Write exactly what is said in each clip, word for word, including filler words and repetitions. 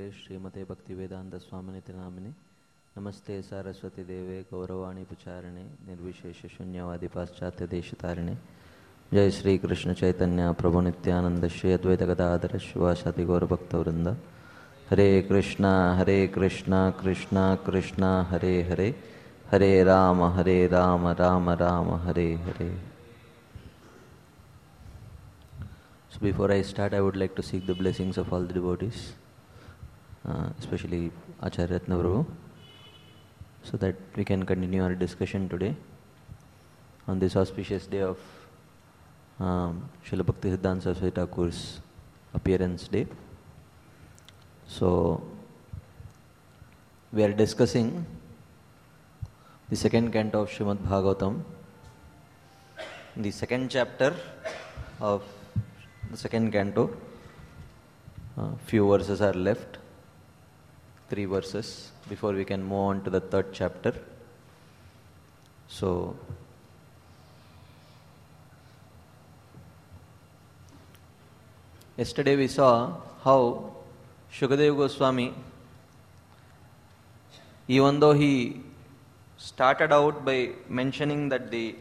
मंगले श्रीमते भक्तिवेदांत स्वामिनिति नामिने नमस्ते सारस्वती देवे गौरवाणी प्रचारिणे निर्विशेष शून्यवादी पाश्चात्य देशतारिणे जय श्री कृष्ण चैतन्य प्रभु नित्यानंद श्री अद्वैत गदाधर शिवासादि गौरभक्तवृंद हरे कृष्णा हरे कृष्णा कृष्णा कृष्णा हरे हरे हरे राम हरे Ram Ram Ram Hare Hare. So before I start, I would like to seek the blessings of all the devotees, uh, especially Acharya Ratna Prabhu, so that we can continue our discussion today on this auspicious day of um, Srila Bhakti Siddhanta Saraswati Thakur's appearance day. So we are discussing the second canto of Srimad Bhagavatam, the second chapter of the second canto. Uh, few verses are left, three verses before we can move on to the third chapter. So yesterday we saw how Shukadeva Goswami, even though he started out by mentioning that the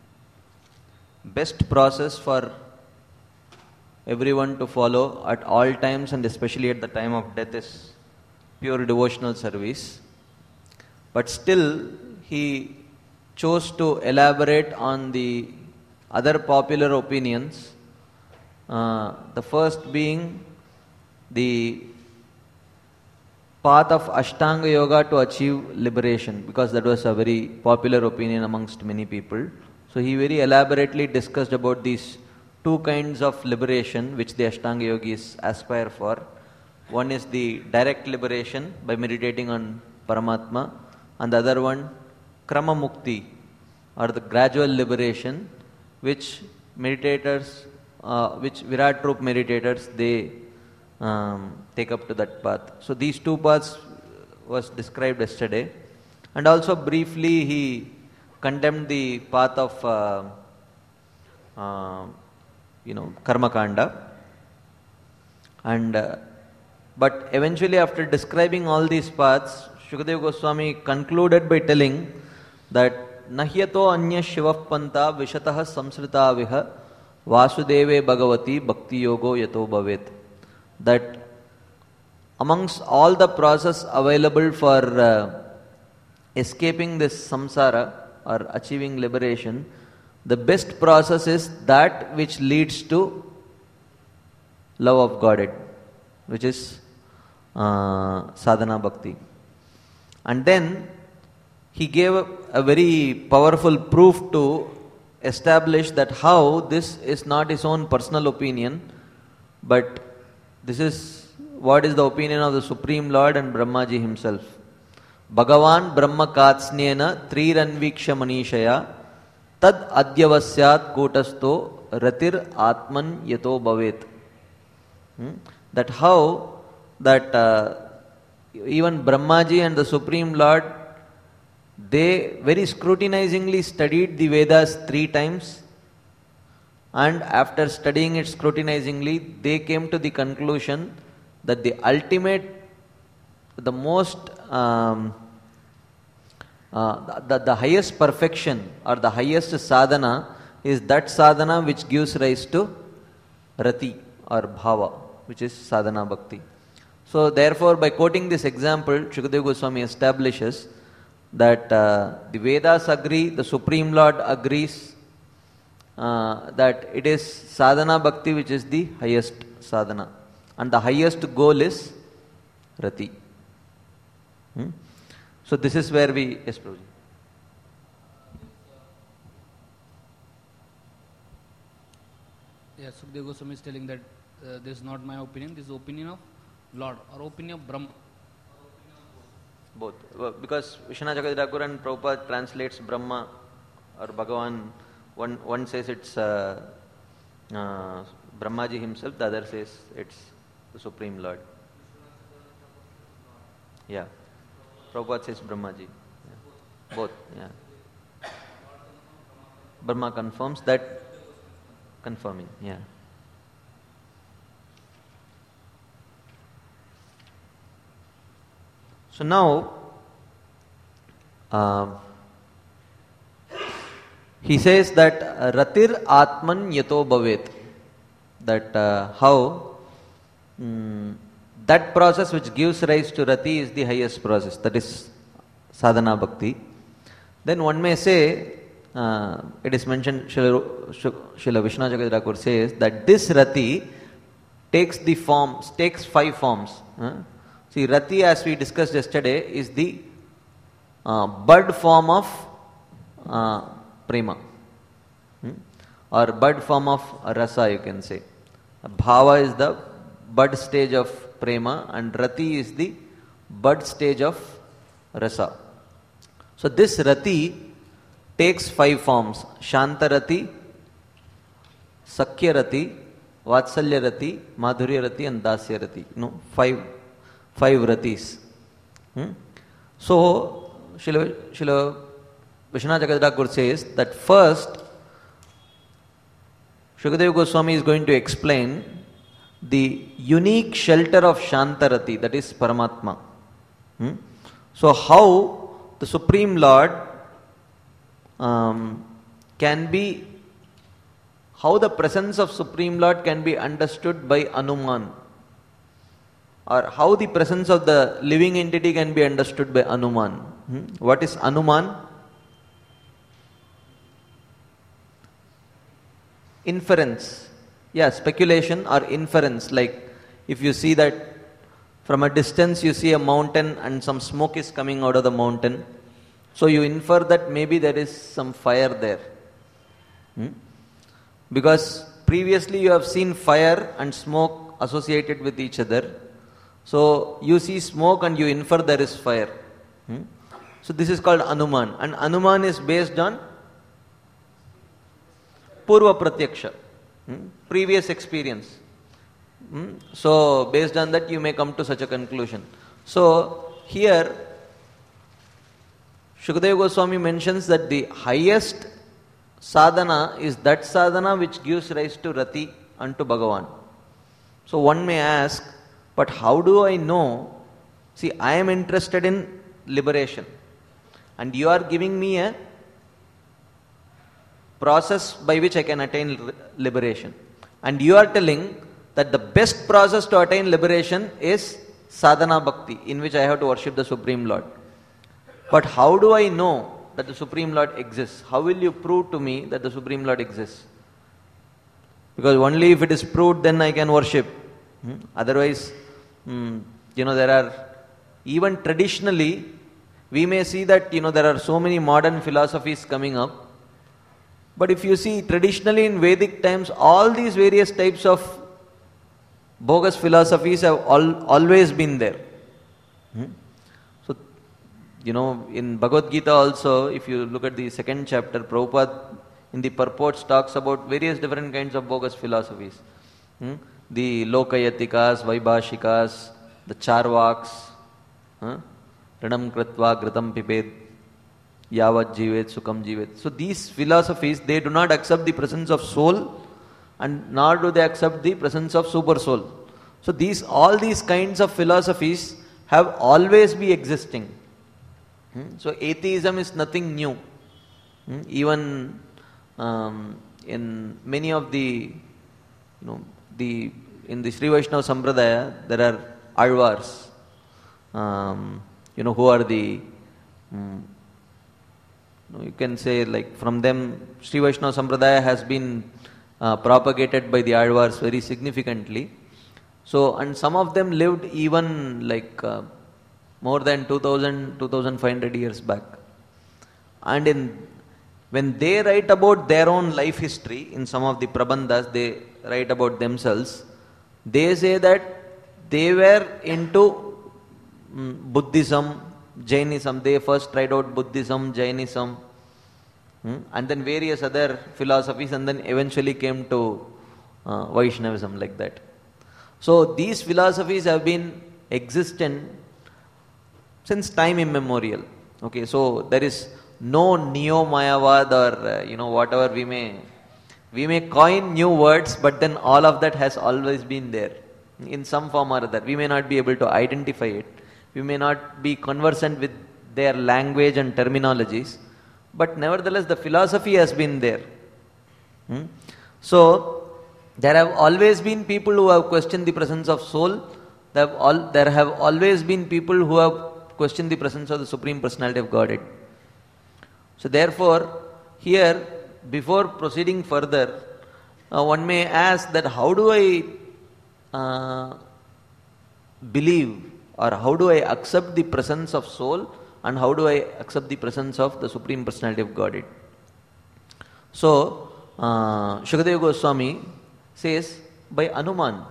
best process for everyone to follow at all times and especially at the time of death is pure devotional service, but still he chose to elaborate on the other popular opinions, uh, the first being the path of Ashtanga Yoga to achieve liberation, because that was a very popular opinion amongst many people. So he very elaborately discussed about these two kinds of liberation which the Ashtanga Yogis aspire for. One is the direct liberation by meditating on Paramatma, and the other one, Krama Mukti, or the gradual liberation, which meditators, uh, which Virat Rup meditators, they um, take up to that path. So these two paths was described yesterday, and also briefly he condemned the path of uh, uh, you know, Karma Kanda. And uh, but eventually, after describing all these paths, Shukadeva Goswami concluded by telling that Nahyato Anya Shiva Panta Vishatah Samsrita Viha Vasudeve Bhagavati Bhakti Yogo Yato Bhavet. That amongst all the process available for uh, escaping this samsara or achieving liberation, the best process is that which leads to love of Godhead, which is uh, sadhana bhakti. And then he gave a, a very powerful proof to establish that how this is not his own personal opinion, but this is what is the opinion of the Supreme Lord and Brahmaji himself. Bhagavan Brahma Katsnena Triranviksha Manishaya Tad Adyavasyat Kutasto Ratir Atman Yato Bhavet. Hmm? That how that uh, even Brahmaji and the Supreme Lord, they very scrutinizingly studied the Vedas three times, and after studying it scrutinizingly, they came to the conclusion that the ultimate, the most, um, uh, the, the highest perfection or the highest sadhana is that sadhana which gives rise to rati or bhava, which is sadhana bhakti. So therefore, by quoting this example, Shukadeva Goswami establishes that uh, the Vedas agree, the Supreme Lord agrees, uh, that it is sadhana bhakti which is the highest sadhana, and the highest goal is rati. Hmm? So this is where we, yes, Prabhuji. Yes, Sukadeva Goswami is telling that uh, this is not my opinion, this is the opinion of Lord or opinion of Brahma. Both. Well, because Vishwanath Chakravarti Thakur and Prabhupada translates Brahma or Bhagavan, one, one says it's uh, uh, Brahmaji himself, the other says it's the Supreme Lord. Yeah. Prabhupada says Brahmaji. Yeah. Both, yeah. Brahma confirms that, confirming, yeah. So now, uh, he says that uh, Ratir Atman Yato Bhavet, that uh, how mm, that process which gives rise to Rati is the highest process, that is sadhana bhakti. Then one may say, uh, it is mentioned, Srila Vishwanath Chakravarti Thakur says that this Rati takes the forms, takes five forms. Uh, see, Rati, as we discussed yesterday, is the uh, bud form of uh, prema, hmm? or bud form of rasa, you can say. Bhava is the bud stage of prema, and Rati is the bud stage of rasa. So this Rati takes five forms: Shanta Rati, Sakya Rati, Vatsalya Rati, Madhurya Rati, and Dasya Rati. No, five, five Ratis. Hmm? So Srila Srila Vishwanath Chakravarti Thakur says that first Shukadeva Goswami is going to explain the unique shelter of Shantarati, that is Paramatma. Hmm? So how the Supreme Lord um, can be, how the presence of Supreme Lord can be understood by Anuman, or how the presence of the living entity can be understood by Anuman. Hmm? What is Anuman? Inference. Yeah, speculation or inference. Like if you see that from a distance you see a mountain and some smoke is coming out of the mountain, so you infer that maybe there is some fire there. Hmm? Because previously you have seen fire and smoke associated with each other. So you see smoke and you infer there is fire. Hmm? So this is called Anuman. And Anuman is based on Purva Pratyaksha, hmm? previous experience. Hmm? So based on that you may come to such a conclusion. So here Shukadeva Goswami mentions that the highest sadhana is that sadhana which gives rise to Rati unto Bhagavan. So one may ask, but how do I know? See, I am interested in liberation, and you are giving me a process by which I can attain liberation. And you are telling that the best process to attain liberation is sadhana bhakti, in which I have to worship the Supreme Lord. But how do I know that the Supreme Lord exists? How will you prove to me that the Supreme Lord exists? Because only if it is proved, then I can worship. Hmm? Otherwise, hmm, you know, there are, even traditionally, we may see that, you know, there are so many modern philosophies coming up. But if you see, traditionally in Vedic times, all these various types of bogus philosophies have all, always been there. Hmm? So, you know, in Bhagavad Gita also, if you look at the second chapter, Prabhupada in the purports talks about various different kinds of bogus philosophies. Hmm? The Lokayatikas, Vaibhashikas, the Charvaks, huh? Ranam Kritva, Gritam Piped, Yavat Jivet, Sukham Jivet. So these philosophies, they do not accept the presence of soul, and nor do they accept the presence of super soul. So these, all these kinds of philosophies have always been existing. Hmm? So atheism is nothing new. Hmm? Even um, in many of the, you know, the in the Sri Vaishnava Sampradaya, there are Alvars, um, you know, who are the, um, you know, you can say like from them, Sri Vaishnava Sampradaya has been uh, propagated by the Alvars very significantly. So, and some of them lived even like uh, more than two thousand, two thousand five hundred years back. And in when they write about their own life history, in some of the Prabandhas, they write about themselves, they say that they were into um, Buddhism, Jainism. They first tried out Buddhism, Jainism, hmm, and then various other philosophies, and then eventually came to uh, Vaishnavism, like that. So these philosophies have been existent since time immemorial. Okay, so there is no neo-mayavad or uh, you know, whatever we may we may coin new words, but then all of that has always been there in some form or other. We may not be able to identify it. we may not be conversant with their language and terminologies, but nevertheless the philosophy has been there. Hmm? So, there have always been people who have questioned the presence of soul. There have, all, there have always been people who have questioned the presence of the Supreme Personality of Godhead. So therefore, here, before proceeding further, uh, one may ask that how do I uh, believe or how do I accept the presence of soul and how do I accept the presence of the Supreme Personality of Godhead? So, uh, Shukadeva Goswami says, by Anuman,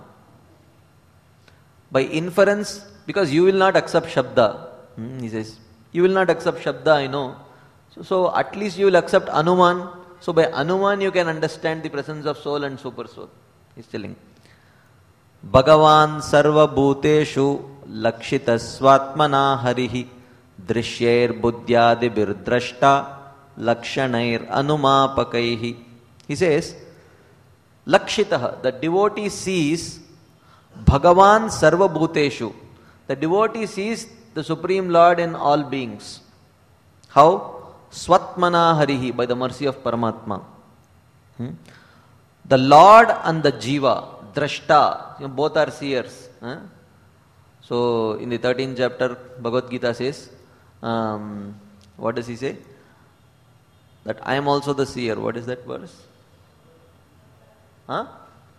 by inference, because you will not accept Shabda. Hmm, he says, you will not accept Shabda, I know. So, so at least you will accept Anuman. So by Anuman you can understand the presence of soul and super soul. He's telling. Bhagavan sarva bhuteshu lakshita swatmana harihi drishyair buddhyadibir drashta lakshanair anumapakaihi. He says, Lakshitaha, the devotee sees Bhagavan sarva bhuteshu. The devotee sees the Supreme Lord in all beings. How? Swatmana harihi, by the mercy of Paramatma. Hmm? The Lord and the Jiva, Drashta, you know, both are seers. Huh? So, in the thirteenth chapter, Bhagavad Gita says, um, what does he say? That I am also the seer. What is that verse? Huh?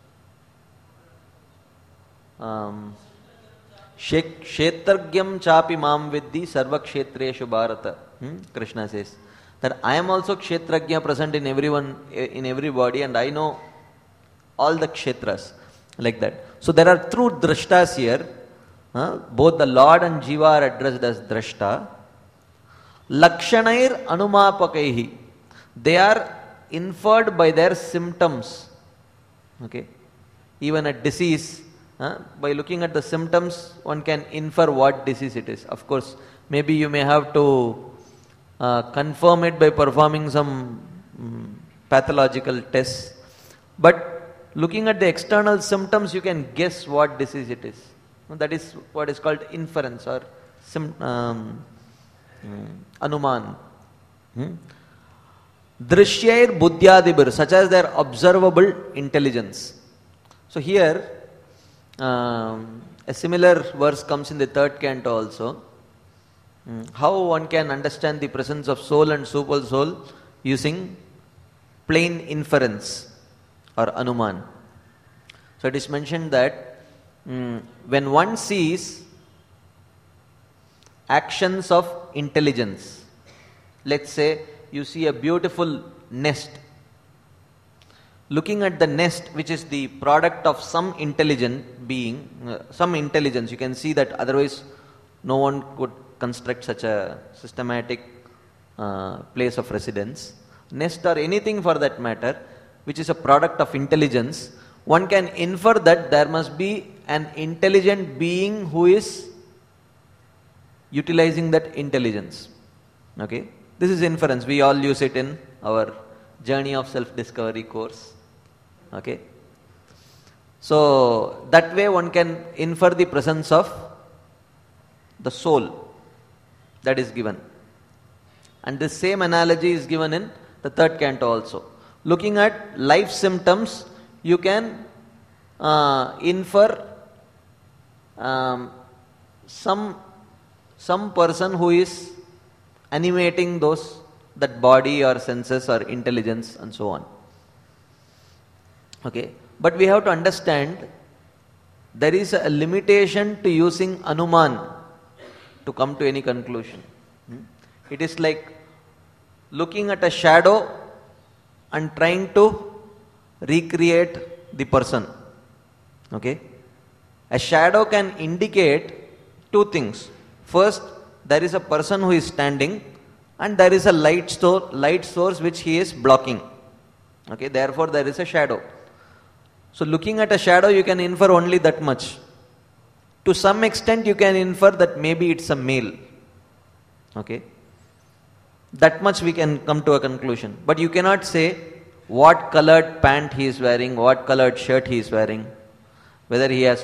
Um, Kshetragyam chapi mam viddi sarva kshetreshu bharata. Hmm? Krishna says that I am also kshetragya, present in everyone, in everybody, and I know all the kshetras, like that. So there are true drashtas here. Huh? Both the Lord and Jiva are addressed as drashta. Lakshanair anumapakaihi. They are inferred by their symptoms. Okay. Even a disease, huh? By looking at the symptoms, one can infer what disease it is. Of course, maybe you may have to uh, confirm it by performing some um, pathological tests. But looking at the external symptoms, you can guess what disease it is. That is what is called inference or sim, um, um, anuman. Hmm? Drishyair buddhyadibir, such as their observable intelligence. So here, um, a similar verse comes in the third canto also. Hmm. How one can understand the presence of soul and super soul using plain inference or anuman. So it is mentioned that mm, when one sees actions of intelligence, let's say you see a beautiful nest. Looking at the nest, which is the product of some intelligent being, uh, some intelligence, you can see that otherwise no one could construct such a systematic uh, place of residence. Nest or anything for that matter, which is a product of intelligence, one can infer that there must be an intelligent being who is utilizing that intelligence. Okay? This is inference. We all use it in our journey of self-discovery course. Okay? So, that way one can infer the presence of the soul that is given. And this same analogy is given in the third canto also. Looking at life symptoms, you can uh, infer um, some some person who is animating those, that body or senses or intelligence and so on. Okay, but we have to understand there is a limitation to using anuman to come to any conclusion. Hmm? It is like looking at a shadow and trying to recreate the person. Okay, a shadow can indicate two things. First, there is a person who is standing and there is a light store, light source which he is blocking. Okay, therefore there is a shadow. So looking at a shadow you can infer only that much. To some extent you can infer that maybe it's a male. Okay, that much we can come to a conclusion. But you cannot say what colored pant he is wearing, what colored shirt he is wearing, whether he has a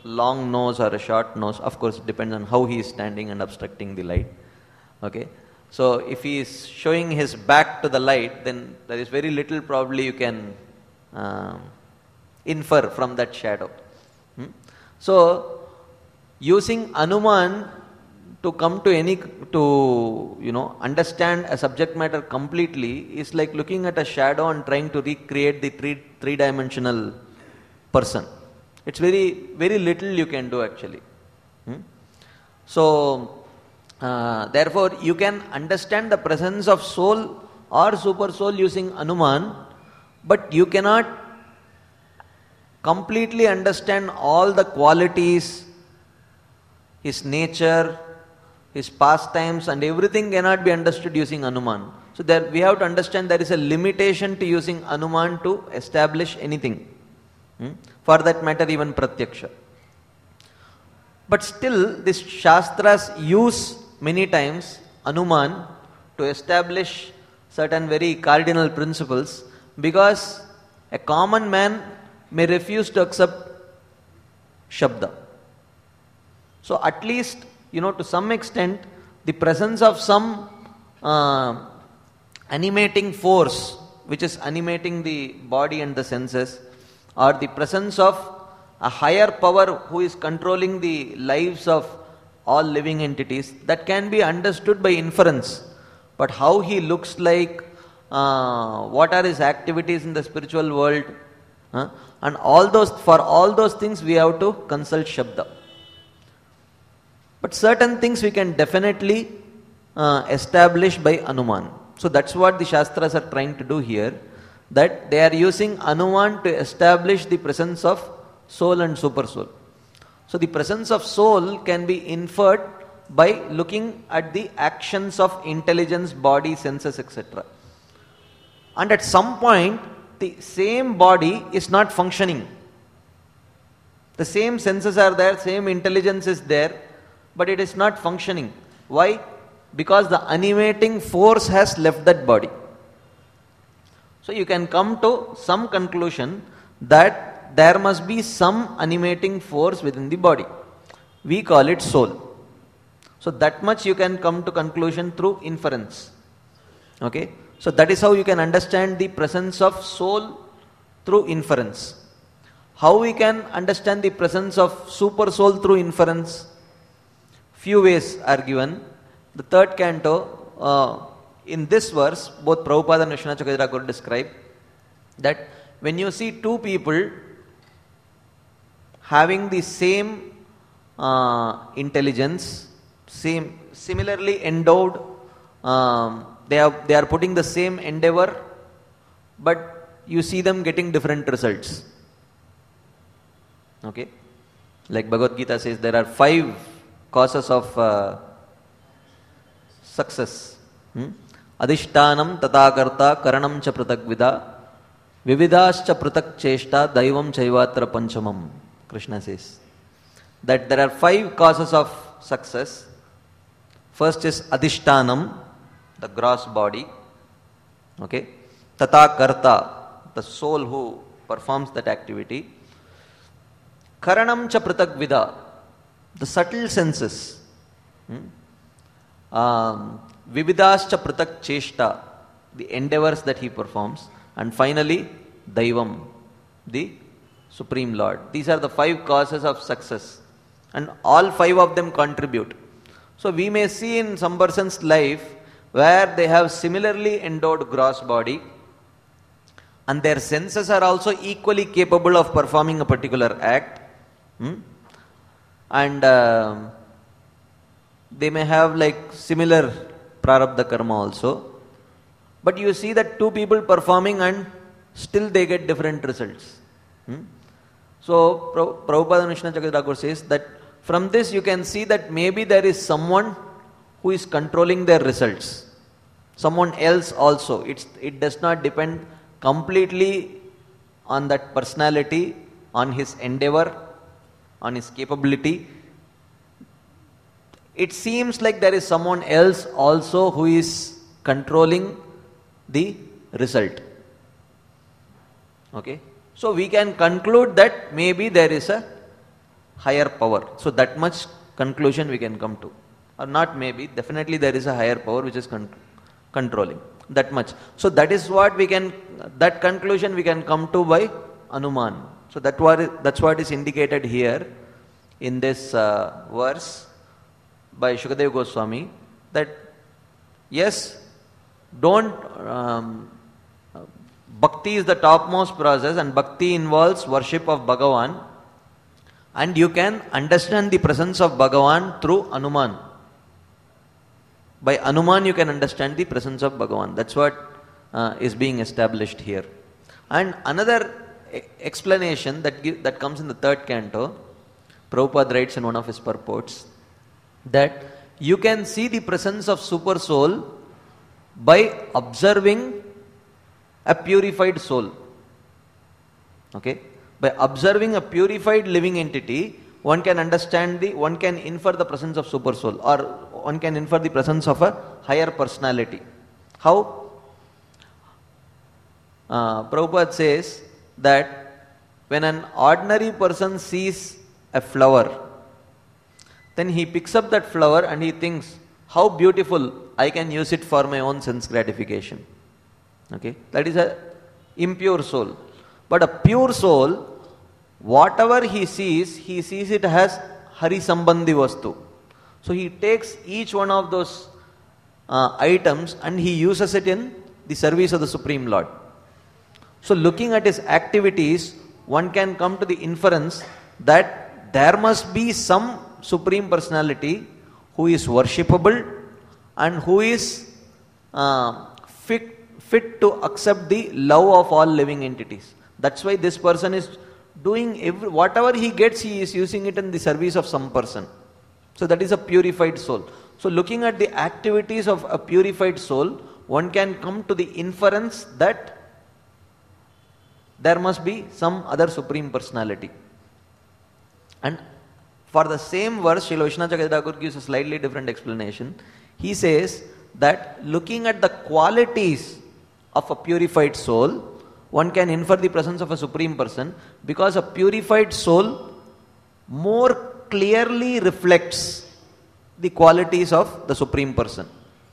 long nose or a short nose. Of course, it depends on how he is standing and obstructing the light. Okay. So if he is showing his back to the light, then there is very little probably you can uh, infer from that shadow. Hmm? So using Anuman to come to any, to, you know, understand a subject matter completely is like looking at a shadow and trying to recreate the three, three-dimensional person. It's very, very little you can do actually. Hmm? So, uh, therefore, you can understand the presence of soul or super soul using Anuman, but you cannot completely understand all the qualities, his nature, his pastimes and everything cannot be understood using Anuman. So there we have to understand there is a limitation to using Anuman to establish anything. Hmm? For that matter even Pratyaksha. But still these Shastras use many times Anuman to establish certain very cardinal principles, because a common man may refuse to accept Shabda. So at least, you know, to some extent, the presence of some uh, animating force, which is animating the body and the senses, or the presence of a higher power who is controlling the lives of all living entities, that can be understood by inference. But how he looks like, uh, what are his activities in the spiritual world, uh, and all those, for all those things we have to consult Shabda. But certain things we can definitely uh, establish by Anuman. So that's what the Shastras are trying to do here, that they are using Anuman to establish the presence of soul and super soul. So the presence of soul can be inferred by looking at the actions of intelligence, body, senses, et cetera. And at some point, the same body is not functioning. The same senses are there, same intelligence is there, but it is not functioning. Why? Because the animating force has left that body. So you can come to some conclusion that there must be some animating force within the body. We call it soul. So that much you can come to conclusion through inference. Okay? So that is how you can understand the presence of soul through inference. How we can understand the presence of super soul through inference? Few ways are given. The third canto, uh, in this verse, both Prabhupada and Vishwanath Chakravarti Thakur describe that when you see two people having the same uh, intelligence, same similarly endowed, um, they are they are putting the same endeavor, but you see them getting different results. Okay, like Bhagavad Gita says, there are five causes of uh, success. Hmm? Adhishtanam tatakarta karanam cha pratagvida vividascha pratak cheshta daivam chaivatra panchamam. Krishna says that there are five causes of success. First is adhishtanam, the gross body. Okay. Tatakarta, the soul who performs that activity. Karanam cha pratagvida, the subtle senses. Hmm? Um, Vividascha pratak cheshta, the endeavors that he performs. And finally, Daivam, the Supreme Lord. These are the five causes of success. And all five of them contribute. So we may see in some person's life where they have similarly endowed gross body and their senses are also equally capable of performing a particular act. Hmm? And uh, they may have like similar prarabdha karma also. But you see that two people performing and still they get different results. Hmm? So Prabhupada and Vishwanath Chakravarti Thakur says that from this you can see that maybe there is someone who is controlling their results. Someone else also. It's, it does not depend completely on that personality, on his endeavor, on his capability. It seems like there is someone else also who is controlling the result. Okay. So we can conclude that maybe there is a higher power. So that much conclusion we can come to. Or not maybe, definitely there is a higher power which is con- controlling. That much. So that is what we can, that conclusion we can come to by Anuman. So that what, that's what is indicated here in this uh, verse by Shukadeva Goswami, that yes, don't, um, bhakti is the topmost process, and bhakti involves worship of Bhagavan, and you can understand the presence of Bhagavan through Anuman. By Anuman you can understand the presence of Bhagavan. That's what uh, is being established here. And another e- explanation that give, that comes in the third canto, Prabhupada writes in one of his purports, that you can see the presence of super soul by observing a purified soul. Okay? By observing a purified living entity, one can understand the, one can infer the presence of super soul, or one can infer the presence of a higher personality. How? Uh, Prabhupada says that when an ordinary person sees a flower, then he picks up that flower and he thinks, how beautiful, I can use it for my own sense gratification. Okay? That is a impure soul. But a pure soul, whatever he sees, he sees it as Hari Sambandhi Vastu. So he takes each one of those uh, items and he uses it in the service of the Supreme Lord. So looking at his activities, one can come to the inference that there must be some Supreme Personality who is worshipable and who is uh, fit, fit to accept the love of all living entities. That's why this person is doing every, whatever he gets, he is using it in the service of some person. So that is a purified soul. So looking at the activities of a purified soul, one can come to the inference that there must be some other Supreme Personality. And for the same verse, Srila Vishnacharya Thakur gives a slightly different explanation. He says that looking at the qualities of a purified soul, one can infer the presence of a Supreme Person, because a purified soul more clearly reflects the qualities of the Supreme Person.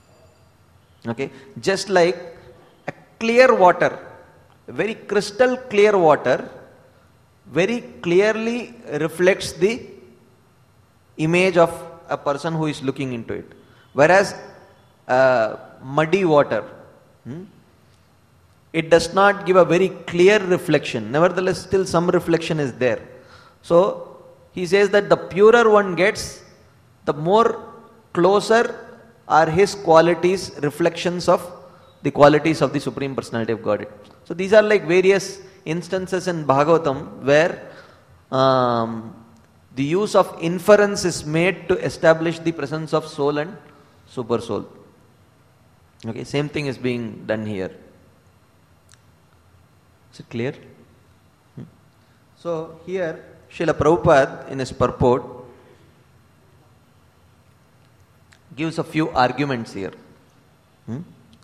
Okay? Just like a clear water, very crystal clear water, very clearly reflects the image of a person who is looking into it. Whereas uh, muddy water, hmm, it does not give a very clear reflection. Nevertheless, still some reflection is there. So, he says that the purer one gets, the more closer are his qualities, reflections of the qualities of the Supreme Personality of Godhead. So, these are like various instances in Bhagavatam where um, the use of inference is made to establish the presence of soul and super soul. Okay, same thing is being done here. Is it clear? Hmm. So here, Srila Prabhupada in his purport gives a few arguments here. Hmm.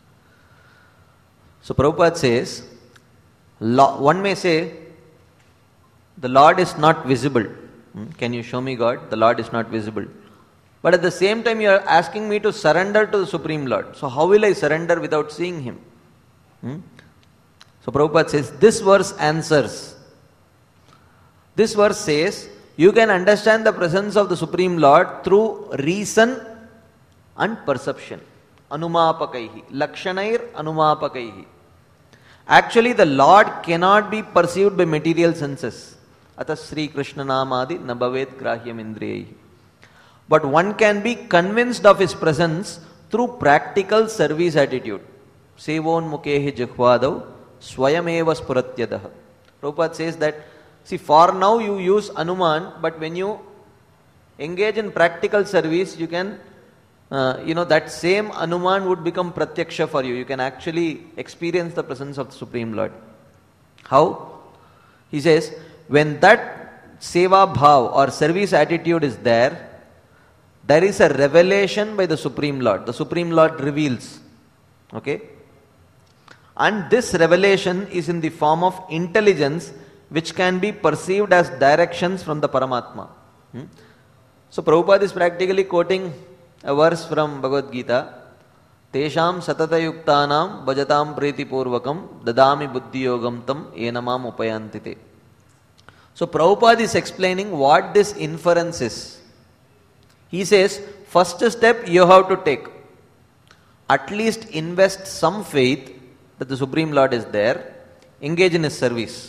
So Prabhupada says, one may say, the Lord is not visible. Hmm. Can you show me God? The Lord is not visible. But at the same time, you are asking me to surrender to the Supreme Lord. So how will I surrender without seeing Him? Hmm? So Prabhupada says, this verse answers. This verse says, you can understand the presence of the Supreme Lord through reason and perception. Anumapakaihi. Lakshanair anumapakaihi. Actually, the Lord cannot be perceived by material senses. Atas Sri Krishna Namadi Nabhavet Grahyam Indriyahi. But one can be convinced of His presence through practical service attitude. Sevon mukehi jikhvadav swayameva spuratyadaha. Prabhupada says that, see, for now you use Anuman, but when you engage in practical service, you can, uh, you know, that same Anuman would become Pratyaksha for you. You can actually experience the presence of the Supreme Lord. How? He says, when that seva bhav or service attitude is there, there is a revelation by the Supreme Lord. The Supreme Lord reveals. Okay? And this revelation is in the form of intelligence which can be perceived as directions from the Paramatma. Hmm? So Prabhupada is practically quoting a verse from Bhagavad Gita. Tesham satata yuktanam bhajatam priti purvakam dadami buddhi yogam tam enamam upayantite. So Prabhupada is explaining what this inference is. He says, first step you have to take. At least invest some faith that the Supreme Lord is there. Engage in His service.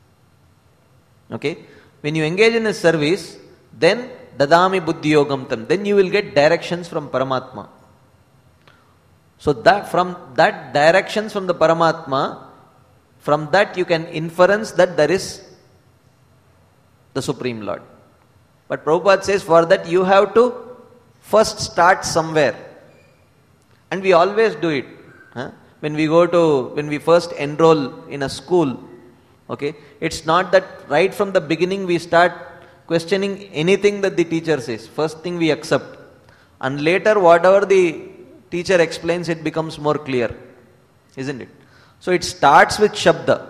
Okay? When you engage in His service, then dadami buddhi yogam tam. Then you will get directions from Paramatma. So that from that directions from the Paramatma, from that you can inference that there is the Supreme Lord. But Prabhupada says for that you have to first start somewhere. And we always do it. Huh? When we go to, when we first enroll in a school, okay, it's not that right from the beginning we start questioning anything that the teacher says. First thing we accept. And later whatever the teacher explains, it becomes more clear. Isn't it? So it starts with Shabda.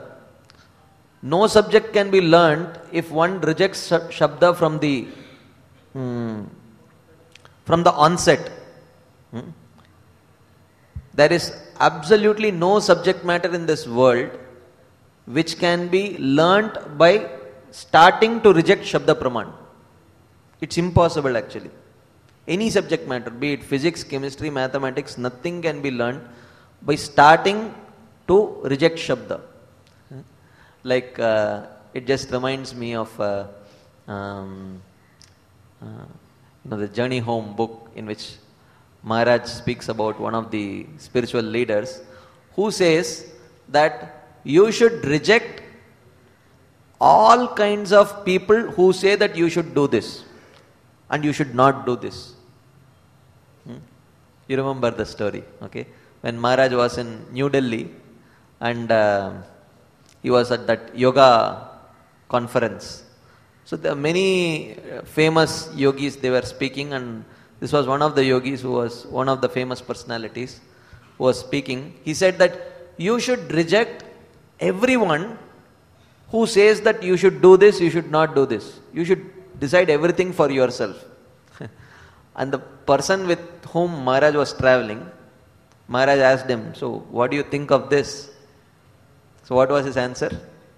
No subject can be learned if one rejects Shabda from the hmm, from the onset. Hmm? There is absolutely no subject matter in this world which can be learnt by starting to reject Shabda Praman. It's impossible actually. Any subject matter, be it physics, chemistry, mathematics, nothing can be learned by starting to reject Shabda. Like, uh, it just reminds me of uh, um, uh, you know, the Journey Home book, in which Maharaj speaks about one of the spiritual leaders who says that you should reject all kinds of people who say that you should do this and you should not do this. Hmm? You remember the story, okay? When Maharaj was in New Delhi and uh, he was at that yoga conference. So there are many famous yogis, they were speaking, and this was one of the yogis who was one of the famous personalities who was speaking. He said that you should reject everyone who says that you should do this, you should not do this. You should decide everything for yourself. And the person with whom Maharaj was traveling, Maharaj asked him, so what do you think of this? So what was his answer?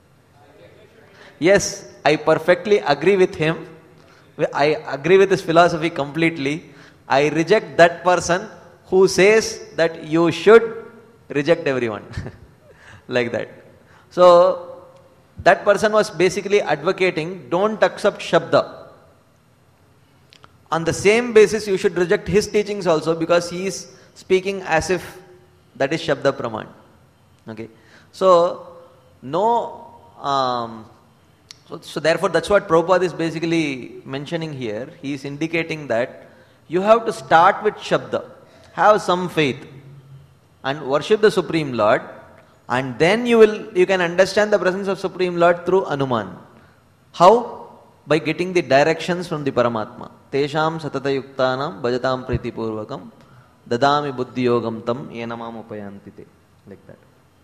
Yes, I perfectly agree with him. I agree with his philosophy completely. I reject that person who says that you should reject everyone. Like that. So that person was basically advocating, don't accept Shabda. On the same basis, you should reject his teachings also, because he is speaking as if that is Shabda Praman. Okay. So, no, um, so, so therefore that's what Prabhupada is basically mentioning here. He is indicating that you have to start with Shabda, have some faith and worship the Supreme Lord, and then you will, you can understand the presence of Supreme Lord through Anuman. How? By getting the directions from the Paramatma. Tesham satata yuktanam bhajatam priti purvakam dadami buddhi yogam tam enamam upayantite. Like that.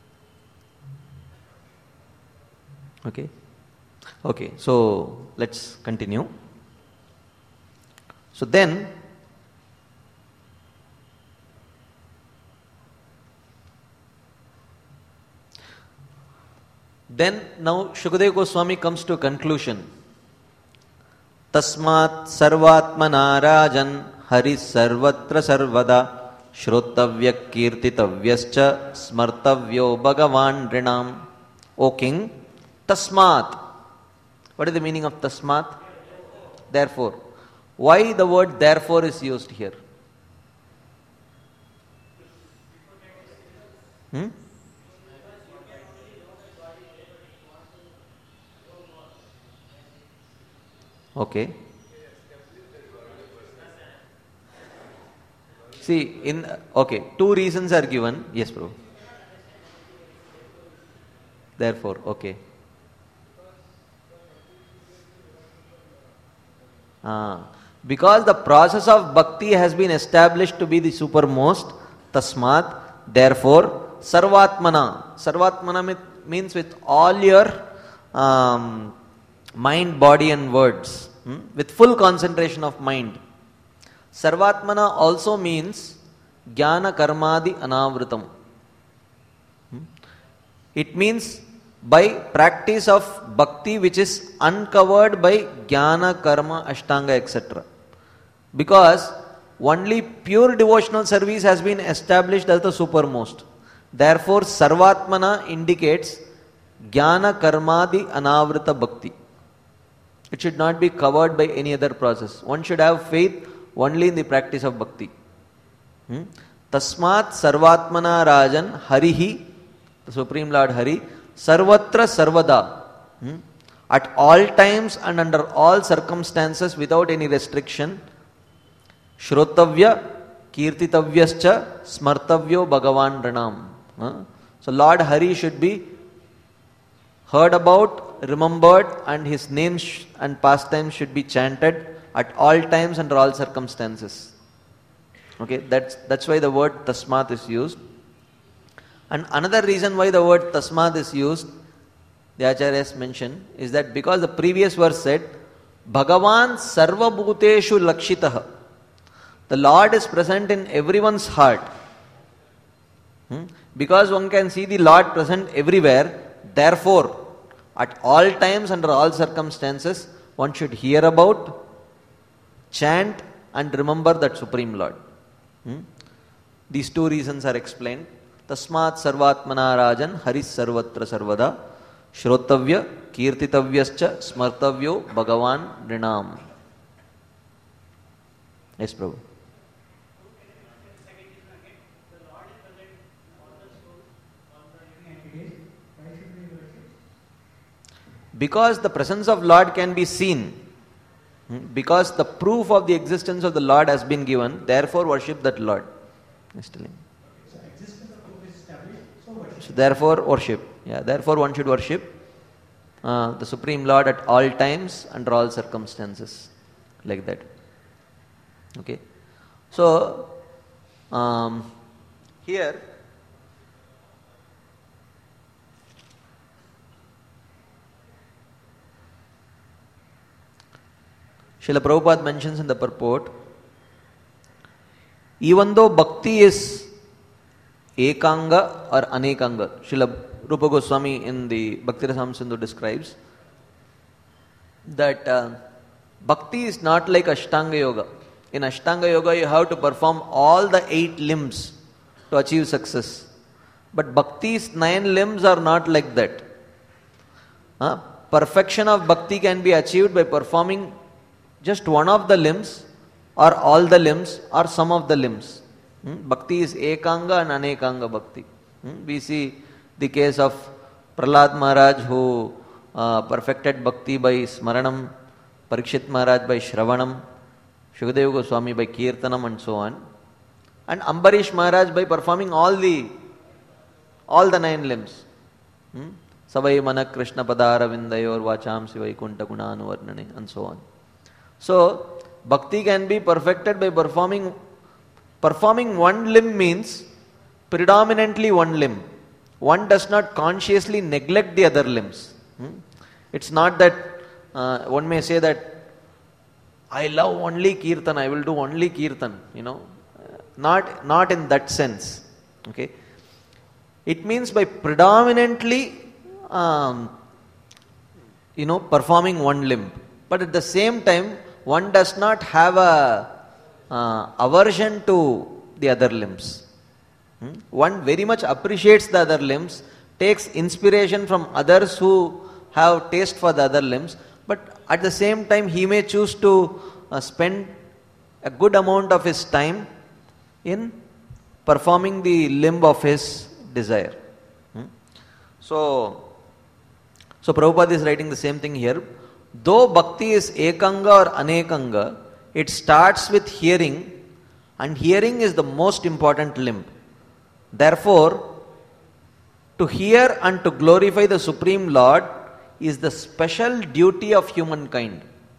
Okay. Okay, so let's continue. So then, then now Shukadeva Goswami comes to a conclusion. Tasmat sarvatmana rajan hari sarvatra sarvada shrotavya kirtitavyascha smartavyo bhagavan rinam. O king, tasmat. What is the meaning of tasmat? Therefore. Why the word therefore is used here? Hmm? Okay. See, in, okay, two reasons are given. Yes, bro. Therefore, okay. Ah, because the process of bhakti has been established to be the supermost, tasmat, therefore, sarvatmana. Sarvatmana means with all your um, mind, body and words. hmm, with full concentration of mind. Sarvatmana also means jnana karmadi anavritam. Hmm. It means by practice of bhakti which is uncovered by jnana, karma, ashtanga, et cetera. Because only pure devotional service has been established as the supermost. Therefore, Sarvatmana indicates jnana, karmadi, anavrita bhakti. It should not be covered by any other process. One should have faith only in the practice of bhakti. Hmm? Tasmat Sarvatmana Rajan Harihi, the Supreme Lord Hari, Sarvatra Sarvada. Hmm? At all times and under all circumstances without any restriction, Shrotavya Kirtitavyascha Smartavyo Bhagavan Ranam. Huh? So Lord Hari should be heard about, remembered, and his name sh- and pastimes should be chanted at all times under all circumstances. Okay, that's that's why the word tasmat is used. And another reason why the word tasmat is used, the Acharyas mentioned, is that because the previous verse said, Bhagavan sarva bhuteshu lakshitaha. The Lord is present in everyone's heart. Hmm? Because one can see the Lord present everywhere, therefore, at all times, under all circumstances, one should hear about, chant, and remember that Supreme Lord. Hmm? These two reasons are explained. Tasmat sarvatmana rajan haris sarvatra sarvada shrotavya kirtitavyascha smartavyo bhagavan rinam. Yes, Prabhu. Because the presence of Lord can be seen, because the proof of the existence of the Lord has been given, therefore worship that Lord. Yes, telling. So existence of proof is established, so worship. So therefore worship. Yeah, therefore one should worship uh, the Supreme Lord at all times, under all circumstances, like that. Okay. So um, here. Srila Prabhupada mentions in the purport, even though bhakti is ekanga or anekanga, Srila Rupa Goswami in the Bhakti Rasamrita Sindhu describes that uh, bhakti is not like Ashtanga Yoga. In Ashtanga Yoga, you have to perform all the eight limbs to achieve success. But bhakti's nine limbs are not like that. Huh? Perfection of bhakti can be achieved by performing just one of the limbs, or all the limbs, or some of the limbs. Hmm? Bhakti is ekanga and anekanga bhakti. Hmm? We see the case of Prahlad Maharaj who uh, perfected bhakti by smaranam, Parikshit Maharaj by shravanam, Shukadeva Goswami by kirtanam, and so on. And Ambarish Maharaj by performing all the all the nine limbs. Hmm? Savai mana Krishna padara vindayor vacham sivai kunta gunanu varnane, and so on. So, bhakti can be perfected by performing, performing one limb means predominantly one limb. One does not consciously neglect the other limbs. Hmm? It's not that, uh, one may say that, I love only kirtan, I will do only kirtan, you know. Not, not in that sense. Okay. It means by predominantly, um, you know, performing one limb. But at the same time, one does not have a uh, aversion to the other limbs. Hmm? One very much appreciates the other limbs, takes inspiration from others who have taste for the other limbs, but at the same time he may choose to uh, spend a good amount of his time in performing the limb of his desire. Hmm? So, so Prabhupada is writing the same thing here. Though bhakti is ekanga or anekanga, it starts with hearing, and hearing is the most important limb. Therefore, to hear and to glorify the Supreme Lord is the special duty of humankind.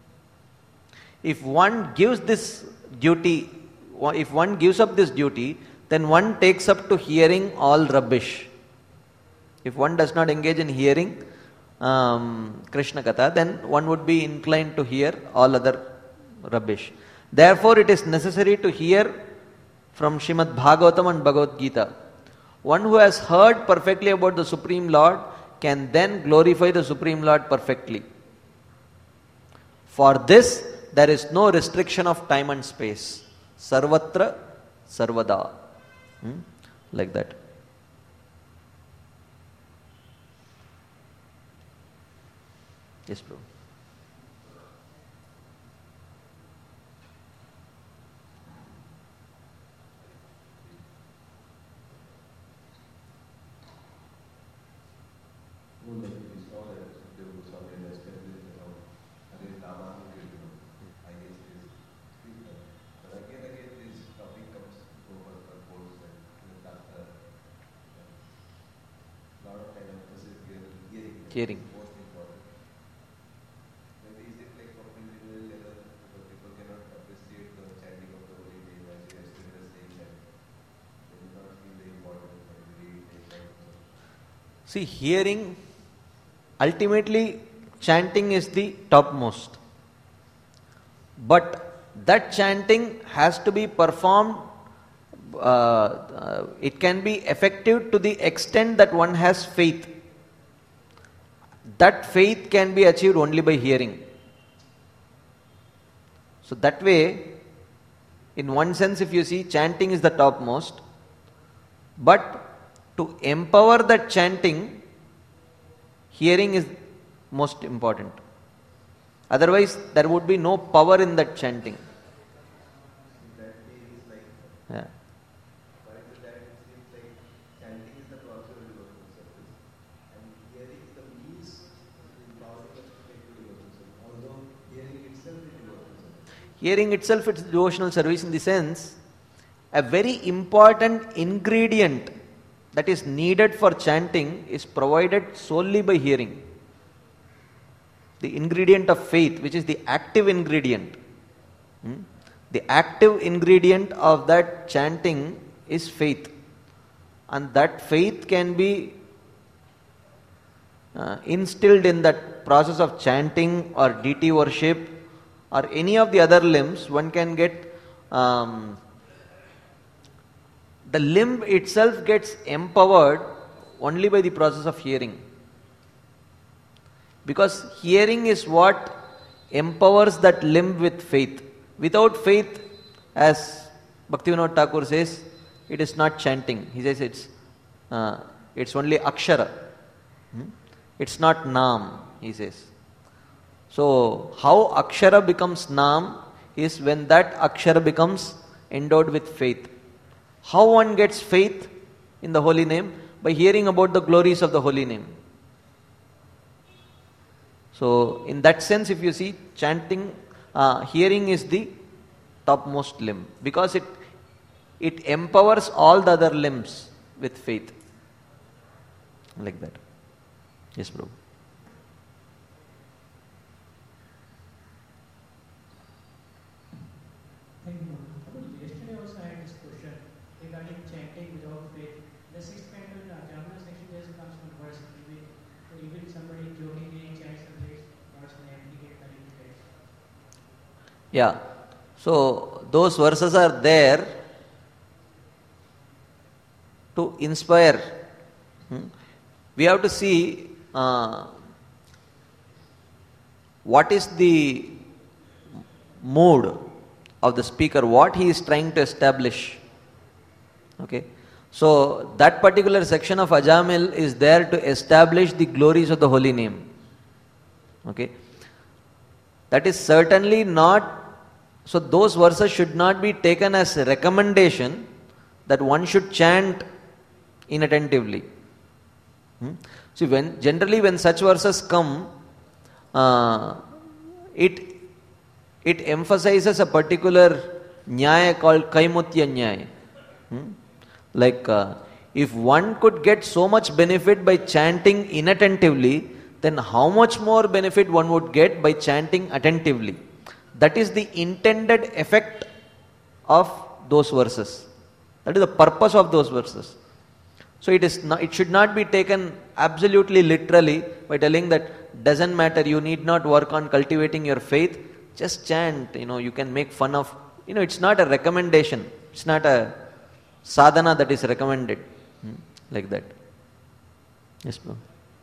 If one gives this duty, if one gives up this duty, then one takes up to hearing all rubbish. If one does not engage in hearing, um, Krishna Katha, then one would be inclined to hear all other rubbish. Therefore, it is necessary to hear from Srimad Bhagavatam and Bhagavad Gita. One who has heard perfectly about the Supreme Lord can then glorify the Supreme Lord perfectly. For this, there is no restriction of time and space. Sarvatra, sarvada. Hmm? Like that. Yes, bro. Hearing. See, hearing, ultimately chanting is the topmost. But that chanting has to be performed, uh, uh, it can be effective to the extent that one has faith. That faith can be achieved only by hearing. So that way, in one sense, if you see, chanting is the topmost, but to empower that chanting, hearing is most important. Otherwise, there would be no power in that chanting. Yeah. Hearing itself is devotional service in the sense, a very important ingredient that is needed for chanting is provided solely by hearing. The ingredient of faith, which is the active ingredient. Hmm? The active ingredient of that chanting is faith. And that faith can be uh, instilled in that process of chanting or deity worship or any of the other limbs. One can get, um, the limb itself gets empowered only by the process of hearing. Because hearing is what empowers that limb with faith. Without faith, as Bhaktivinoda Thakur says, it is not chanting. He says it's uh, it's only akshara. Hmm? It's not nam, he says. So, how akshara becomes nam is when that akshara becomes endowed with faith. How one gets faith in the holy name? By hearing about the glories of the holy name. So, in that sense, if you see, chanting, uh, hearing is the topmost limb because it it empowers all the other limbs with faith. Like that. Yes, bro. Thank you. Yesterday also I had this question regarding chanting without faith. The sixth canto in the Ajamana section there comes from verse even, even somebody jokingly chants and reads God's name, he get connected. Yeah. So those verses are there to inspire. Hmm? We have to see uh, what is the mood of the speaker, what he is trying to establish. Okay. So that particular section of Ajamil is there to establish the glories of the holy name. Okay. That is certainly not, so those verses should not be taken as a recommendation that one should chant inattentively. Hmm? See, when generally when such verses come, uh, it it emphasizes a particular nyaya called kaimutya nyaya. Hmm? Like uh, if one could get so much benefit by chanting inattentively, then how much more benefit one would get by chanting attentively. That is the intended effect of those verses. That is the purpose of those verses. So it is not, it should not be taken absolutely literally by telling that doesn't matter, you need not work on cultivating your faith, just chant, you know, you can make fun of, you know, it's not a recommendation, it's not a sadhana that is recommended, hmm? like that. Yes, bro.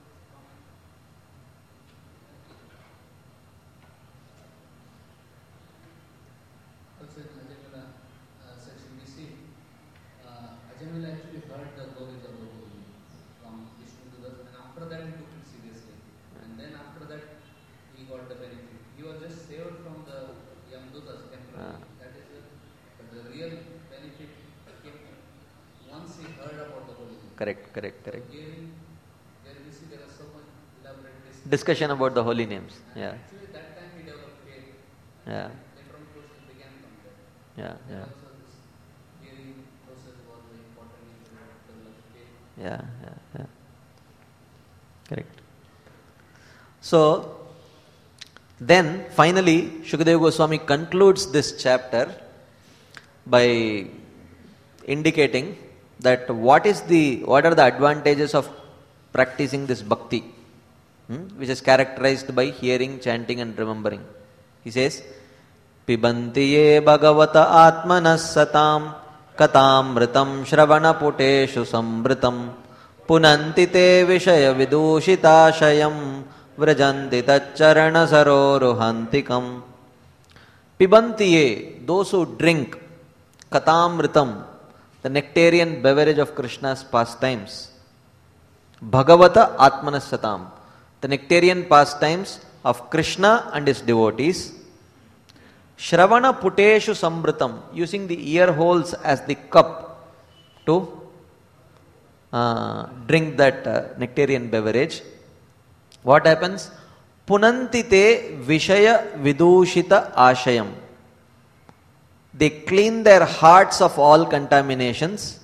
Also in Ajamila uh, section we see uh, Ajamila actually heard the glories of the Holy from Vishnu to the, and after that he took it seriously, and then after that he got the benefit. He was just saved from the Yamdutas temporarily. Ah. That is it. But the real benefit came once he heard about the Holy Name. Correct, correct, correct. Hearing, there we see there is so much elaborate discussion. Discussion about the holy names. And Yeah, actually that time he developed faith. yeah, Later on process began from there. yeah, Then yeah, also this hearing process was very important in develop faith. yeah, yeah, yeah. Correct. So, then finally, Shukadeva Goswami concludes this chapter by indicating that what is the what are the advantages of practicing this bhakti, hmm, which is characterized by hearing, chanting, and remembering. He says, "Pibanti ye bhagavata atmanas satam katamritam shravana puteshu sambritam punanti te vishaya vidushitashayam vrajanti tacharana saroruhantikam." Pibanti ye, those who drink katamritam, the nectarian beverage of Krishna's pastimes. Bhagavata Atmanas Satam, the nectarian pastimes of Krishna and his devotees. Shravana Puteshu Sambritam, using the ear holes as the cup to uh, drink that uh, nectarian beverage. What happens? Punanti te Vishaya Vidushita Ashayam. They clean their hearts of all contaminations.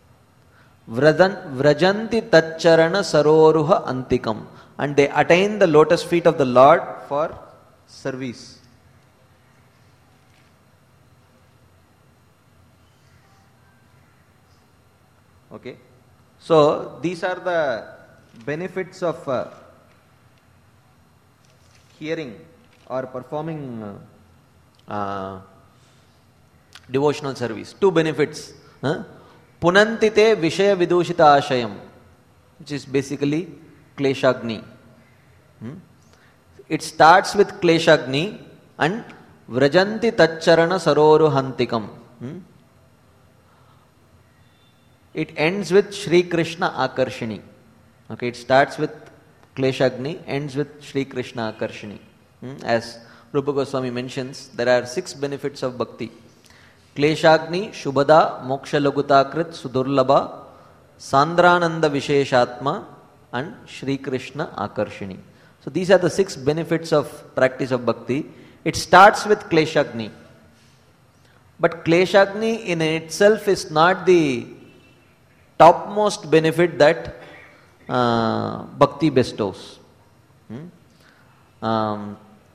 Vrajanti tacharana saroruha antikam. And they attain the lotus feet of the Lord for service. Okay. So, these are the benefits of uh, hearing or performing uh, uh, devotional service. Two benefits. Huh? Punantite Vishaya Vidushita Ashayam, which is basically Kleshagni. Hmm? It starts with Kleshagni and Vrajanti Tacharana Saroru Hantikam. Hmm? It ends with Shri Krishna Akarshini. Okay, it starts with Kleshagni, ends with Shri Krishna Akarshini. Hmm? As Rupa Goswami mentions, there are six benefits of bhakti. Kleshagni, Shubhada, Moksha Lagutakrit, Sudurlabha, Sandrananda Visheshatma, and Shri Krishna Akarshini. So these are the six benefits of practice of bhakti. It starts with Kleshagni. But Kleshagni in itself is not the topmost benefit that uh, bhakti bestows. Hmm? Um,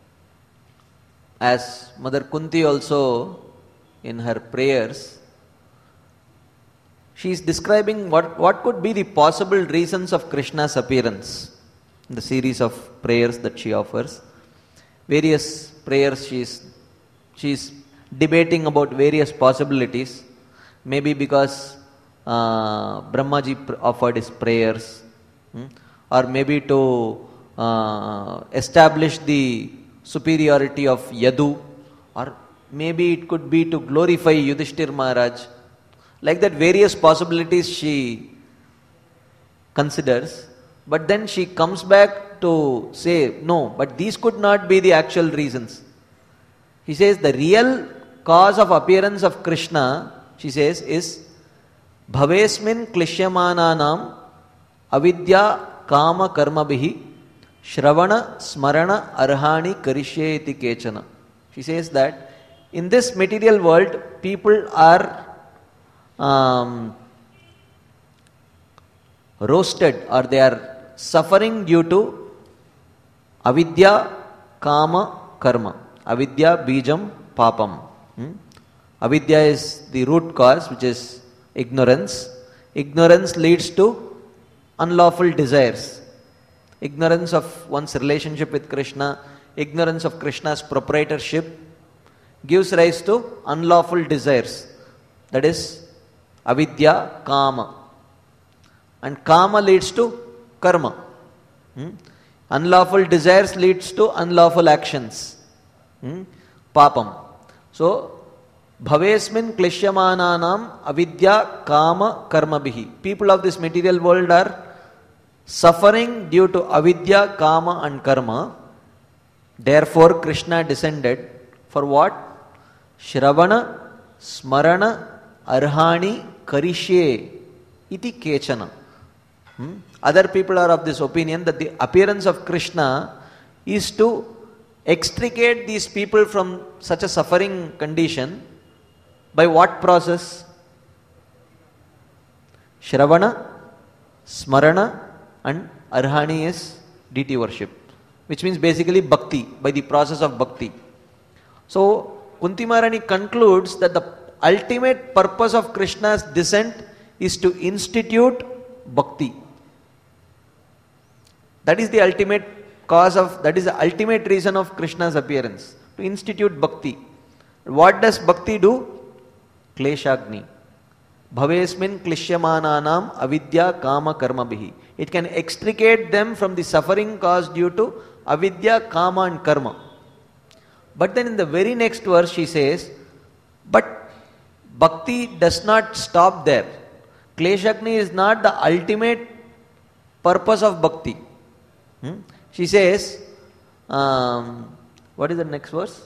as Mother Kunti also in her prayers, she is describing what, what could be the possible reasons of Krishna's appearance in the series of prayers that she offers. Various prayers she is, she is debating about various possibilities. Maybe because uh, Brahmaji offered his prayers, hmm? or maybe to uh, establish the superiority of Yadu, or maybe it could be to glorify Yudhishthir Maharaj. Like that, various possibilities she considers, but then she comes back to say, no, but these could not be the actual reasons. He says the real cause of appearance of Krishna, she says, is Bhavesmin Klishyamananam Avidya Kama Karma Bihi Shravana Smarana Arhani Karishyeti Kechana. She says that in this material world, people are um, roasted, or they are suffering due to avidya, kama, karma. Avidya, bijam, papam. Hmm? Avidya is the root cause, which is ignorance. Ignorance leads to unlawful desires. Ignorance of one's relationship with Krishna, ignorance of Krishna's proprietorship gives rise to unlawful desires. That is avidya, kama. And kama leads to karma. Hmm? Unlawful desires leads to unlawful actions. Hmm? Papam. So, bhavesmin klishyamananam avidya kama karma bihi. People of this material world are suffering due to avidya, kama and karma. Therefore, Krishna descended for what? Shravana, Smarana, Arhani, Karishye, iti kechana. Hmm? Other people are of this opinion that the appearance of Krishna is to extricate these people from such a suffering condition. By what process? Shravana, Smarana and Arhani is deity worship, which means basically bhakti, by the process of bhakti. So, Kunti Maharani concludes that the ultimate purpose of Krishna's descent is to institute bhakti. That is the ultimate cause of, that is the ultimate reason of Krishna's appearance, to institute bhakti. What does bhakti do? Kleshagni. Bhavesmin klishyamananam avidya kama karma bihi. It can extricate them from the suffering caused due to avidya, kama and karma. But then in the very next verse she says, but bhakti does not stop there. Kleshagni is not the ultimate purpose of bhakti. Hmm? She says, um, what is the next verse?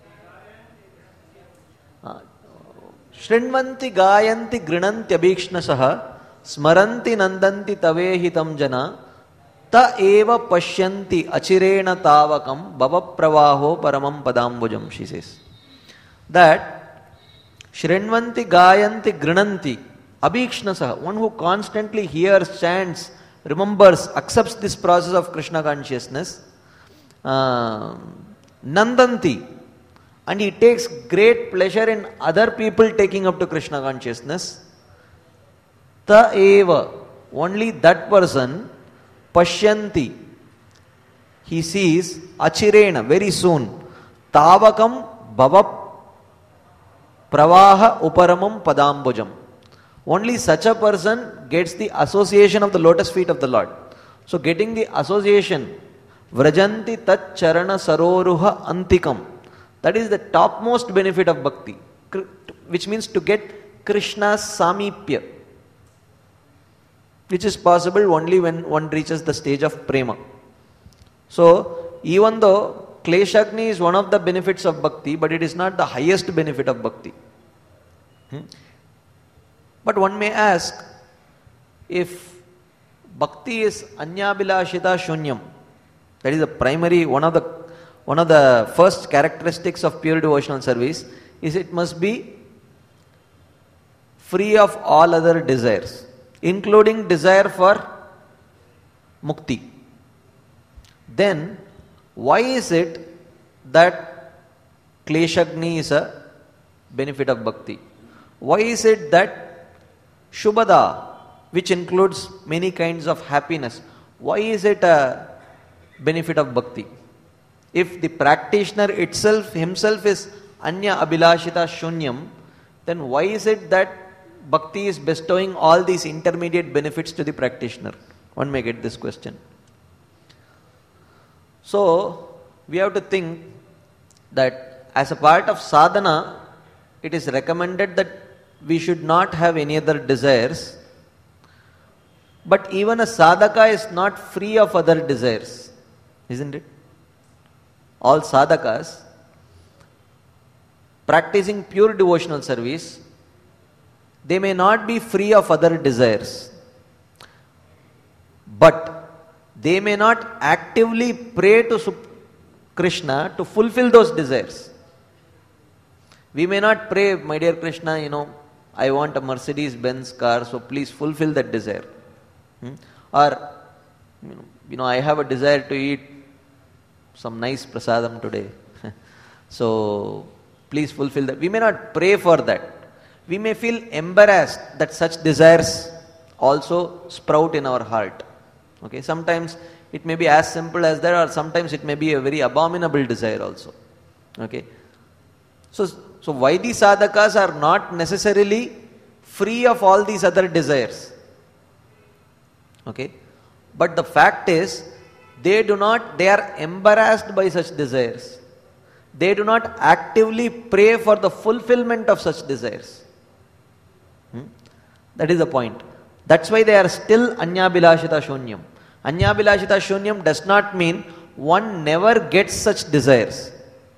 Uh, Shrinvanti gayanti grinanti abhikshnasaha smaranti nandanti tavehitam jana ta eva pashyanti achirena tavakam bhava pravaho paramam padambujam, she says. That Shrinvanti gayanti grinanti abhikshnasaha, one who constantly hears, chants, remembers, accepts this process of Krishna consciousness, uh, nandanti, and he takes great pleasure in other people taking up to Krishna consciousness, ta eva, only that person, pashyanti, he sees, achirena, very soon, tavakam bhava pravaha uparamam padambujam. Only such a person gets the association of the lotus feet of the Lord. So getting the association, vrajanti tat charana saroruha antikam, that is the topmost benefit of bhakti, which means to get Krishna's samipya, which is possible only when one reaches the stage of prema. So even though Kleshagni is one of the benefits of bhakti, but it is not the highest benefit of bhakti. Hmm? But one may ask, if bhakti is anyabhilashita shunyam, that is the primary, one of the one of the first characteristics of pure devotional service is it must be free of all other desires, including desire for mukti. Then why is it that Kleshagni is a benefit of bhakti? Why is it that Shubhada, which includes many kinds of happiness, why is it a benefit of bhakti? If the practitioner itself, himself is anya abhilashita shunyam, then why is it that bhakti is bestowing all these intermediate benefits to the practitioner? One may get this question. So, we have to think that as a part of sadhana, it is recommended that we should not have any other desires. But even a sadhaka is not free of other desires, isn't it? All sadhakas practicing pure devotional service, they may not be free of other desires, but they may not actively pray to Krishna to fulfill those desires. We may not pray, my dear Krishna, you know, I want a Mercedes-Benz car, so please fulfill that desire. Hmm? Or, you know, you know, I have a desire to eat some nice prasadam today. So, please fulfill that. We may not pray for that. We may feel embarrassed that such desires also sprout in our heart. Okay, sometimes it may be as simple as that, or sometimes it may be a very abominable desire also. Okay, so so Vaidhi sadhakas are not necessarily free of all these other desires. Okay, but the fact is, they do not, they are embarrassed by such desires. They do not actively pray for the fulfillment of such desires. Hmm? That is the point. That's why they are still Anyabhilashita Shunyam. Anyabhilashita Shunyam does not mean one never gets such desires.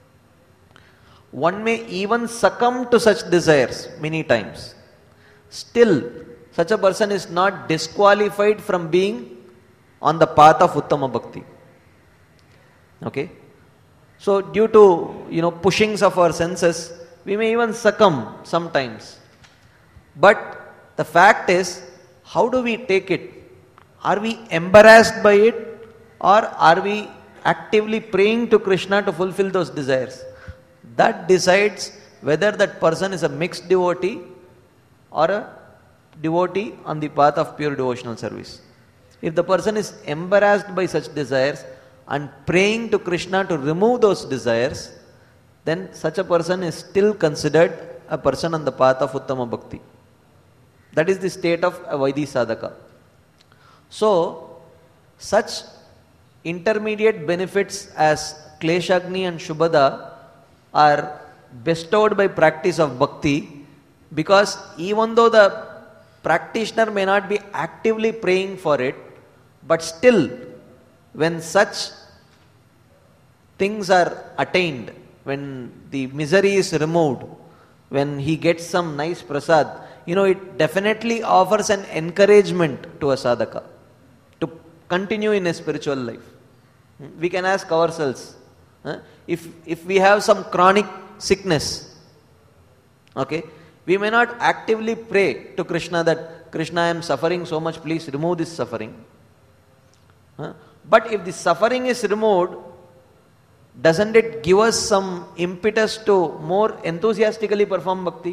One may even succumb to such desires many times. Still, such a person is not disqualified from being on the path of Uttama Bhakti. Okay? So, due to, you know, pushings of our senses, we may even succumb sometimes. But the fact is, how do we take it? Are we embarrassed by it, or are we actively praying to Krishna to fulfill those desires? That decides whether that person is a mixed devotee or a devotee on the path of pure devotional service. If the person is embarrassed by such desires and praying to Krishna to remove those desires, then such a person is still considered a person on the path of Uttama Bhakti. That is the state of a Vaidhi sadhaka. So, such intermediate benefits as Kleshagni and Shubhada are bestowed by practice of Bhakti, because even though the practitioner may not be actively praying for it, but still, when such things are attained, when the misery is removed, when he gets some nice prasad, you know, it definitely offers an encouragement to a sadhaka to continue in a spiritual life. We can ask ourselves, huh? if if we have some chronic sickness, okay, we may not actively pray to Krishna that, Krishna, I am suffering so much, please remove this suffering. Huh? But if the suffering is removed, doesn't it give us some impetus to more enthusiastically perform bhakti?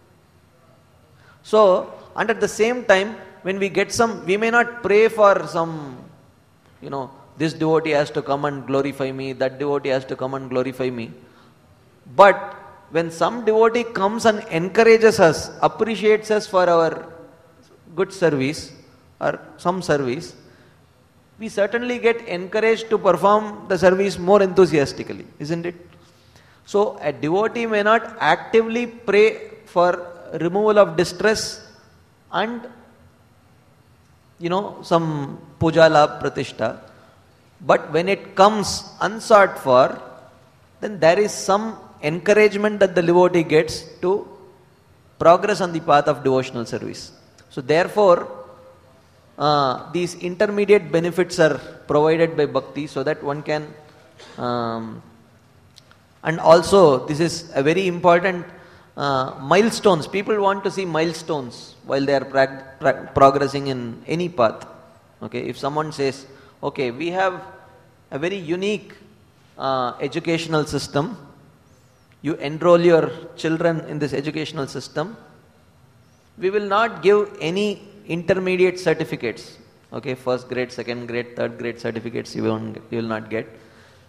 So, and at the same time, when we get some, we may not pray for some, you know, this devotee has to come and glorify me, that devotee has to come and glorify me. But when some devotee comes and encourages us, appreciates us for our good service or some service, we certainly get encouraged to perform the service more enthusiastically, isn't it? So, a devotee may not actively pray for removal of distress and, you know, some puja labh pratishtha, but when it comes unsought for, then there is some encouragement that the devotee gets to progress on the path of devotional service. So therefore, uh, these intermediate benefits are provided by bhakti so that one can, um, and also this is a very important uh, milestones. People want to see milestones while they are prag- pra- progressing in any path. Okay, if someone says, okay, we have a very unique uh, educational system, you enroll your children in this educational system, we will not give any intermediate certificates. Okay, first grade, second grade, third grade certificates you will, you will not get.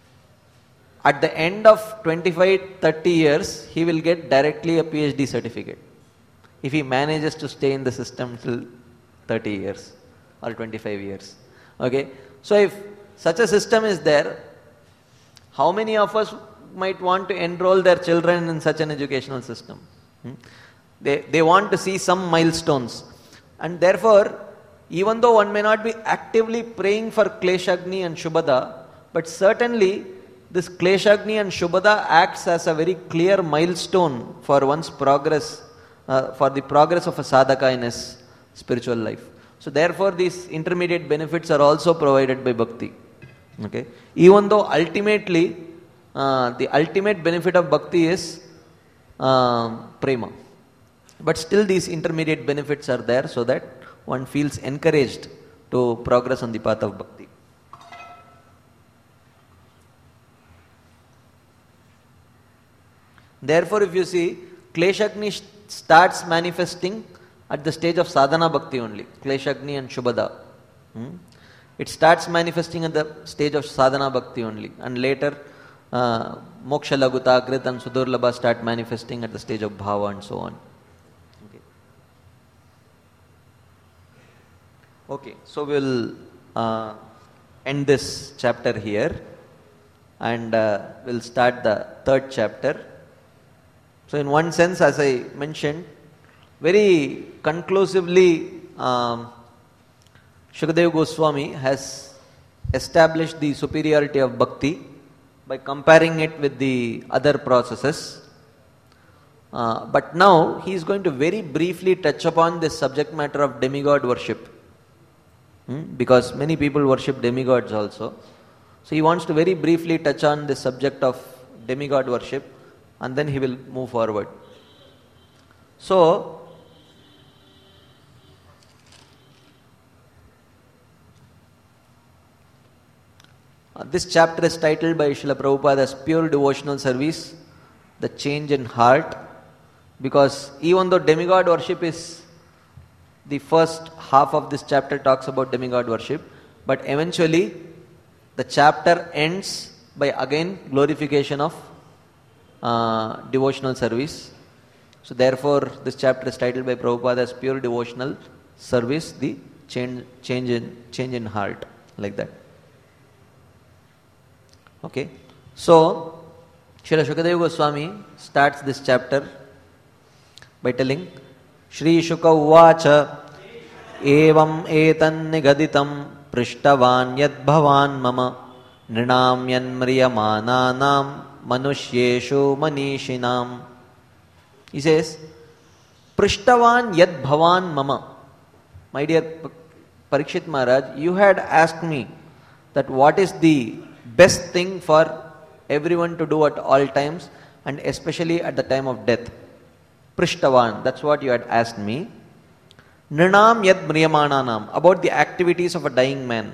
At the end of twenty-five to thirty years, he will get directly a PhD certificate if he manages to stay in the system till thirty years or twenty-five years. Okay, so if such a system is there, how many of us might want to enroll their children in such an educational system? Hmm? They, they want to see some milestones. And therefore, even though one may not be actively praying for Kleshagni and Shubhada, but certainly this Kleshagni and Shubhada acts as a very clear milestone for one's progress, uh, for the progress of a sadhaka in his spiritual life. So therefore, these intermediate benefits are also provided by bhakti. Okay, even though ultimately uh, the ultimate benefit of bhakti is uh, prema, but still these intermediate benefits are there so that one feels encouraged to progress on the path of bhakti. Therefore, if you see, Kleshagni starts manifesting at the stage of sadhana bhakti only, Kleshagni and Shubhada. Hmm? It starts manifesting at the stage of sadhana bhakti only, and later uh, Moksha Laguta, Krit and Sudurlabha start manifesting at the stage of Bhava and so on. Okay, okay so we'll uh, end this chapter here, and uh, we'll start the third chapter. So in one sense, as I mentioned, very conclusively, um, Shukadeva Goswami has established the superiority of bhakti by comparing it with the other processes. Uh, but now he is going to very briefly touch upon this subject matter of demigod worship. Hmm? Because many people worship demigods also. So he wants to very briefly touch on the subject of demigod worship, and then he will move forward. So, Uh, this chapter is titled by Srila Prabhupada as Pure Devotional Service, the Change in Heart, because even though demigod worship is, the first half of this chapter talks about demigod worship, but eventually the chapter ends by again glorification of uh, devotional service. So therefore this chapter is titled by Prabhupada as Pure Devotional Service, the change, change, in, change in heart, like that. Okay, so Srila Shukadeva Goswami starts this chapter by telling, Shri Shuka Uvacha Evam etan nigaditam prishtavan yad bhavan mama nrinam yanmriyamananam manushyeshu manishinam. He says, Prishtavan yad bhavan mama. My dear Parikshit Maharaj, you had asked me that what is the best thing for everyone to do at all times, and especially at the time of death. Prishtavan, that's what you had asked me. Nrinam yad mriyamananam, about the activities of a dying man.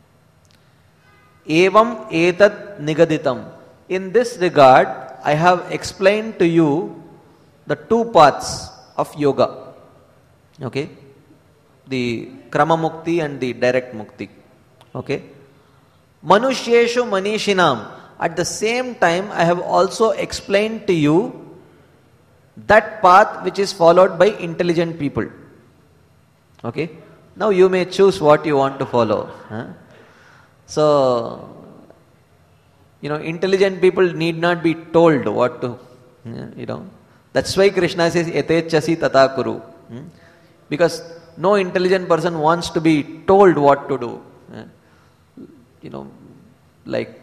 Evam etat nigaditam. In this regard, I have explained to you the two paths of yoga. Okay? The Krama Mukti and the direct Mukti. Okay? Manushyeshu manishinam. At the same time, I have also explained to you that path which is followed by intelligent people. Okay? Now you may choose what you want to follow. Huh? So, you know, intelligent people need not be told what to, you know. That's why Krishna says, Yatechasi tata kuru. Hmm? Because no intelligent person wants to be told what to do. You know, like,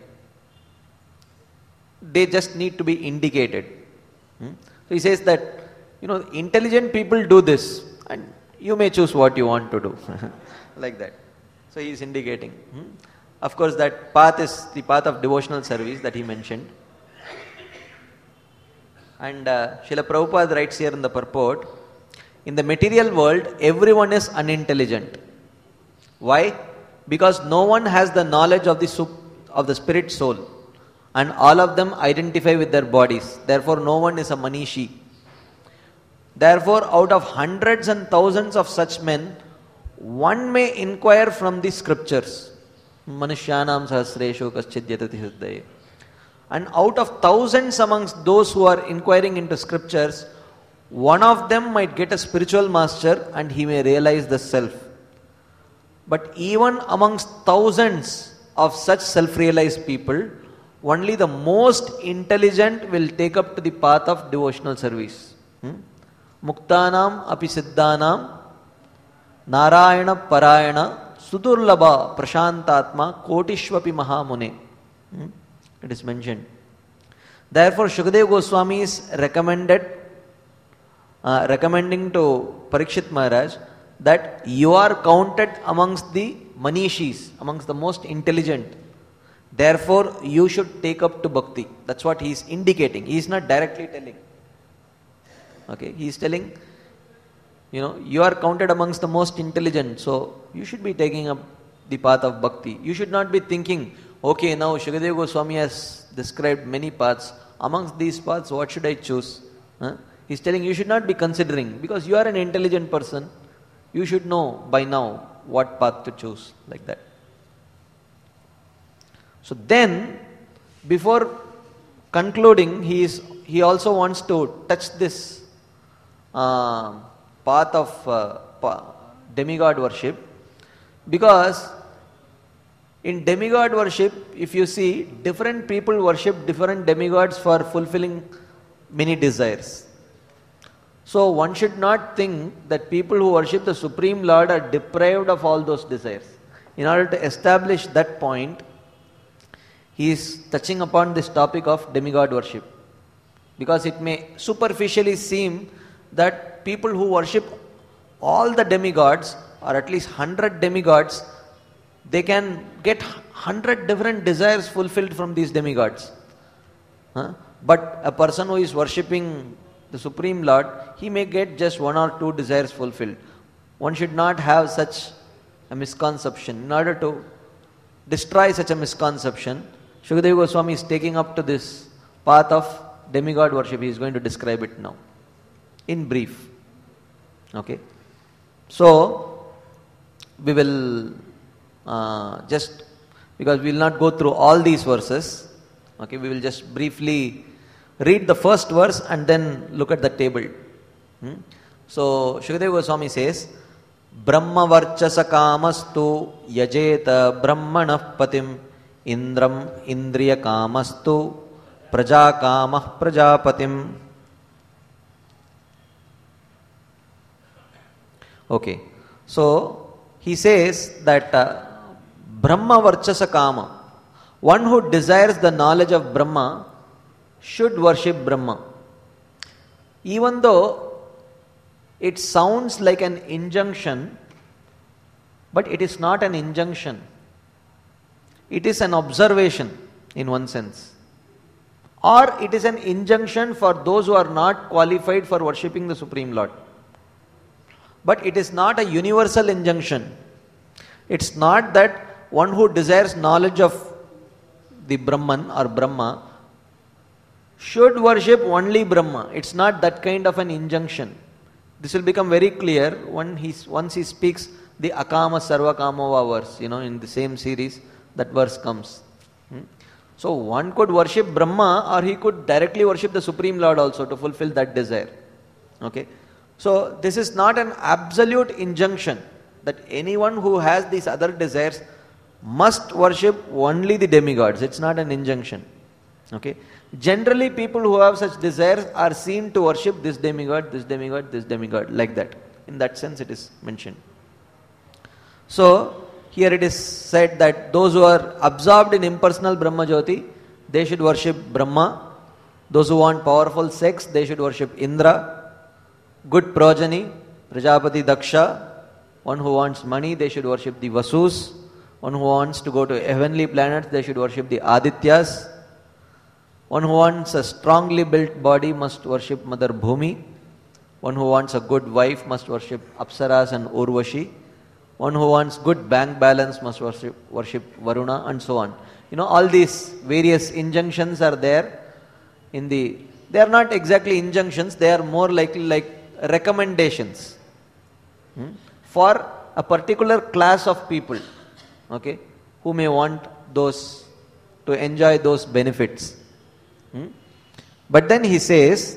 they just need to be indicated. Hmm? So he says that, you know, intelligent people do this, and you may choose what you want to do. Like that. So he is indicating. Hmm? Of course, that path is the path of devotional service that he mentioned. And uh, Srila Prabhupada writes here in the purport, in the material world, everyone is unintelligent. Why? Because no one has the knowledge of the sup- of the spirit soul, and all of them identify with their bodies. Therefore, no one is a manishi. Therefore, out of hundreds and thousands of such men, one may inquire from the scriptures. Manushyanam sahasreshu kaschid yatati hriddaye. And out of thousands amongst those who are inquiring into scriptures, one of them might get a spiritual master and he may realize the self. But even amongst thousands of such self-realized people, only the most intelligent will take up to the path of devotional service. Hmm? Muktanam api siddhanam narayana parayana sudurlabha prashantatma kotishvapi mahamune. Hmm? It is mentioned. Therefore, Shukadeva Goswami is recommended, uh, recommending to Parikshit Maharaj that you are counted amongst the manishis, amongst the most intelligent. Therefore, you should take up to bhakti. That's what he is indicating. He is not directly telling. Okay, he is telling, you know, you are counted amongst the most intelligent, so you should be taking up the path of bhakti. You should not be thinking, okay, now Shukadeva Goswami has described many paths. Amongst these paths, what should I choose? Huh? He's telling you should not be considering, because you are an intelligent person. You should know by now what path to choose, like that. So then, before concluding, he is he also wants to touch this uh, path of uh, demigod worship, because in demigod worship, if you see, different people worship different demigods for fulfilling many desires. So one should not think that people who worship the Supreme Lord are deprived of all those desires. In order to establish that point, he is touching upon this topic of demigod worship. Because it may superficially seem that people who worship all the demigods, or at least hundred demigods, they can get hundred different desires fulfilled from these demigods. Huh? But a person who is worshipping the Supreme Lord, he may get just one or two desires fulfilled. One should not have such a misconception. In order to destroy such a misconception, Shukadeva Goswami is taking up to this path of demigod worship. He is going to describe it now, in brief. Okay. So, we will uh, just, because we will not go through all these verses, okay, we will just briefly read the first verse and then look at the table. Hmm? So, Shukadeva Goswami says, Brahma varchasa kamastu yajeta brahmanah patim indram indriya kamastu praja kamah prajapatim. Okay, so he says that uh, Brahma varchasa kama, one who desires the knowledge of Brahma should worship Brahma. Even though it sounds like an injunction, but it is not an injunction. It is an observation in one sense. Or it is an injunction for those who are not qualified for worshipping the Supreme Lord. But it is not a universal injunction. It's not that one who desires knowledge of the Brahman or Brahma should worship only Brahma. It's not that kind of an injunction. This will become very clear when he, once he speaks the Akama Sarva Kamava verse. You know, in the same series, that verse comes. Hmm? So one could worship Brahma, or he could directly worship the Supreme Lord also to fulfill that desire. Okay. So this is not an absolute injunction that anyone who has these other desires must worship only the demigods. It's not an injunction. Okay. Generally, people who have such desires are seen to worship this demigod, this demigod, this demigod, like that. In that sense, it is mentioned. So here it is said that those who are absorbed in impersonal Brahma Jyoti, they should worship Brahma. Those who want powerful sex, they should worship Indra. Good progeny, Prajapati Daksha. One who wants money, they should worship the Vasus. One who wants to go to heavenly planets, they should worship the Adityas. One who wants a strongly built body must worship Mother Bhumi. One who wants a good wife must worship Apsaras and Urvashi. One who wants good bank balance must worship, worship Varuna, and so on. You know, all these various injunctions are there in the, they are not exactly injunctions, they are more likely like recommendations hmm, for a particular class of people, okay, who may want those, to enjoy those benefits. Hmm? But then he says,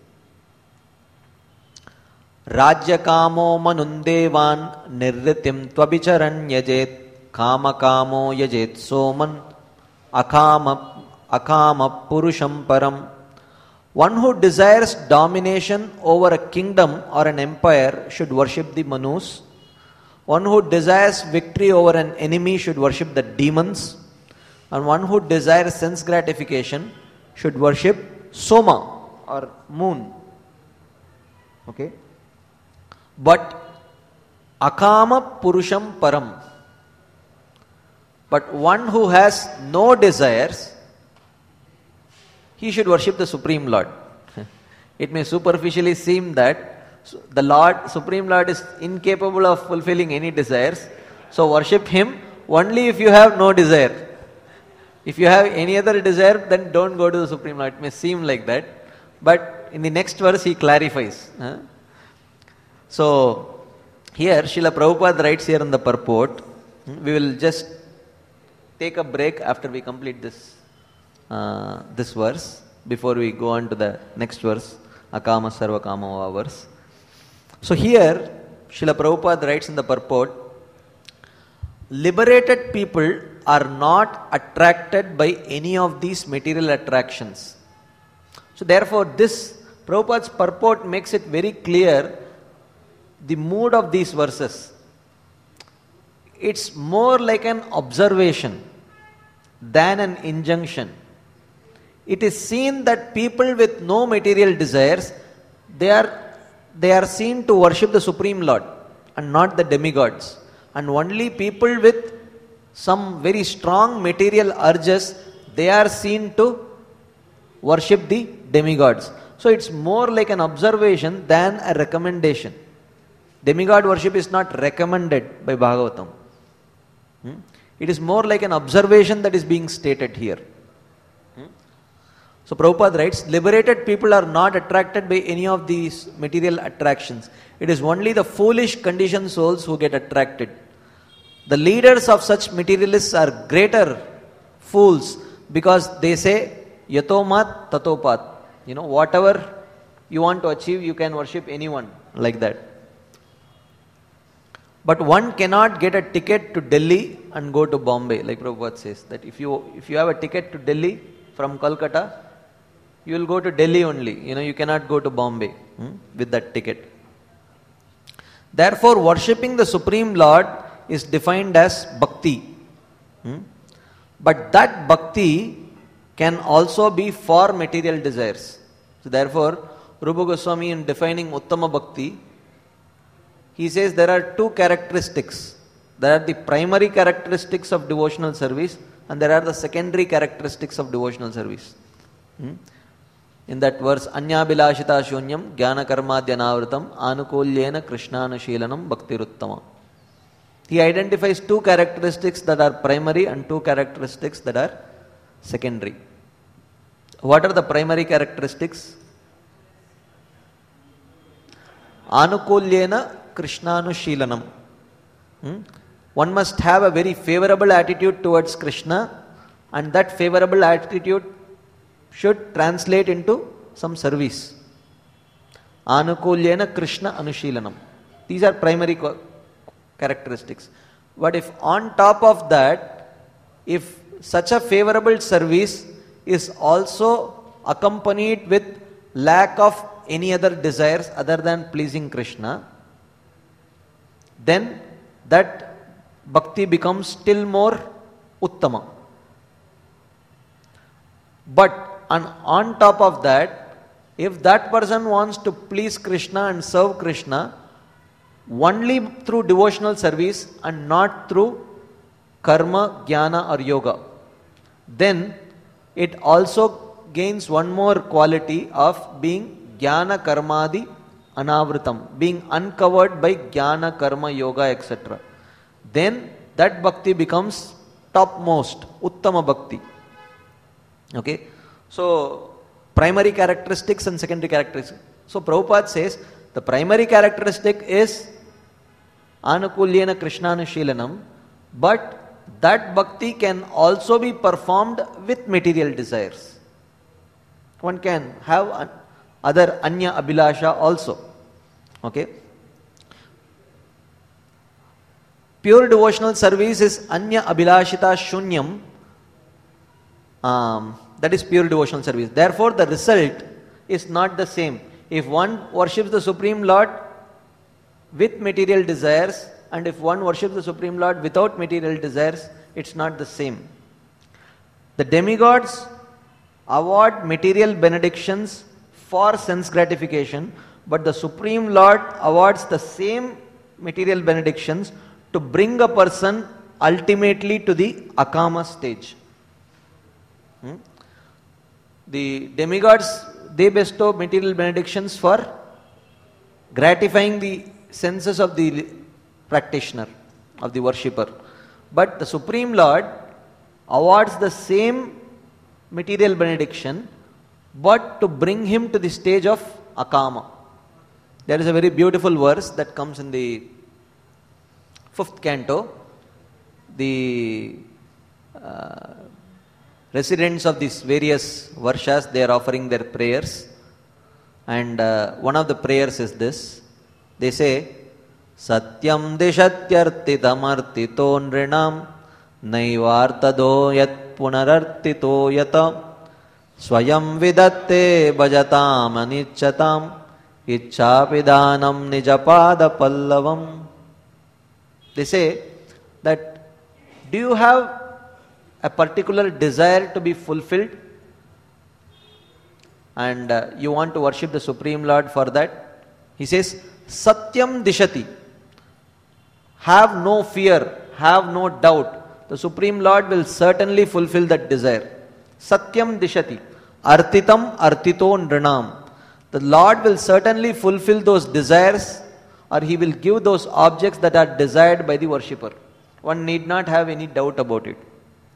Rajya kamo manundevan nirritim tvabicharan yajet kama kamo yajet soman akama akama purusham param. One who desires domination over a kingdom or an empire should worship the Manus. One who desires victory over an enemy should worship the demons. And one who desires sense gratification should worship Soma or moon. Okay. But Akama Purusham Param. But one who has no desires, he should worship the Supreme Lord. It may superficially seem that the Lord, Supreme Lord is incapable of fulfilling any desires. So worship Him only if you have no desire. If you have any other desire, then don't go to the Supreme Lord. It may seem like that. But in the next verse he clarifies. Huh? So, here Srila Prabhupada writes here in the purport, we will just take a break after we complete this, uh, this verse, before we go on to the next verse, Akama Sarva Kama verse. So here, Srila Prabhupada writes in the purport, liberated people are not attracted by any of these material attractions. So therefore, this Prabhupada's purport makes it very clear the mood of these verses. It's more like an observation than an injunction. It is seen that people with no material desires, they are, they are seen to worship the Supreme Lord and not the demigods. And only people with some very strong material urges, they are seen to worship the demigods. So it's more like an observation than a recommendation. Demigod worship is not recommended by Bhagavatam. Hmm? It is more like an observation that is being stated here. Hmm? So Prabhupada writes, liberated people are not attracted by any of these material attractions. It is only the foolish conditioned souls who get attracted. The leaders of such materialists are greater fools because they say, Yatomat Tatopat. You know, whatever you want to achieve, you can worship anyone like that. But one cannot get a ticket to Delhi and go to Bombay, like Prabhupada says, that if you if you have a ticket to Delhi from Kolkata, you will go to Delhi only. You know, you cannot go to Bombay hmm, with that ticket. Therefore, worshipping the Supreme Lord is defined as bhakti. Hmm? But that bhakti can also be for material desires. So therefore, Rupa Goswami, in defining Uttama Bhakti, he says there are two characteristics. There are the primary characteristics of devotional service and there are the secondary characteristics of devotional service. Hmm? In that verse, Anya Bilashita Shunyam Jnana Karmadhyanavritam Anukulyena Krishnanushilanam Bhaktiruttama. He identifies two characteristics that are primary and two characteristics that are secondary. What are the primary characteristics? Anukulyena Krishnanushilanam. Hmm? One must have a very favorable attitude towards Krishna, and that favorable attitude should translate into some service. Anukulyena Krishna Anushilanam. These are primary co- characteristics. But if on top of that, if such a favorable service is also accompanied with lack of any other desires other than pleasing Krishna, then that bhakti becomes still more uttama. But and on top of that, if that person wants to please Krishna and serve Krishna only through devotional service and not through karma, jnana or yoga, then it also gains one more quality of being jnana karmadi anavritam, being uncovered by jnana, karma, yoga, et cetera. Then that bhakti becomes topmost, uttama bhakti. Okay? So, primary characteristics and secondary characteristics. So, Prabhupada says, the primary characteristic is Anukulyena Krishnanushilanam, but that bhakti can also be performed with material desires. One can have other Anya Abhilasha also. Okay? Pure devotional service is Anya Abhilashita Shunyam. Um, that is pure devotional service. Therefore, the result is not the same. If one worships the Supreme Lord with material desires, and if one worships the Supreme Lord without material desires, it's not the same. The demigods award material benedictions for sense gratification, but the Supreme Lord awards the same material benedictions to bring a person ultimately to the akama stage. Hmm? The demigods, they bestow material benedictions for gratifying the senses of the practitioner, of the worshipper. But the Supreme Lord awards the same material benediction but to bring him to the stage of akama. There is a very beautiful verse that comes in the fifth canto. The uh, residents of these various varshas, they are offering their prayers, and uh, one of the prayers is this. They say, Satyam dishatyartitamartito nrinam naivartado yat punarartito yata swayam vidatte bhajatam anichatam ichchapidanam nijapada pallavam. They say that, do you have a particular desire to be fulfilled, and uh, you want to worship the Supreme Lord for that? He says, Satyam dishati. Have no fear, have no doubt. The Supreme Lord will certainly fulfill that desire. Satyam dishati. Artitam artito nrinam. The Lord will certainly fulfill those desires, or He will give those objects that are desired by the worshipper. One need not have any doubt about it.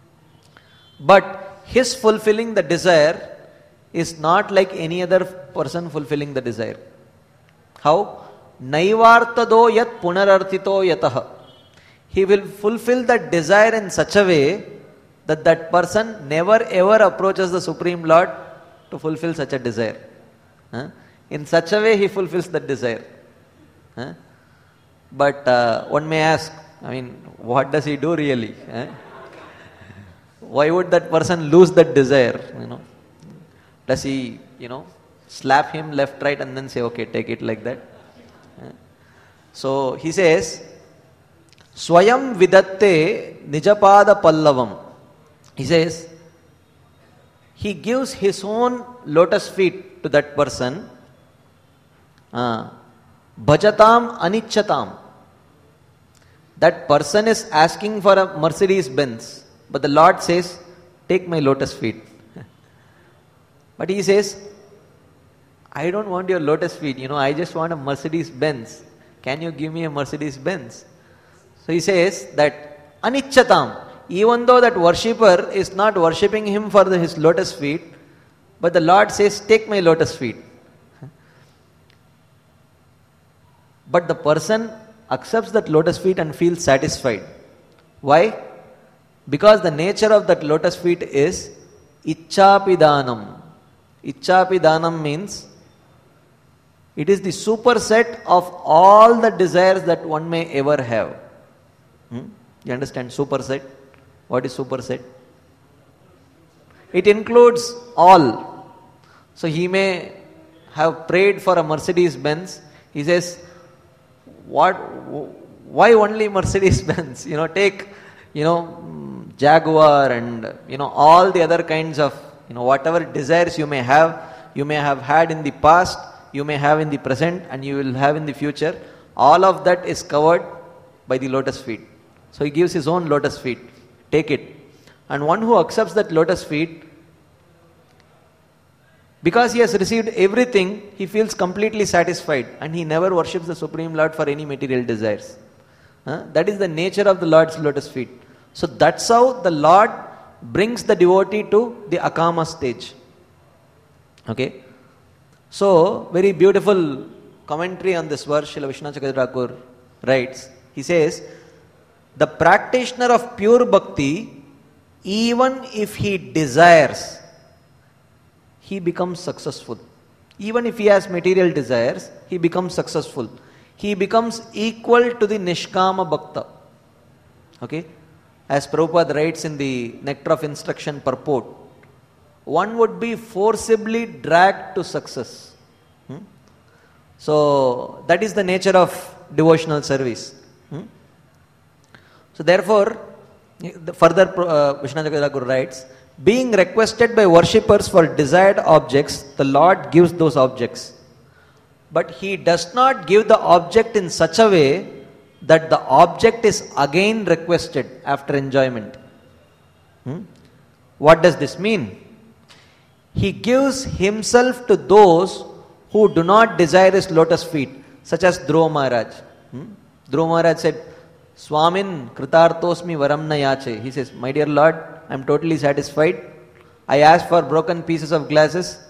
But His fulfilling the desire is not like any other person fulfilling the desire. How? Naivartado yat punarartito yataha. He will fulfill that desire in such a way that that person never ever approaches the Supreme Lord to fulfill such a desire. Huh? In such a way He fulfills that desire. Huh? But uh, one may ask, I mean, what does He do really? Huh? Why would that person lose that desire? You know, does He, you know, slap him left, right, and then say, okay, take it like that? Huh? So He says, Swayam vidatte nijapada pallavam. He says, He gives His own lotus feet to that person. Uh, Bhajatam anichatam. That person is asking for a Mercedes Benz, but the Lord says, take my lotus feet. But he says, I don't want your lotus feet, you know, I just want a Mercedes Benz. Can you give me a Mercedes Benz? So he says that anichatam, even though that worshipper is not worshipping him for the, his lotus feet, but the Lord says, take my lotus feet. But the person accepts that lotus feet and feels satisfied. Why? Because the nature of that lotus feet is Ichchapidanam. Ichchapidanam means it is the superset of all the desires that one may ever have. Hmm? You understand superset? What is superset? It includes all. So he may have prayed for a Mercedes Benz. He says, what, why only Mercedes Benz? You know, take, you know, Jaguar and, you know, all the other kinds of, you know, whatever desires you may have, you may have had in the past, you may have in the present, and you will have in the future. All of that is covered by the lotus feet. So he gives his own lotus feet. Take it. And one who accepts that lotus feet, because he has received everything, he feels completely satisfied, and he never worships the Supreme Lord for any material desires. Huh? That is the nature of the Lord's lotus feet. So that's how the Lord brings the devotee to the akama stage. Okay. So, very beautiful commentary on this verse, Srila Vishwanath Chakravarti Thakur writes, he says, the practitioner of pure bhakti, even if he desires, he becomes successful. Even if he has material desires, he becomes successful. He becomes equal to the Nishkama Bhakta. Okay? As Prabhupada writes in the Nectar of Instruction purport, one would be forcibly dragged to success. Hmm? So, that is the nature of devotional service. Hmm? So, therefore, the further uh, Vishwanath Chakravarti Thakur writes, being requested by worshippers for desired objects, the Lord gives those objects. But He does not give the object in such a way that the object is again requested after enjoyment. Hmm? What does this mean? He gives Himself to those who do not desire His lotus feet, such as Dhruva Maharaj. Hmm? Dhruva Maharaj said, Swamin kritartosmi varam na yache. He says, my dear Lord, I am totally satisfied. I asked for broken pieces of glasses.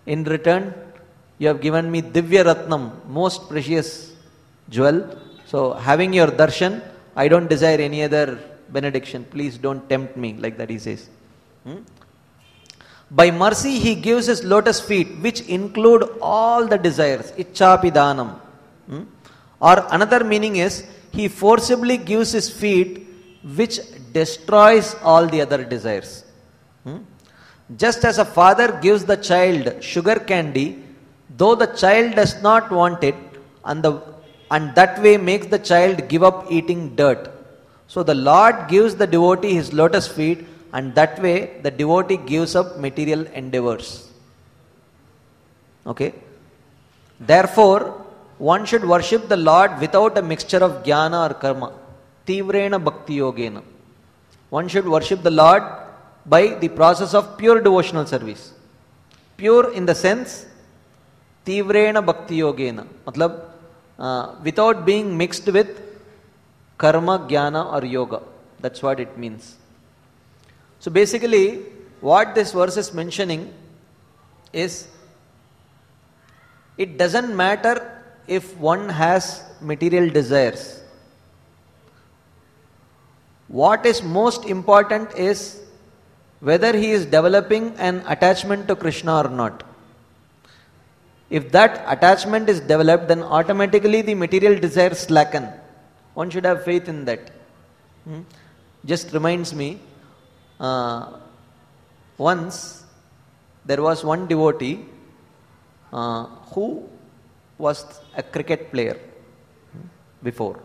In return, you have given me Divya Ratnam, most precious jewel. So having your darshan, I don't desire any other benediction. Please don't tempt me, like that he says. Hmm? By mercy, he gives his lotus feet, which include all the desires. Ichchapidanam. Hmm? Or another meaning is, he forcibly gives his feet, which destroys all the other desires. Hmm? Just as a father gives the child sugar candy, though the child does not want it, and, the, and that way makes the child give up eating dirt. So the Lord gives the devotee his lotus feet, and that way the devotee gives up material endeavors. Okay? Therefore, one should worship the Lord without a mixture of jnana or karma. Tivrena bhakti yogena. One should worship the Lord by the process of pure devotional service. Pure in the sense, tivrena bhakti yogena. Matlab, uh, without being mixed with karma, jnana or yoga. That's what it means. So basically, what this verse is mentioning is, it doesn't matter if one has material desires. What is most important is whether he is developing an attachment to Krishna or not. If that attachment is developed, then automatically the material desires slacken. One should have faith in that. Hmm? Just reminds me, uh, once there was one devotee uh, who was a cricket player before.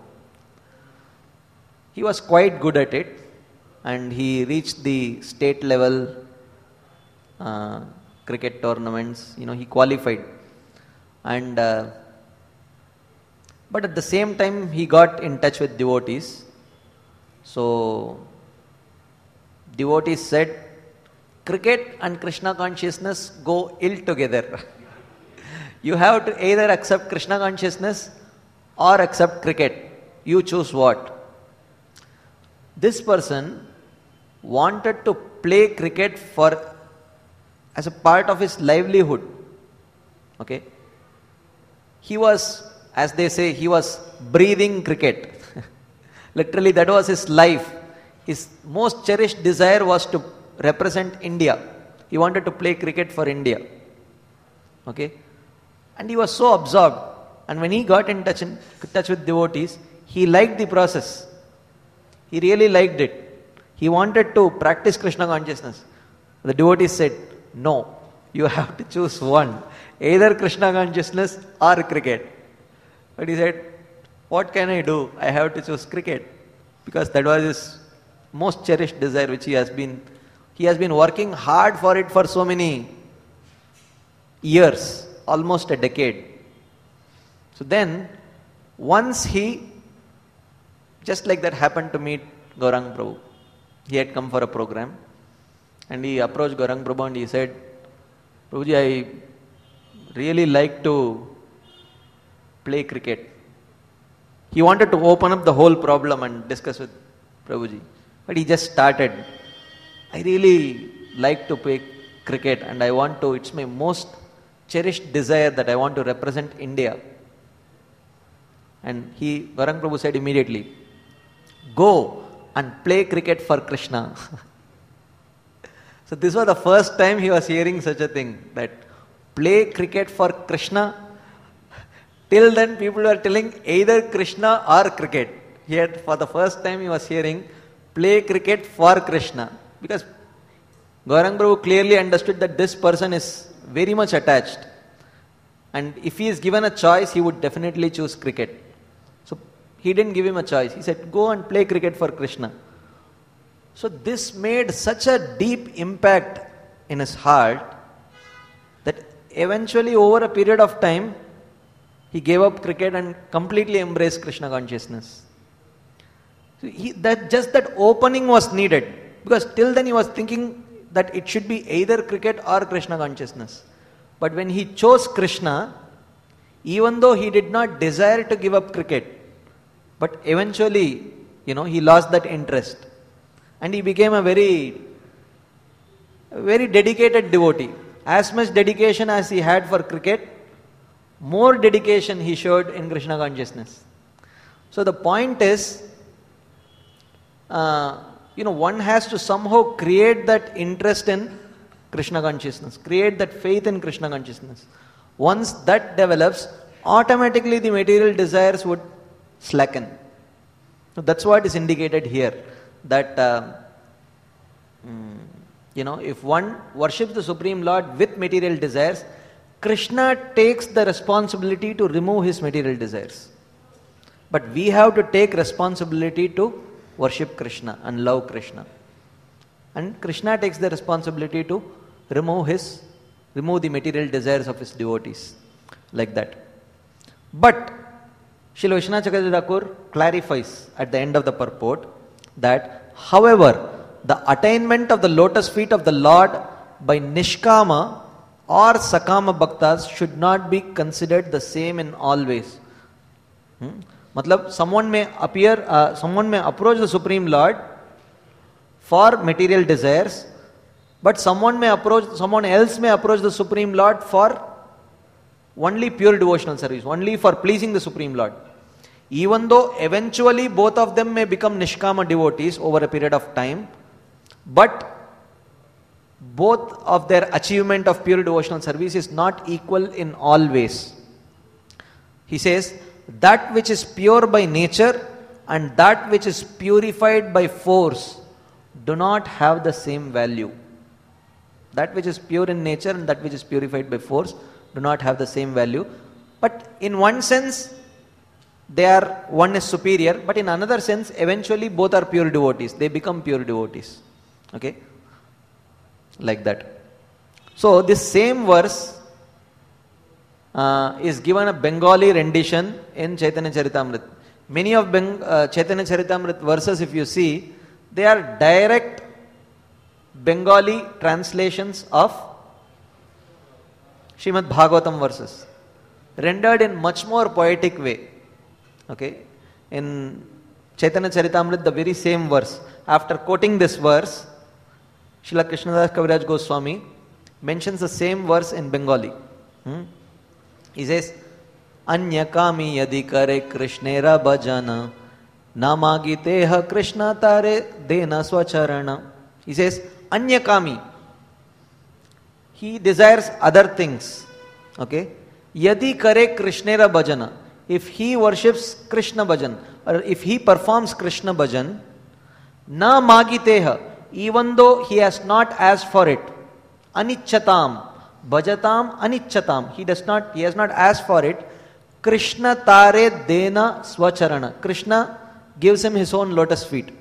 He was quite good at it, and he reached the state level uh, cricket tournaments. You know, he qualified, and uh, but at the same time he got in touch with devotees. So devotees said, cricket and Krishna consciousness go ill together. You have to either accept Krishna consciousness or accept cricket. You choose what? This person wanted to play cricket for as a part of his livelihood. Okay? He was, as they say, he was breathing cricket. Literally, that was his life. His most cherished desire was to represent India. He wanted to play cricket for India. Okay? And he was so absorbed. And when he got in touch, in touch with devotees, he liked the process. He really liked it. He wanted to practice Krishna consciousness. The devotees said, no, you have to choose one. Either Krishna consciousness or cricket. But he said, what can I do? I have to choose cricket. Because that was his most cherished desire, which he has been, he has been working hard for it for so many years. Almost a decade. So then, once he, just like that happened to meet Gaurang Prabhu. He had come for a program, and he approached Gaurang Prabhu and he said, Prabhuji, I really like to play cricket. He wanted to open up the whole problem and discuss with Prabhuji. But he just started. I really like to play cricket, and I want to, it's my most cherished desire that I want to represent India. And he, Gaurang Prabhu said immediately, go and play cricket for Krishna. So this was the first time he was hearing such a thing, that play cricket for Krishna. Till then people were telling either Krishna or cricket. Yet for the first time he was hearing play cricket for Krishna. Because Gaurang Prabhu clearly understood that this person is very much attached, and if he is given a choice, he would definitely choose cricket. So he didn't give him a choice. He said, go and play cricket for Krishna. So this made such a deep impact in his heart that eventually over a period of time he gave up cricket and completely embraced Krishna consciousness. So he, that just that opening was needed, because till then he was thinking that it should be either cricket or Krishna consciousness. But when he chose Krishna, even though he did not desire to give up cricket, but eventually, you know, he lost that interest. And he became a very, very dedicated devotee. as much dedication as he had for cricket, more dedication he showed in Krishna consciousness. So the point is, uh, you know, one has to somehow create that interest in Krishna consciousness, create that faith in Krishna consciousness. Once that develops, automatically the material desires would slacken. So that's what is indicated here, that uh, mm, you know, if one worships the Supreme Lord with material desires, Krishna takes the responsibility to remove his material desires. But we have to take responsibility to worship Krishna and love Krishna. And Krishna takes the responsibility to remove his, remove the material desires of his devotees. Like that. But Srila Vishwanath Chakravarti Thakur clarifies at the end of the purport that, however, the attainment of the lotus feet of the Lord by Nishkama or Sakama Bhaktas should not be considered the same in all ways. Hmm? Matlab, someone may appear, uh, someone may approach the Supreme Lord for material desires, but someone may approach, someone else may approach the Supreme Lord for only pure devotional service, only for pleasing the Supreme Lord. Even though eventually both of them may become Nishkama devotees over a period of time, but both of their achievement of pure devotional service is not equal in all ways. He says, that which is pure by nature and that which is purified by force do not have the same value. That which is pure in nature and that which is purified by force do not have the same value. But in one sense, they are, one is superior, but in another sense, eventually both are pure devotees. They become pure devotees. Okay? Like that. So, this same verse uh, is given a Bengali rendition in Chaitanya Charitamrita. Many of Beng- uh, Chaitanya Charitamrita verses, if you see, they are direct Bengali translations of Srimad Bhagavatam verses, rendered in much more poetic way. Okay? In Chaitanya Charitamrita, the very same verse, after quoting this verse, Srila Krishnadas Kaviraj Goswami mentions the same verse in Bengali. Hmm? He says, Anya kami yadi kare Krishnera bhajana namagiteha Krishna tare dena swacharana. He says, Anya kami. He desires other things. Okay? Yadi kare Krishnera bhajana. If he worships Krishna bhajan, or if he performs Krishna bhajan, na magiteha, even though he has not asked for it, anichatam, bhajatam anichatam, he does not, he has not asked for it, Krishna tare dena swacharana. Krishna gives him his own lotus feet.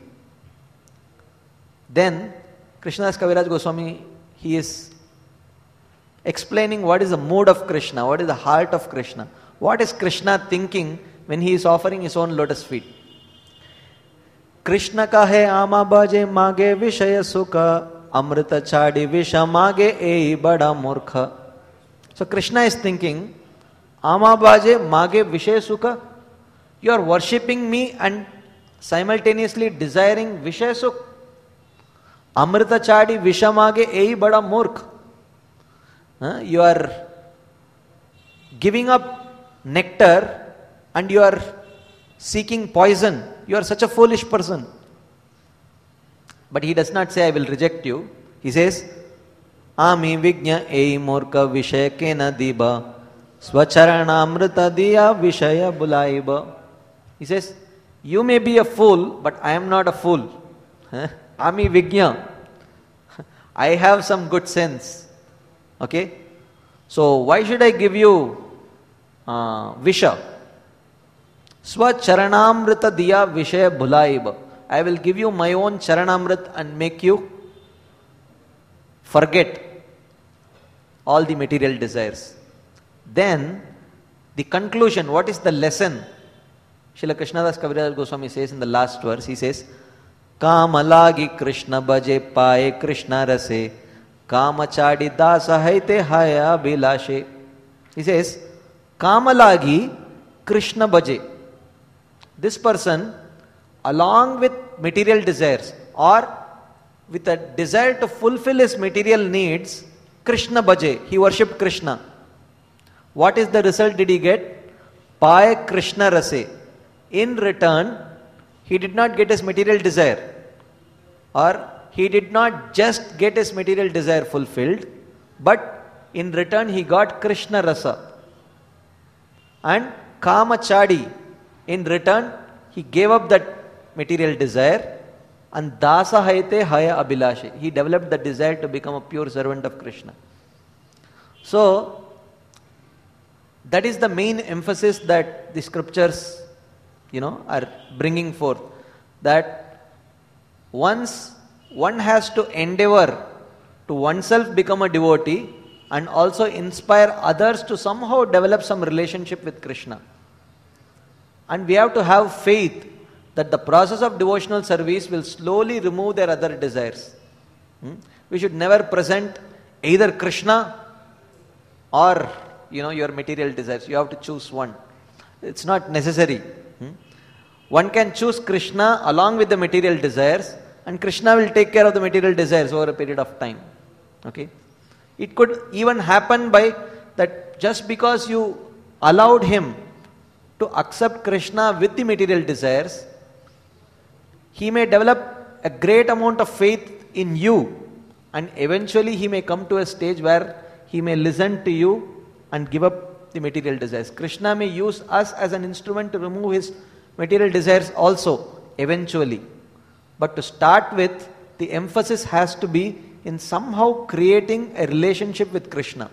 Then, Krishnadas Kaviraj Goswami, he is explaining what is the mood of Krishna, what is the heart of Krishna. What is Krishna thinking when he is offering his own lotus feet? Krishna kahe ama bhaje mage vishaya sukha amrita chadi visha mage ei bada murkha. So Krishna is thinking, ama bhaje mage vishaya sukha. You are worshipping me and simultaneously desiring vishaya sukha. Amrita chadi visha mage ei bada murkha. Huh? You are giving up nectar and you are seeking poison. You are such a foolish person. But he does not say, I will reject you. He says, Ami vignya ei murka vishaya kena diba swacharana amrita diya vishaya bulaiba. He says, you may be a fool, but I am not a fool. Ami vignya. I have some good sense. Okay? So why should I give you uh, visha? Swacharanamrita diya vishaya bhulaiba. I will give you my own charanamrit and make you forget all the material desires. Then, the conclusion, what is the lesson? Srila Krishnadas Kaviraj Goswami says in the last verse, he says, Kamalagi Krishna bhaje paye Krishna rase Kamachadi dasa haite haya bilashe. He says, Kamalagi Krishna bhaje. This person, along with material desires or with a desire to fulfill his material needs, Krishna bhaje, he worshipped Krishna. What is the result did he get? Paye Krishna rase. In return, he did not get his material desire. Or he did not just get his material desire fulfilled, but in return he got Krishna rasa. And Kama chadi, in return he gave up that material desire, and Dasa haite haya abhilashi. He developed the desire to become a pure servant of Krishna. So, that is the main emphasis that the scriptures, you know, are bringing forth. That once one has to endeavor to oneself become a devotee and also inspire others to somehow develop some relationship with Krishna. And we have to have faith that the process of devotional service will slowly remove their other desires. Hmm? We should never present either Krishna or, you know, your material desires. You have to choose one. It's not necessary. Hmm? One can choose Krishna along with the material desires, and Krishna will take care of the material desires over a period of time. Okay? It could even happen by that just because you allowed him to accept Krishna with the material desires, he may develop a great amount of faith in you, and eventually he may come to a stage where he may listen to you and give up the material desires. Krishna may use us as an instrument to remove his material desires also, eventually. But to start with, the emphasis has to be in somehow creating a relationship with Krishna.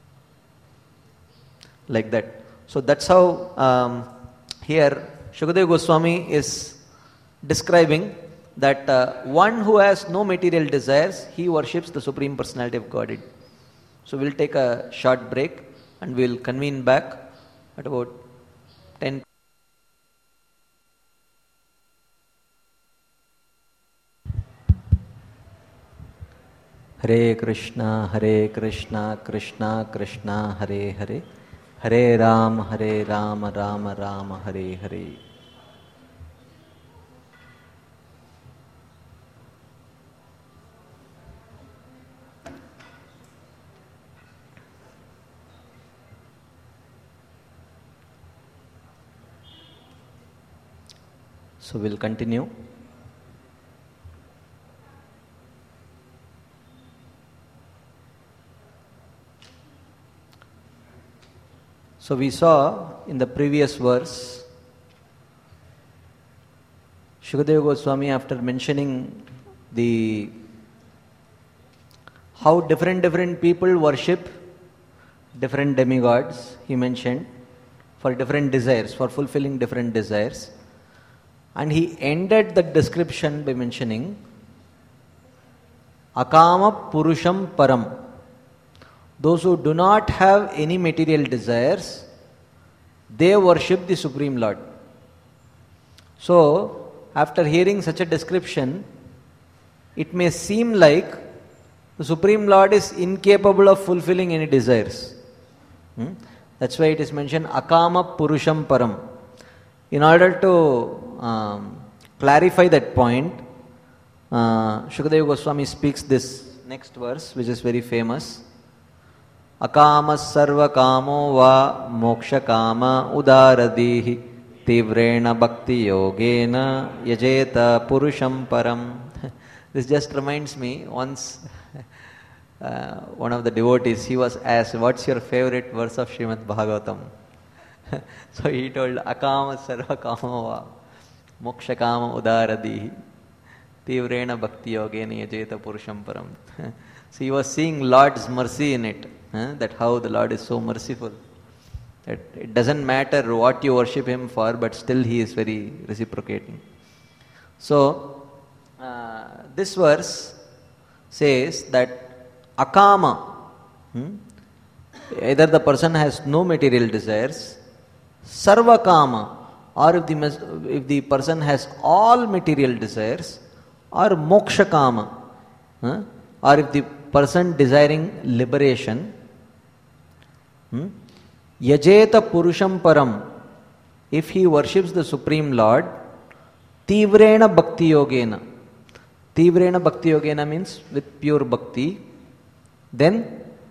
Like that. So that's how um, here Shukadeva Goswami is describing that uh, one who has no material desires, he worships the Supreme Personality of Godhead. So we'll take a short break and we'll convene back at about ten. Hare Krishna, Hare Krishna, Krishna Krishna, Hare Hare, Hare Ram, Hare Ram, Ram Ram, Hare Hare. So we'll continue. So we saw in the previous verse, Shukadeva Goswami, after mentioning the how different different people worship different demigods, he mentioned for different desires, for fulfilling different desires. And he ended the description by mentioning Akama Purusham Param. Those who do not have any material desires, they worship the Supreme Lord. So, after hearing such a description, it may seem like the Supreme Lord is incapable of fulfilling any desires. Hmm? That's why it is mentioned Akama Purusham Param. In order to um, clarify that point, uh, Shukadeva Goswami speaks this next verse, which is very famous. Akama sarva kamo va moksha kama udaradihi tivrena bhakti yogena yajeta purusham param. This just reminds me, once uh, one of the devotees, he was asked, what's your favorite verse of Srimad Bhagavatam? So he told, Akama sarva kamo va moksha kama udaradihi tivrena bhakti yogena yajeta purusham param. So he was seeing Lord's mercy in it. Huh? That how the Lord is so merciful. That it doesn't matter what you worship Him for, but still He is very reciprocating. So, uh, this verse says that akama, hmm? either the person has no material desires, sarva kama, or if the, if the person has all material desires, or moksha kama, huh? or if the person desiring liberation, hmm? yajeta purusham param, if he worships the Supreme Lord, tivrena bhakti yogena. Tivrena bhakti yogena means with pure bhakti. Then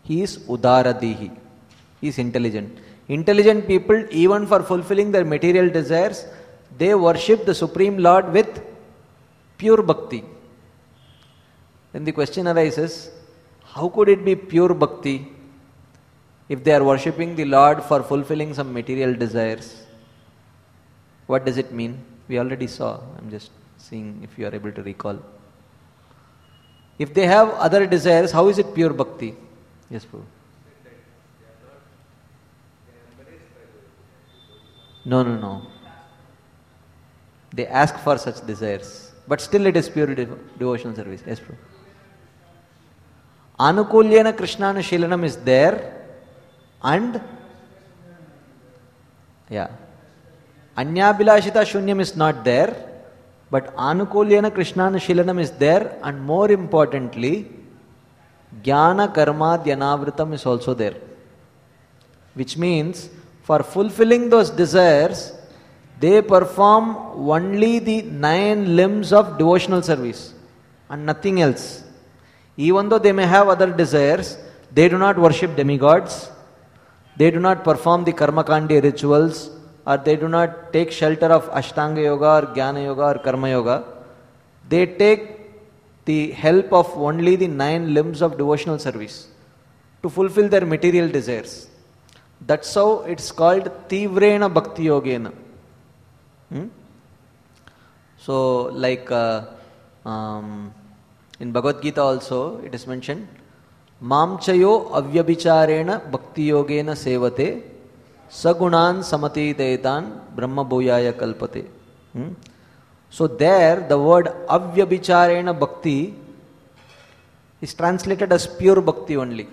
he is Udaradihi. He is intelligent. Intelligent people, even for fulfilling their material desires, they worship the Supreme Lord with pure bhakti. Then the question arises, how could it be pure bhakti if they are worshipping the Lord for fulfilling some material desires? What does it mean? We already saw. I'm just seeing if you are able to recall. If they have other desires, how is it pure bhakti? Yes, Prabhu. No, no, no. They ask for such desires. But still it is pure dev- devotional service. Yes, Prabhu. Anukulyena Krishnana Shilanam is there and yeah. Anyabhilashita Shunyam is not there, but Anukulyena Krishnana Shilanam is there, and more importantly, Jnana Karma Dhyanavritam is also there. Which means, for fulfilling those desires, they perform only the nine limbs of devotional service and nothing else. Even though they may have other desires, they do not worship demigods, they do not perform the Karmakandi rituals, or they do not take shelter of Ashtanga Yoga or Jnana Yoga or Karma Yoga. They take the help of only the nine limbs of devotional service to fulfill their material desires. That's how it's called Tivrena Bhakti Yogena. Hmm? So, like uh, um, in Bhagavad Gita also, it is mentioned, Mamchayo avyabhicharena bhakti yogena sevate sagunan samati detan brahma bhuyaya kalpate. Hmm? So there the word avyabhicharena bhakti is translated as pure bhakti only.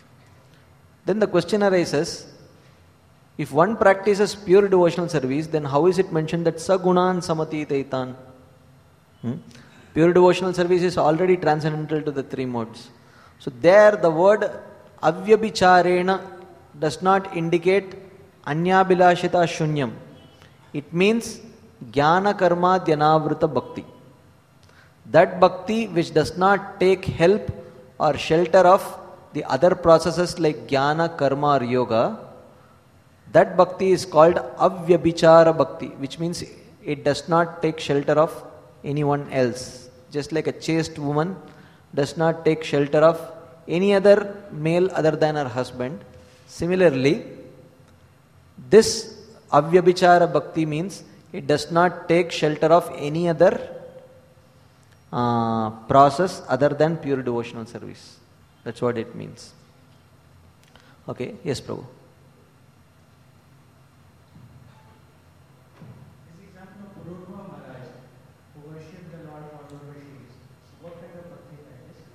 Then the question arises, if one practices pure devotional service, then how is it mentioned that sagunan samati detan? Hmm? Pure devotional service is already transcendental to the three modes. So there the word avyabhicharena does not indicate anyabhilashita shunyam. It means jnana karma dhyanavrita bhakti. That bhakti which does not take help or shelter of the other processes like jnana, karma or yoga, that bhakti is called avyabhichara bhakti, which means it does not take shelter of anyone else. Just like a chaste woman does not take shelter of any other male other than her husband. Similarly, this avyabhichara bhakti means it does not take shelter of any other uh, process other than pure devotional service. That's what it means. Okay, yes, Prabhu. This example of Pururva Maharaj, who worshipped the Lord for Urvashis. So what kind of bhakti that is?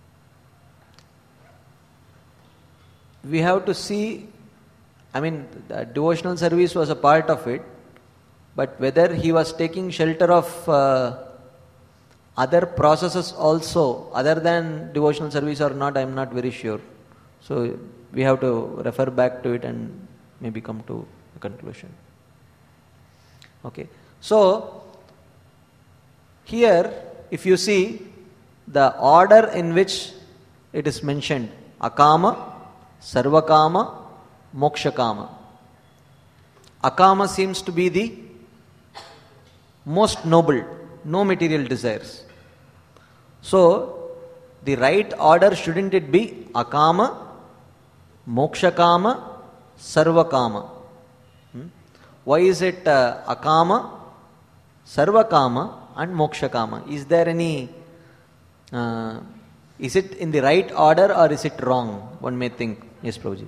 We have to see, I mean, the devotional service was a part of it, but whether he was taking shelter of uh, other processes also, other than devotional service or not, I am not very sure. So we have to refer back to it and maybe come to a conclusion. Okay. So here, if you see the order in which it is mentioned, akama, sarvakama, mokshakama. Akama seems to be the most noble, no material desires. So, the right order shouldn't it be akama, mokshakama, sarvakama? Hmm? Why is it uh, akama, sarvakama and mokshakama? Is there any, uh, is it in the right order or is it wrong? One may think. Yes, Prabhuji.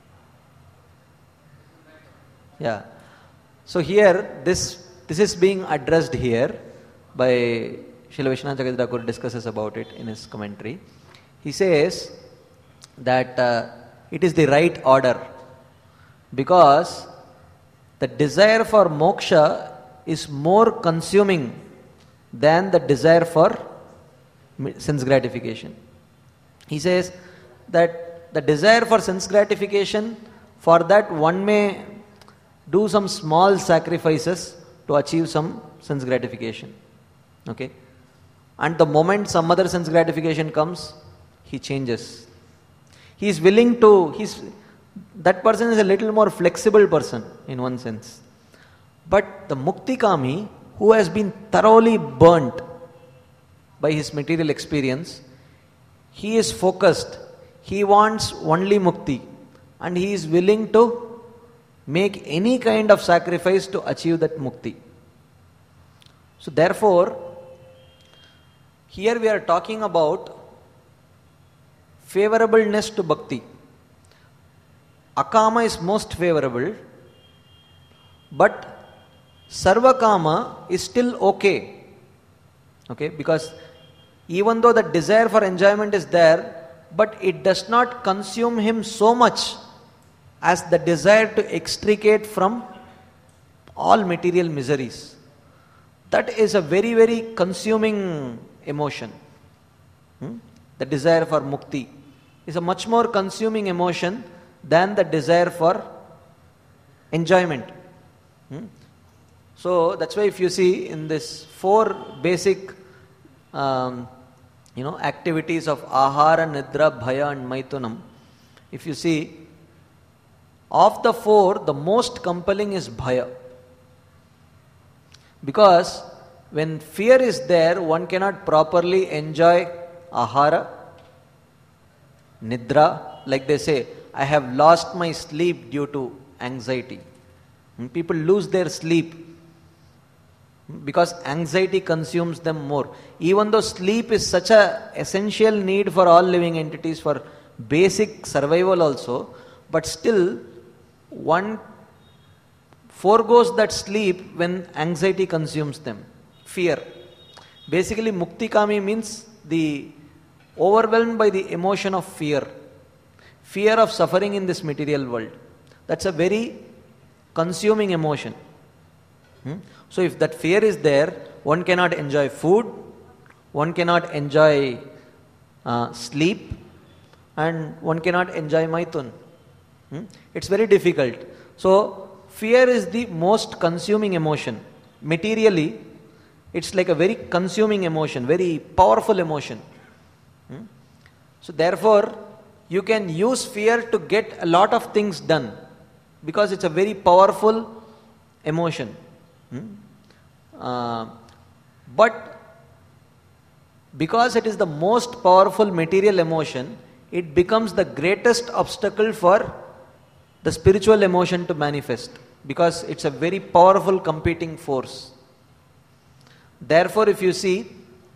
Yeah. So here, this this is being addressed here by Srila Vishwanath Chakravarti Thakur discusses about it in his commentary. He says that uh, it is the right order because the desire for moksha is more consuming than the desire for sense gratification. He says that the desire for sense gratification, for that one may do some small sacrifices to achieve some sense gratification. Okay? And the moment some other sense gratification comes, he changes. He is willing to, he's, that person is a little more flexible person in one sense. But the Muktikami, who has been thoroughly burnt by his material experience, he is focused. He wants only Mukti. And he is willing to make any kind of sacrifice to achieve that Mukti. So therefore, here we are talking about favorableness to Bhakti. Akama is most favorable, but Sarvakama is still okay. Okay, because even though the desire for enjoyment is there, but it does not consume him so much as the desire to extricate from all material miseries. That is a very, very consuming emotion. Hmm? The desire for mukti is a much more consuming emotion than the desire for enjoyment. Hmm? So that's why if you see in this four basic um, you know, activities of ahara, nidra, bhaya and maitunam, if you see, of the four, the most compelling is bhaya. Because when fear is there, one cannot properly enjoy ahara, nidra. Like they say, I have lost my sleep due to anxiety. People lose their sleep because anxiety consumes them more. Even though sleep is such an essential need for all living entities for basic survival also, but still one foregoes that sleep when anxiety consumes them. Fear. Basically, muktikami means the overwhelmed by the emotion of fear. Fear of suffering in this material world. That's a very consuming emotion. Hmm? So if that fear is there, one cannot enjoy food, one cannot enjoy uh, sleep, and one cannot enjoy maitun. Hmm? It's very difficult. So fear is the most consuming emotion. Materially, it's like a very consuming emotion, very powerful emotion. Hmm? So therefore, you can use fear to get a lot of things done because it's a very powerful emotion. Hmm? Uh, but because it is the most powerful material emotion, it becomes the greatest obstacle for the spiritual emotion to manifest because it's a very powerful competing force. Therefore, if you see,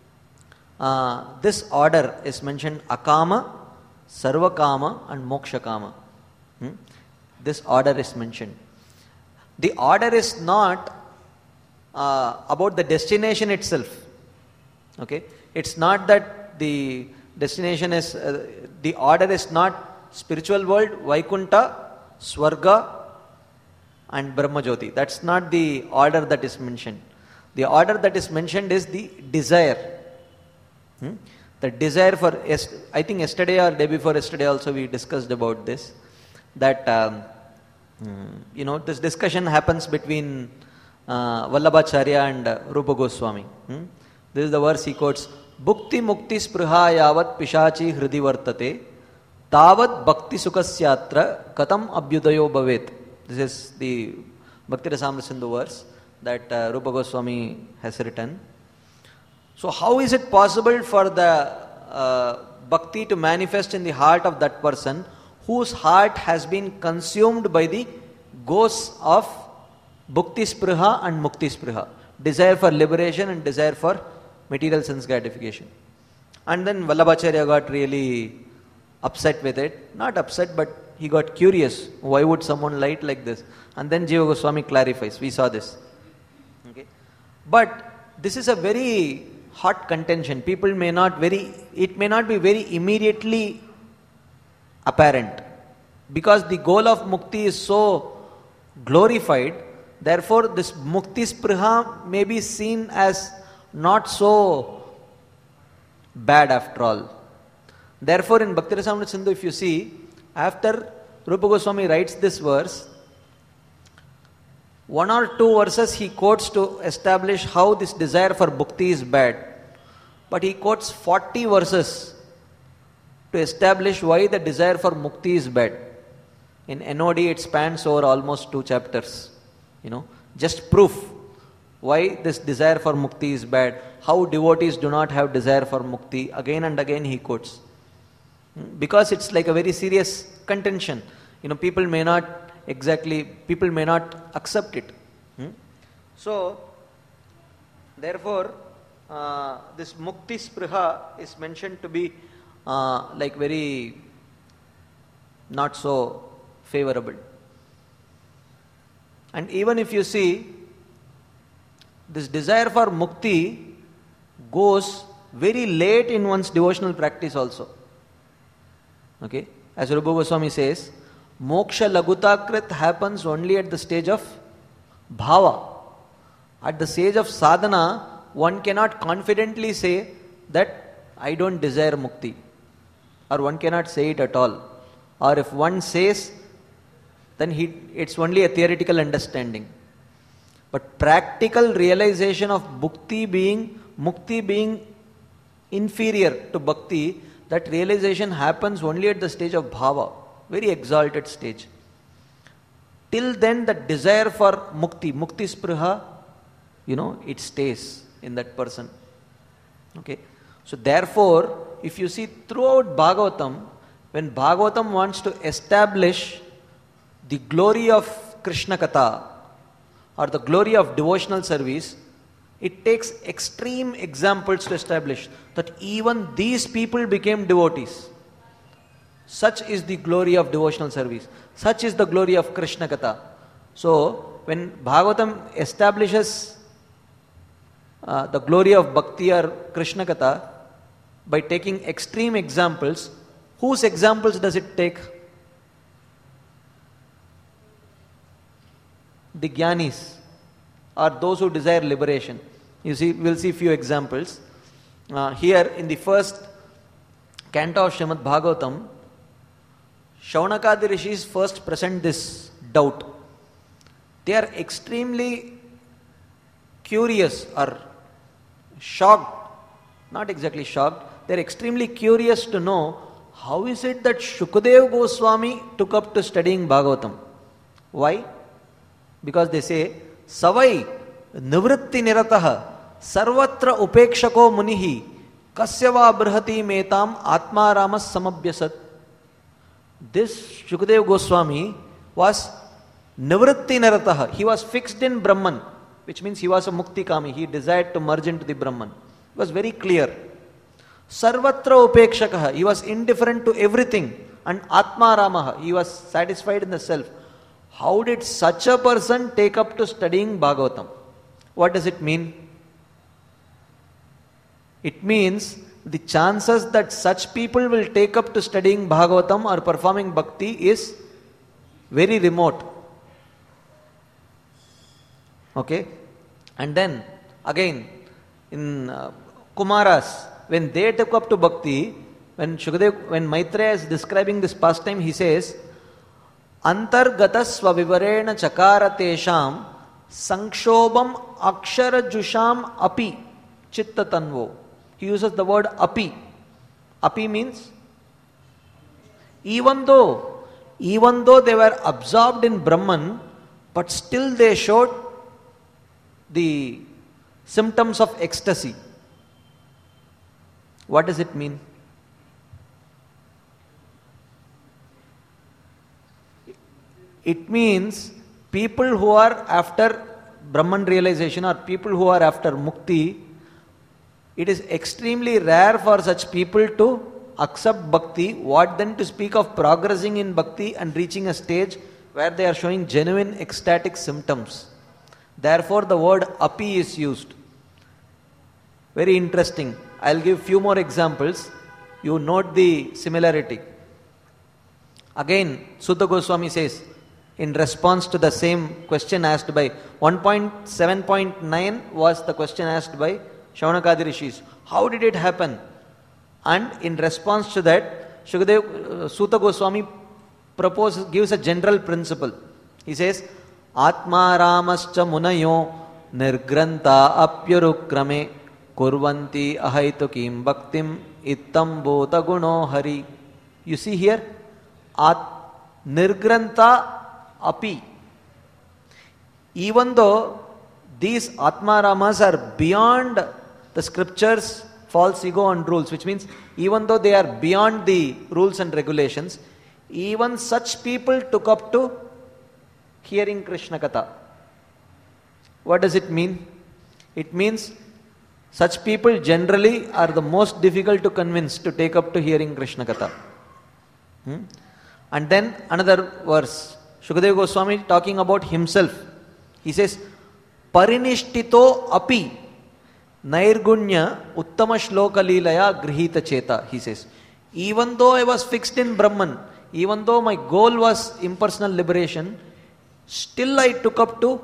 uh, this order is mentioned akama, sarvakama and mokshakama. Hmm? This order is mentioned. The order is not uh, about the destination itself. Okay, it's not that the destination is uh, the order is not spiritual world, Vaikunta, Swarga, and Brahmajyoti. That's not the order that is mentioned. The order that is mentioned is the desire. Hmm? The desire for, I think yesterday or day before yesterday also we discussed about this. That, um, you know, this discussion happens between uh, Vallabhacharya and uh, Rupa Goswami. Hmm? This is the verse he quotes. Bhukti mukti spruha yavat pishachi hridi vartate tavat bhakti sukasyatra katam abhyudayo bhavet. This is the Bhakti Rasamrita Sindhu verse that uh, Rupa Goswami has written. So how is it possible for the uh, bhakti to manifest in the heart of that person whose heart has been consumed by the ghosts of bhukti spruha and mukti spruha, desire for liberation and desire for material sense gratification? And then Vallabhacharya got really upset with it. Not upset, but he got curious. Why would someone light like this? And then Jiva Goswami clarifies. We saw this. Okay. But this is a very hot contention. People may not very, it may not be very immediately apparent. Because the goal of mukti is so glorified, therefore this mukti spruha may be seen as not so bad after all. Therefore in Bhakti Rasamrita Sindhu, if you see, after Rupa Goswami writes this verse, one or two verses he quotes to establish how this desire for bhukti is bad. But he quotes forty verses to establish why the desire for mukti is bad. In N O D it spans over almost two chapters. You know, just proof why this desire for mukti is bad, how devotees do not have desire for mukti, again and again he quotes. Because it's like a very serious contention. You know, people may not exactly, people may not accept it. Hmm? So, therefore, uh, this mukti spriha is mentioned to be uh, like very not so favorable. And even if you see, this desire for mukti goes very late in one's devotional practice also. Okay? As Rupa Goswami says, moksha lagutakrit happens only at the stage of bhava. At the stage of sadhana, one cannot confidently say that I don't desire mukti. Or one cannot say it at all. Or if one says, then he, it's only a theoretical understanding. But practical realization of bhukti being, mukti being inferior to bhakti, that realization happens only at the stage of bhava, very exalted stage. Till then, the desire for mukti, mukti spriha, you know, it stays in that person. Okay. So therefore, if you see throughout Bhagavatam, when Bhagavatam wants to establish the glory of Krishna Katha or the glory of devotional service, it takes extreme examples to establish that even these people became devotees. Such is the glory of devotional service. Such is the glory of Krishna Katha. So, when Bhagavatam establishes uh, the glory of Bhakti or Krishna Katha by taking extreme examples, whose examples does it take? The Jnanis, or those who desire liberation. You see, we'll see few examples. Uh, here in the first canto of Srimad Bhagavatam, Shaunakadi Rishis first present this doubt. They are extremely curious or shocked, not exactly shocked, they are extremely curious to know how is it that Shukadev Goswami took up to studying Bhagavatam. Why? Because they say, Savai nivritti nirataha sarvatra upekshako munihi kasyava brihati metam atmaramas samabhyasat. This Shukadev Goswami was nivritti nirataha. He was fixed in Brahman, which means he was a mukti kami. He desired to merge into the Brahman. It was very clear. Sarvatra upekshakaha. He was indifferent to everything. And atmaramaha. He was satisfied in the self. How did such a person take up to studying Bhagavatam? What does it mean? It means the chances that such people will take up to studying Bhagavatam or performing bhakti is very remote. Okay? And then, again, in uh, Kumaras, when they took up to bhakti, when Shukadev, when Maitreya is describing this pastime, he says, Antargata svavivarena chakara tesham sankshobam akshara jusham api chitta tanvo. He uses the word api. Api means even though, even though they were absorbed in Brahman, but still they showed the symptoms of ecstasy. What does it mean? It means people who are after Brahman realization or people who are after mukti, it is extremely rare for such people to accept bhakti. What then to speak of progressing in bhakti and reaching a stage where they are showing genuine ecstatic symptoms. Therefore, the word api is used. Very interesting. I'll give few more examples. You note the similarity. Again, Sutta Goswami says, in response to the same question asked by one point seven point nine was the question asked by Shaunakadi Rishis. How did it happen? And in response to that, Shukadev, uh, Sutta Goswami proposes, gives a general principle. He says, Atma Ramascha Munayo Nirgranta Apyarukrame Kurvanti Ahaitukim Bhaktim Ittam Bhota Guno Hari. You see here, At Nirgranta Api. Even though these Atma Ramas are beyond the scriptures, false ego and rules, which means even though they are beyond the rules and regulations, even such people took up to hearing Krishna Katha. What does it mean? It means such people generally are the most difficult to convince to take up to hearing Krishna Katha. Hmm? And then another verse, Shukadeva Goswami talking about himself. He says, Parinishtito api nairgunya uttama shloka leelaya grihita cheta. He says, even though I was fixed in Brahman, even though my goal was impersonal liberation, still I took up to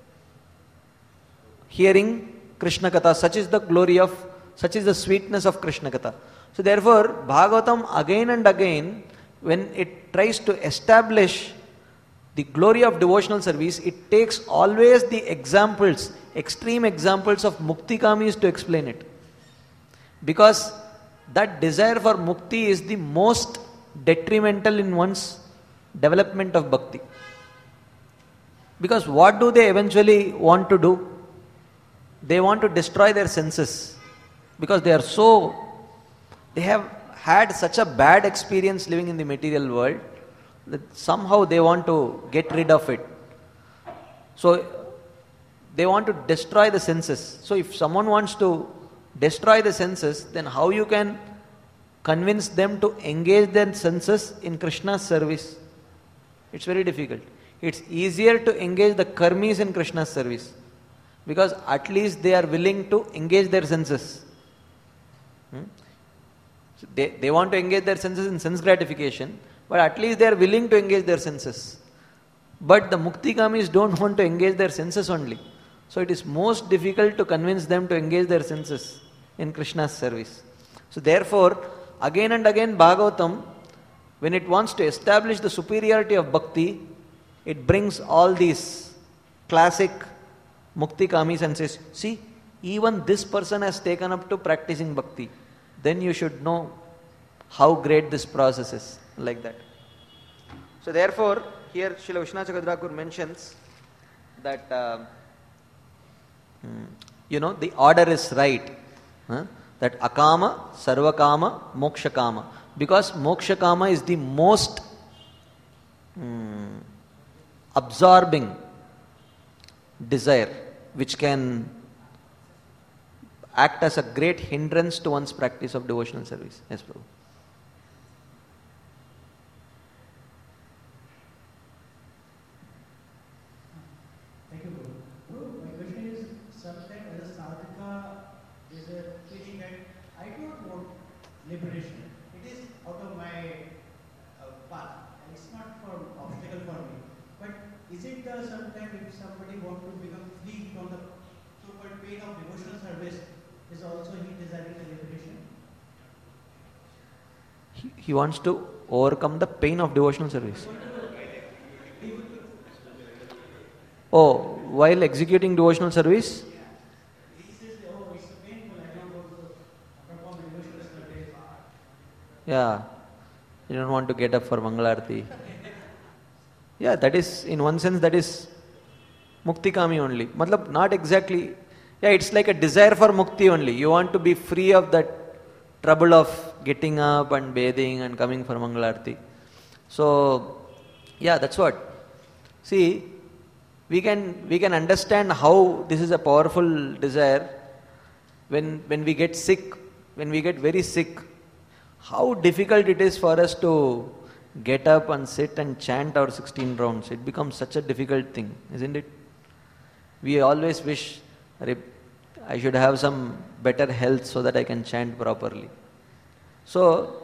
hearing Krishna Katha. Such is the glory of, such is the sweetness of Krishna Katha. So therefore, Bhagavatam again and again, when it tries to establish the glory of devotional service, it takes always the examples, extreme examples of Muktikamis to explain it. Because that desire for Mukti is the most detrimental in one's development of Bhakti. Because what do they eventually want to do? They want to destroy their senses. Because they are so, they have had such a bad experience living in the material world, that somehow they want to get rid of it. So they want to destroy the senses. So if someone wants to destroy the senses, then how you can convince them to engage their senses in Krishna's service? It's very difficult. It's easier to engage the karmis in Krishna's service, because at least they are willing to engage their senses. Hmm? So they, they want to engage their senses in sense gratification, but at least they are willing to engage their senses. But the Muktikamis don't want to engage their senses only. So it is most difficult to convince them to engage their senses in Krishna's service. So therefore, again and again Bhagavatam, when it wants to establish the superiority of Bhakti, it brings all these classic Muktikamis and says, see, even this person has taken up to practicing Bhakti. Then you should know how great this process is. Like that. So therefore, here Srila Vishwanath Chakravarti mentions that uh, hmm, you know, the order is right. Huh? That akama, sarvakama, mokshakama. Because mokshakama is the most hmm, absorbing desire, which can act as a great hindrance to one's practice of devotional service. Yes, Prabhu. Thank you, Guru. Guru, my question is, sometimes as a sadhaka, is a feeling that I don't want liberation. It is out of my uh, path. It's not for obstacle for me. But is it the sometimes if somebody wants to become free from the so-called pain of devotional service, is also he desiring the liberation? He, he wants to overcome the pain of devotional service. Oh, while executing devotional service? He says, oh, it's painful, I don't want to perform devotional service. Yeah, you don't want to get up for Mangalarti. Yeah, that is, in one sense, that is Muktikami only. Matlab, not exactly. Yeah, it's like a desire for Mukti only. You want to be free of that trouble of getting up and bathing and coming for Mangalarti. So, yeah, that's what. See, we can we can understand how this is a powerful desire when when we get sick, when we get very sick, how difficult it is for us to get up and sit and chant our sixteen rounds. It becomes such a difficult thing, isn't it? We always wish I should have some better health so that I can chant properly. So,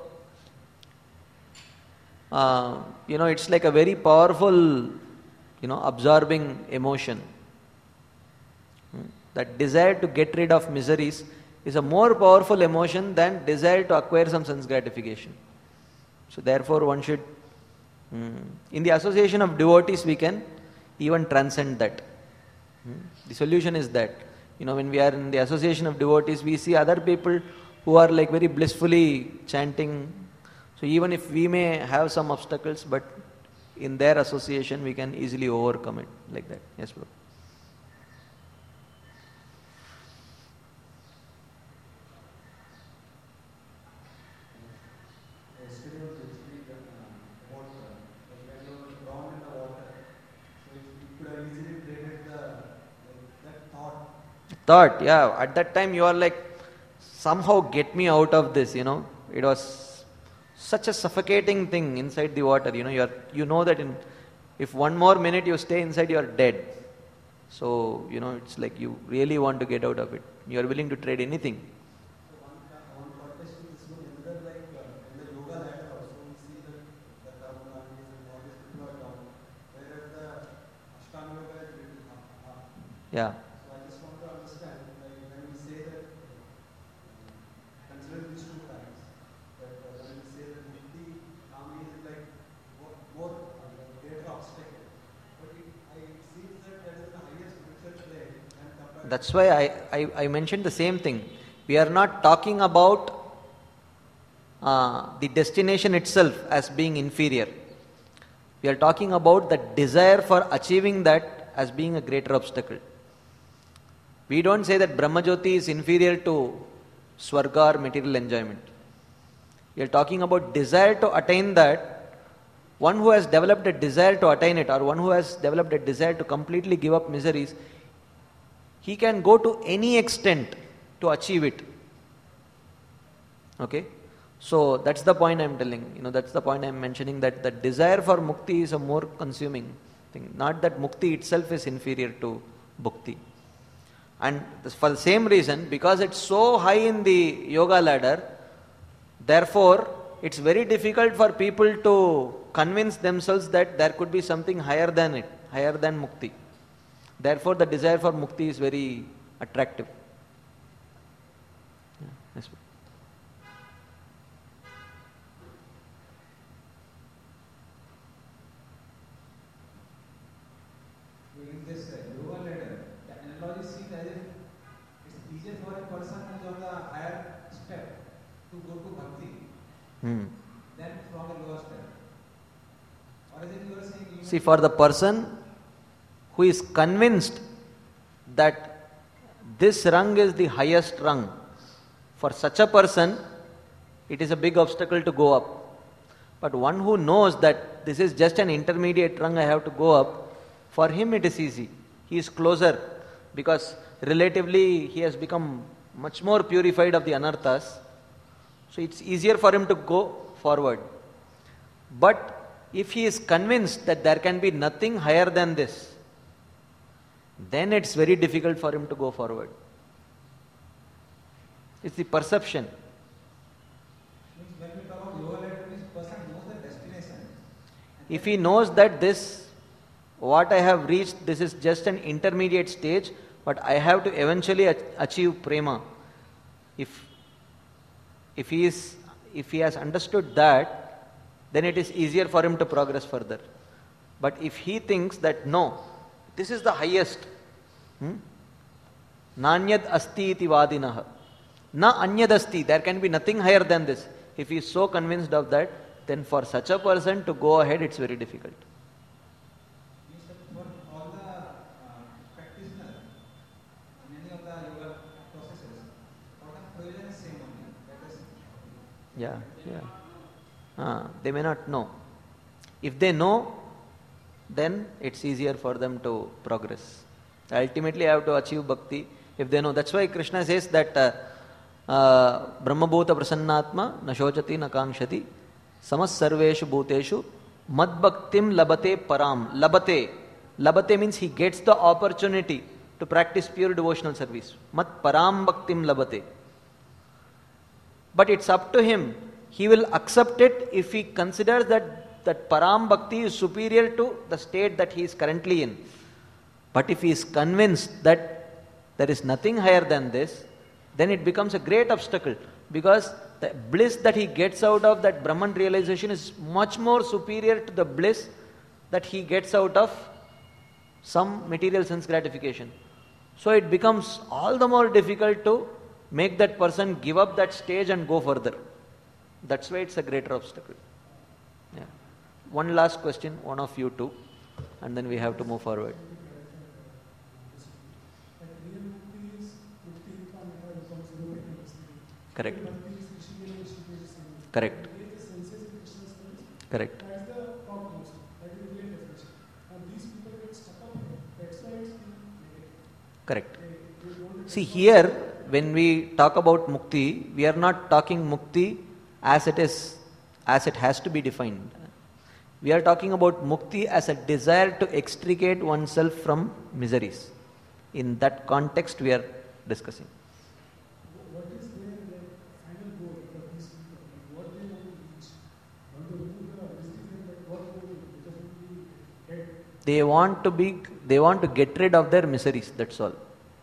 uh, you know, it's like a very powerful, you know, absorbing emotion. Hmm? That desire to get rid of miseries is a more powerful emotion than desire to acquire some sense gratification. So therefore one should, hmm, in the association of devotees we can even transcend that. Hmm? The solution is that, you know, when we are in the association of devotees, we see other people who are like very blissfully chanting So even if we may have some obstacles, but in their association we can easily overcome it like that. Yes, bro. Yesterday was actually uh, about uh, like when you were drowned in the water, so it, it could have easily created the like that thought. Thought, yeah, at that time you are like, somehow get me out of this, you know. It was such a suffocating thing inside the water, you know. You are, you know that in, if one more minute you stay inside, you are dead. So, you know, it's like you really want to get out of it. You are willing to trade anything. So one uh, one contest is so another like uh, in the yoga ladder also we see that the Karmanis and all these people are down, whereas the Ashtanga yoga is little up. up. Yeah. So I just want to understand like when we say that uh, consider these two facts, that uh, when we say that Mukti Kami is like more, more uh, like greater obstacle, but it, I, it seems that that is the highest spiritual plane and compared. That's why I, I, I mentioned the same thing. We are not talking about uh, the destination itself as being inferior. We are talking about the desire for achieving that as being a greater obstacle. We don't say that Brahmajyoti is inferior to Swarga or material enjoyment. We are talking about desire to attain that. One who has developed a desire to attain it, or one who has developed a desire to completely give up miseries, he can go to any extent to achieve it. Okay? So that's the point I'm telling. You know, that's the point I'm mentioning, that the desire for mukti is a more consuming thing. Not that mukti itself is inferior to bhukti. And for the same reason, because it's so high in the yoga ladder, therefore it's very difficult for people to convince themselves that there could be something higher than it, higher than mukti. Therefore the desire for mukti is very attractive. Yeah, yes. In this uh, yoga ladder, the analogy seems as if it's easier for a person who is on the higher step to go to bhakti Hmm. than from a lower step. Or is it you are saying? You See, for the person who is convinced that this rung is the highest rung, for such a person, it is a big obstacle to go up. But one who knows that this is just an intermediate rung I have to go up, for him it is easy. He is closer because relatively he has become much more purified of the anarthas. So it's easier for him to go forward. But if he is convinced that there can be nothing higher than this, then it's very difficult for him to go forward. It's the perception. means when we talk about yoga ladder, means person knows the destination. If he knows that this, what I have reached, this is just an intermediate stage, but I have to eventually ach- achieve prema. If if he is if he has understood that, then it is easier for him to progress further. But if he thinks that no, this is the highest, hmm? Nanyad asti iti vadinaha. Na anyad asti, there can be nothing higher than this. If he is so convinced of that, then for such a person to go ahead, it's very difficult. Means that for all the uh, practitioners in any of the yoga processes, what the provision is same only. That is, Yeah, yeah. Ah, they may not know. If they know, then it's easier for them to progress. Ultimately, I have to achieve bhakti. If they know, that's why Krishna says that uh, uh, Brahmabhuta prasannatma na shochati na kankshati samas sarveshu bhuteshu mad bhaktim labate param. Labate. Labate means he gets the opportunity to practice pure devotional service. Mad param bhaktim labate. But it's up to him. He will accept it if he considers that that param bhakti is superior to the state that he is currently in. But if he is convinced that there is nothing higher than this, then it becomes a great obstacle, because the bliss that he gets out of that Brahman realization is much more superior to the bliss that he gets out of some material sense gratification. So it becomes all the more difficult to make that person give up that stage and go further. That's why it's a greater obstacle. Yeah. One last question, one of you two, and then we have to move forward. Correct. Correct. Correct. Correct. See, here, when we talk about mukti, we are not talking mukti as it is, as it has to be defined. We are talking about mukti as a desire to extricate oneself from miseries. In that context, we are discussing. What is their like, final goal for these people? What they want to reach? Want to remove the disease, like what they will definitely get? They want to be, they want to get rid of their miseries, that's all.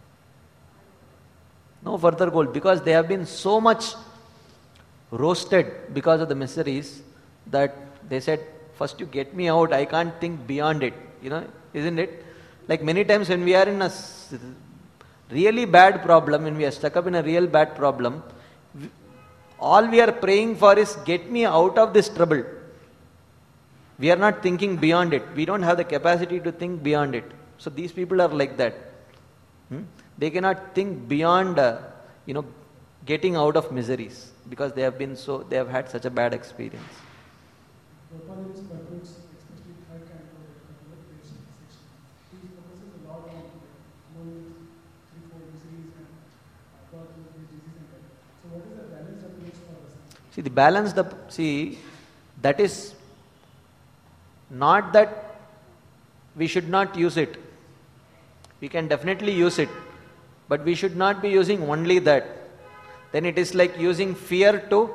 No further goal, because they have been so much roasted because of the miseries that they said, first you get me out, I can't think beyond it. You know, isn't it? Like many times when we are in a really bad problem, when we are stuck up in a real bad problem, we, all we are praying for is get me out of this trouble. We are not thinking beyond it. We don't have the capacity to think beyond it. So these people are like that. Hmm? They cannot think beyond, uh, you know, getting out of miseries because they have been so, they have had such a bad experience. Prabhupada is purports, especially third canto, section. He focuses a lot on knowing threefold miseries and causes of disease and death. So what is the balanced approach for us? See, the balance, the see, that is not that we should not use it. We can definitely use it, but we should not be using only that. Then it is like using fear to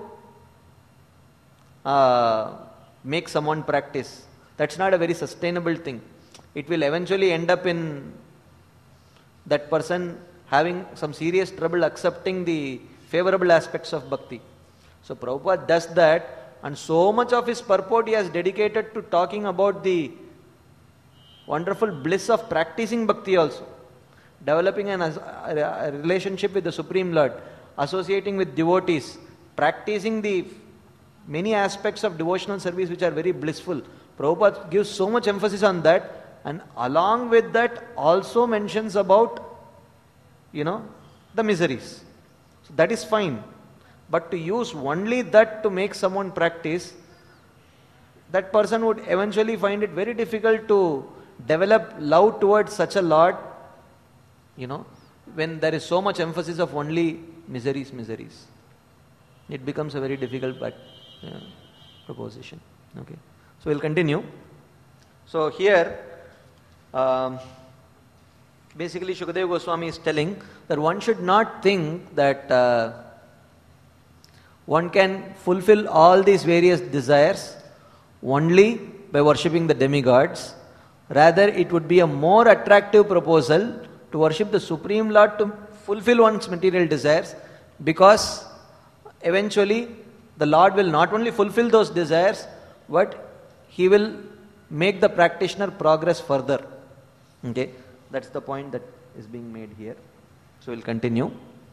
uh, make someone practice. That's not a very sustainable thing. It will eventually end up in that person having some serious trouble accepting the favorable aspects of bhakti. So Prabhupada does that, and so much of his purport he has dedicated to talking about the wonderful bliss of practicing bhakti also. Developing an, a relationship with the Supreme Lord, associating with devotees, practicing the many aspects of devotional service which are very blissful. Prabhupada gives so much emphasis on that, and along with that also mentions about, you know, the miseries. So that is fine. But to use only that to make someone practice, that person would eventually find it very difficult to develop love towards such a Lord, you know, when there is so much emphasis of only miseries, miseries. It becomes a very difficult back, uh, proposition. Okay. So we'll continue. So here, um, basically Shukadeva Goswami is telling that one should not think that uh, one can fulfill all these various desires only by worshipping the demigods. Rather, it would be a more attractive proposal to worship the Supreme Lord to fulfill one's material desires, because eventually the Lord will not only fulfill those desires, but He will make the practitioner progress further. Okay, that's the point that is being made here. So we'll continue.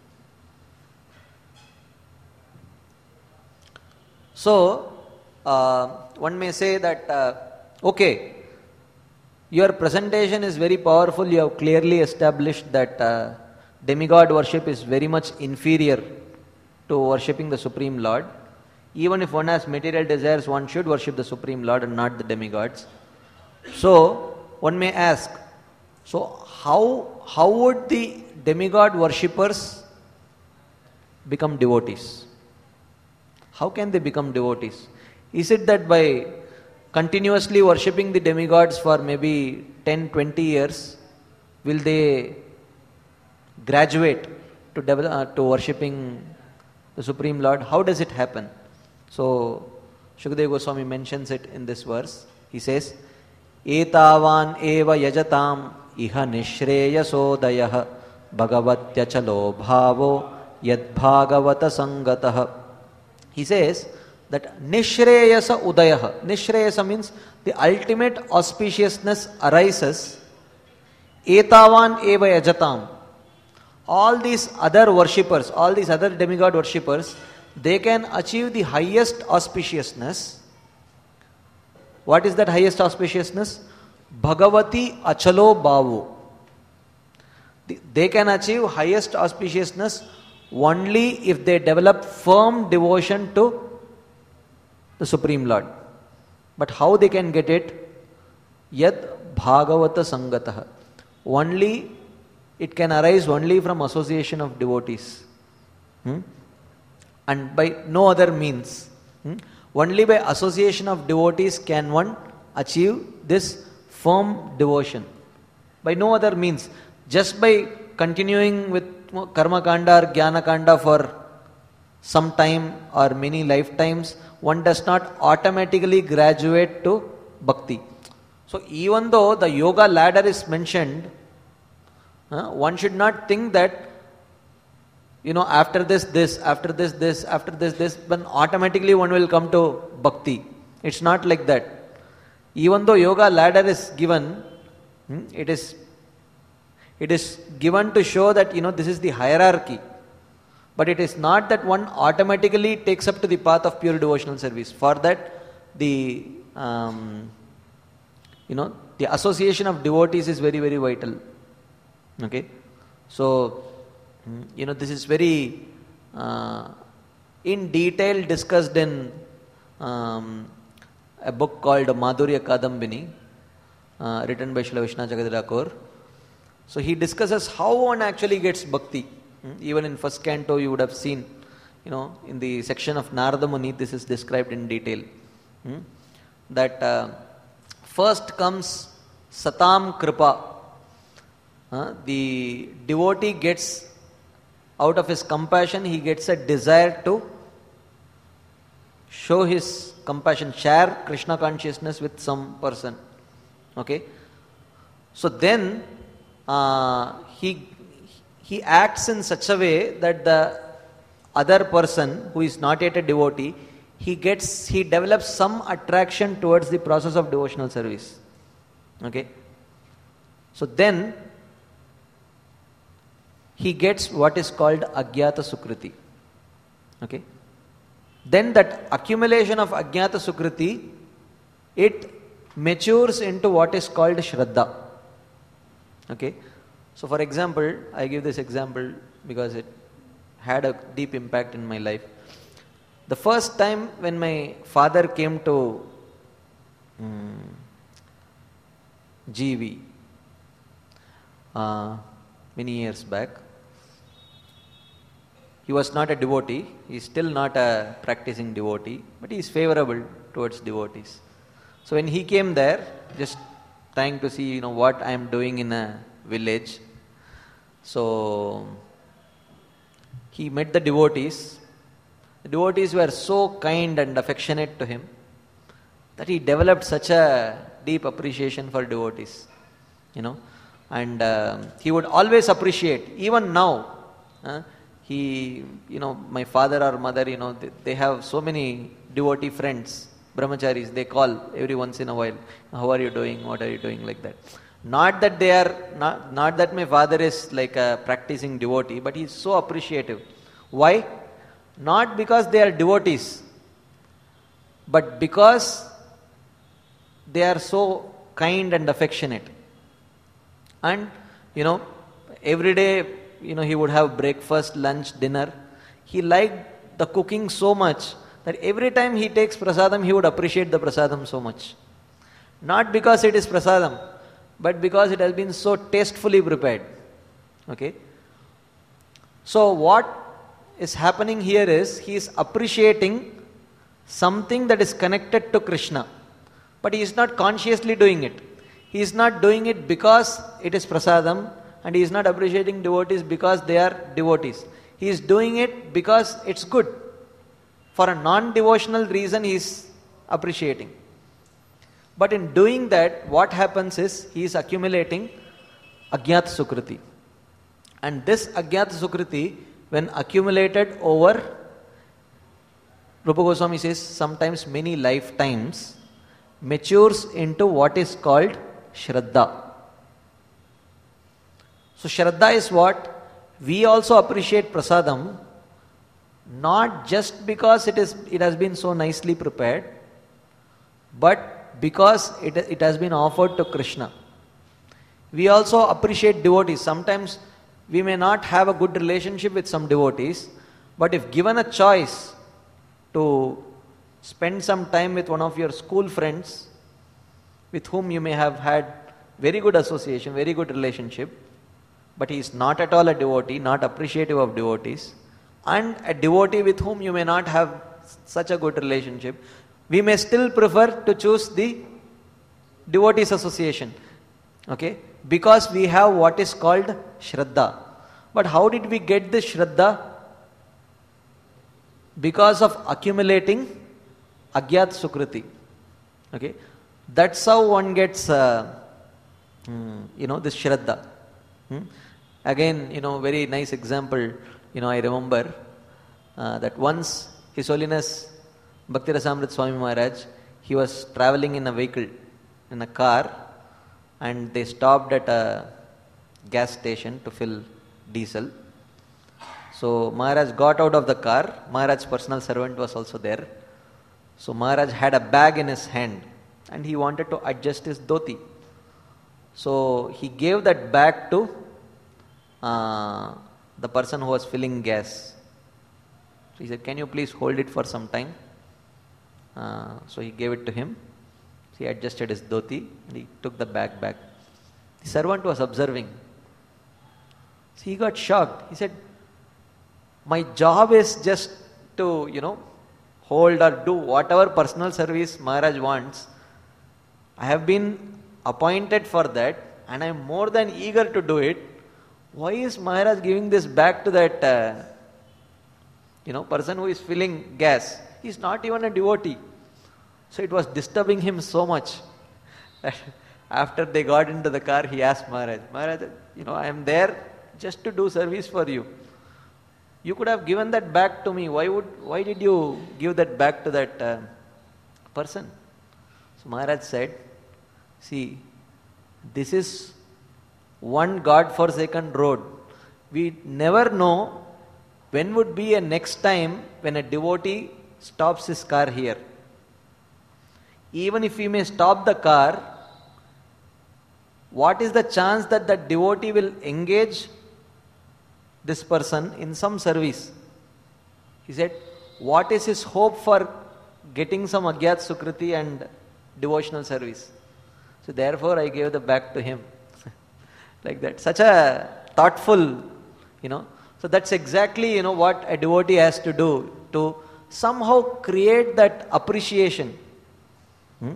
So, uh, one may say that, uh, okay, your presentation is very powerful, you have clearly established that uh, demigod worship is very much inferior to worshipping the Supreme Lord. Even if one has material desires, one should worship the Supreme Lord and not the demigods. So, one may ask, so how, how would the demigod worshippers become devotees? How can they become devotees? Is it that by continuously worshipping the demigods for maybe ten, twenty years, will they graduate to, develop, uh, to worshipping the Supreme Lord? How does it happen? So, Shukadeva Goswami mentions it in this verse. He says, Etavan eva yajatam iha nishreyasodayah bhagavatya chalo bhavo yad bhagavata sangatah. He says that nishreyasa udayah. Nishreyasa means the ultimate auspiciousness arises. Etavan eva yajatam. All these other worshippers, all these other demigod worshippers, they can achieve the highest auspiciousness. What is that highest auspiciousness? Bhagavati achalo bhavu. They can achieve highest auspiciousness only if they develop firm devotion to the Supreme Lord. But how they can get it? Yad bhagavata sangataha. Only, it can arise only from association of devotees. Hmm? And by no other means. Hmm? Only by association of devotees can one achieve this firm devotion. By no other means. Just by continuing with karma kanda or jnana kanda for some time or many lifetimes, one does not automatically graduate to bhakti. So even though the yoga ladder is mentioned, uh, one should not think that, you know, after this, this, after this, this, after this, this, then automatically one will come to bhakti. It's not like that. Even though yoga ladder is given, hmm, it is it is given to show that, you know, this is the hierarchy. But it is not that one automatically takes up to the path of pure devotional service. For that, the um, you know, the association of devotees is very, very vital. Okay, so you know, this is very uh, in detail discussed in um, a book called Madhurya Kadambini, uh, written by Srila Vishnu Jagadhira. So he discusses how one actually gets bhakti. Even in first canto you would have seen, you know, in the section of Narada Muni, this is described in detail. Hmm? That uh, first comes Satam Kripa. Uh, the devotee gets, out of his compassion, he gets a desire to show his compassion, share Krishna consciousness with some person. Okay? So then, uh, he he acts in such a way that the other person who is not yet a devotee, he gets, he develops some attraction towards the process of devotional service. Okay? So then, he gets what is called Ajnata Sukriti. Okay? Then that accumulation of Ajnata Sukriti, it matures into what is called Shraddha. Okay? So for example, I give this example because it had a deep impact in my life. The first time when my father came to um, G V uh, many years back, he was not a devotee, he is still not a practicing devotee, but he is favorable towards devotees. So when he came there, just trying to see, you know, what I am doing in a village, so he met the devotees. The devotees were so kind and affectionate to him that he developed such a deep appreciation for devotees, you know, and uh, he would always appreciate, even now, uh, he, you know, my father or mother, you know, they, they have so many devotee friends, brahmacharis, they call every once in a while, how are you doing, what are you doing, like that. Not that they are, not, not that my father is like a practicing devotee, but he is so appreciative. Why? Not because they are devotees, but because they are so kind and affectionate. And, you know, every day, you know, he would have breakfast, lunch, dinner. He liked the cooking so much that every time he takes prasadam, he would appreciate the prasadam so much. Not because it is prasadam, but because it has been so tastefully prepared. Okay? So what is happening here is, he is appreciating something that is connected to Krishna, but he is not consciously doing it. He is not doing it because it is prasadam, and he is not appreciating devotees because they are devotees. He is doing it because it's good. For a non-devotional reason he is appreciating. But in doing that, what happens is, he is accumulating Ajnata Sukriti. And this Ajnata Sukriti, when accumulated over, Rupa Goswami says, sometimes many lifetimes, matures into what is called Shraddha. So Shraddha is what? We also appreciate prasadam, not just because it is it has been so nicely prepared, but because it, it has been offered to Krishna. We also appreciate devotees. Sometimes we may not have a good relationship with some devotees, but if given a choice to spend some time with one of your school friends with whom you may have had very good association, very good relationship, but he is not at all a devotee, not appreciative of devotees, and a devotee with whom you may not have such a good relationship, we may still prefer to choose the devotees association. Okay? Because we have what is called Shraddha. But how did we get this Shraddha? Because of accumulating Agyat Sukriti. Okay? That's how one gets, uh, hmm, you know, this Shraddha. Hmm? Again, you know, very nice example, you know, I remember uh, that once His Holiness Bhakti Rasamrit Swami Maharaj, he was traveling in a vehicle, in a car, and they stopped at a gas station to fill diesel. So Maharaj got out of the car. Maharaj's personal servant was also there. So Maharaj had a bag in his hand and he wanted to adjust his dhoti. So he gave that bag to uh, the person who was filling gas. So he said, "Can you please hold it for some time?" Uh, so he gave it to him. He adjusted his dhoti and he took the bag back. The servant was observing. So he got shocked. He said, "My job is just to, you know, hold or do whatever personal service Maharaj wants. I have been appointed for that and I am more than eager to do it. Why is Maharaj giving this back to that, uh, you know, person who is filling gas? He is not even a devotee." So it was disturbing him so much. After they got into the car, he asked Maharaj, "Maharaj, you know, I am there just to do service for you. You could have given that back to me. Why would? Why did you give that back to that uh, person?" So Maharaj said, "See, this is one God-forsaken road. We never know when would be a next time when a devotee stops his car here. Even if we may stop the car, what is the chance that that devotee will engage this person in some service?" He said, "What is his hope for getting some Agyat Sukriti and devotional service? So therefore I gave the bag to him." Like that. Such a thoughtful, you know. So that's exactly, you know, what a devotee has to do to somehow create that appreciation. Hmm?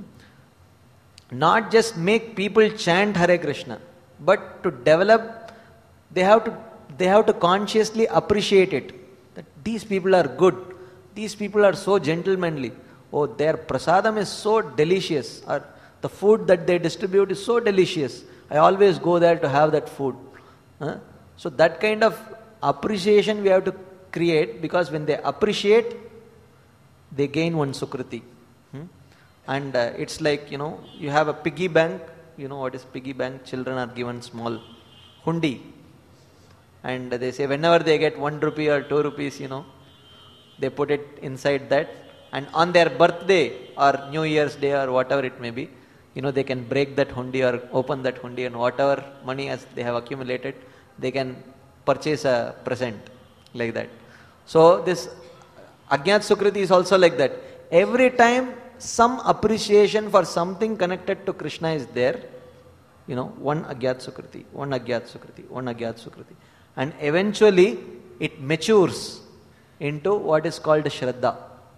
Not just make people chant Hare Krishna, but to develop, they have to they have to consciously appreciate it. That these people are good, these people are so gentlemanly, oh, their prasadam is so delicious, or the food that they distribute is so delicious. I always go there to have that food. Huh? So that kind of appreciation we have to create, because when they appreciate, they gain one Sukriti. Hmm? And uh, it's like, you know, you have a piggy bank. You know what is piggy bank? Children are given small hundi. And they say whenever they get one rupee or two rupees, you know, they put it inside that. And on their birthday or New Year's Day or whatever it may be, you know, they can break that hundi or open that hundi, and whatever money as they have accumulated, they can purchase a present like that. So this Agyat Sukriti is also like that. Every time some appreciation for something connected to Krishna is there, you know, one Agyat Sukriti, one Agyat Sukriti, one Agyat Sukriti. And eventually it matures into what is called Shraddha.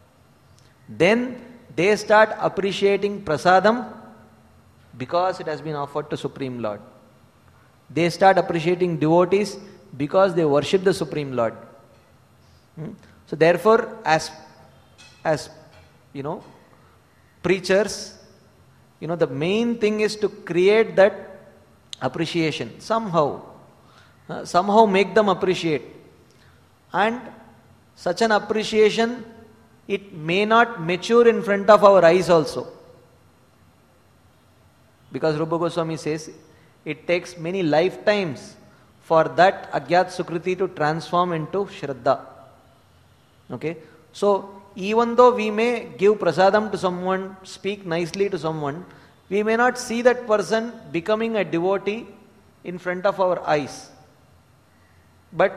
Then they start appreciating prasadam because it has been offered to Supreme Lord. They start appreciating devotees because they worship the Supreme Lord. Hmm? So therefore, as as you know, preachers, you know, the main thing is to create that appreciation somehow. Uh, somehow make them appreciate. And such an appreciation, it may not mature in front of our eyes also. Because Rupa Goswami says, it takes many lifetimes for that Agyat Sukriti to transform into Shraddha. Okay? So, even though we may give prasadam to someone, speak nicely to someone, we may not see that person becoming a devotee in front of our eyes. But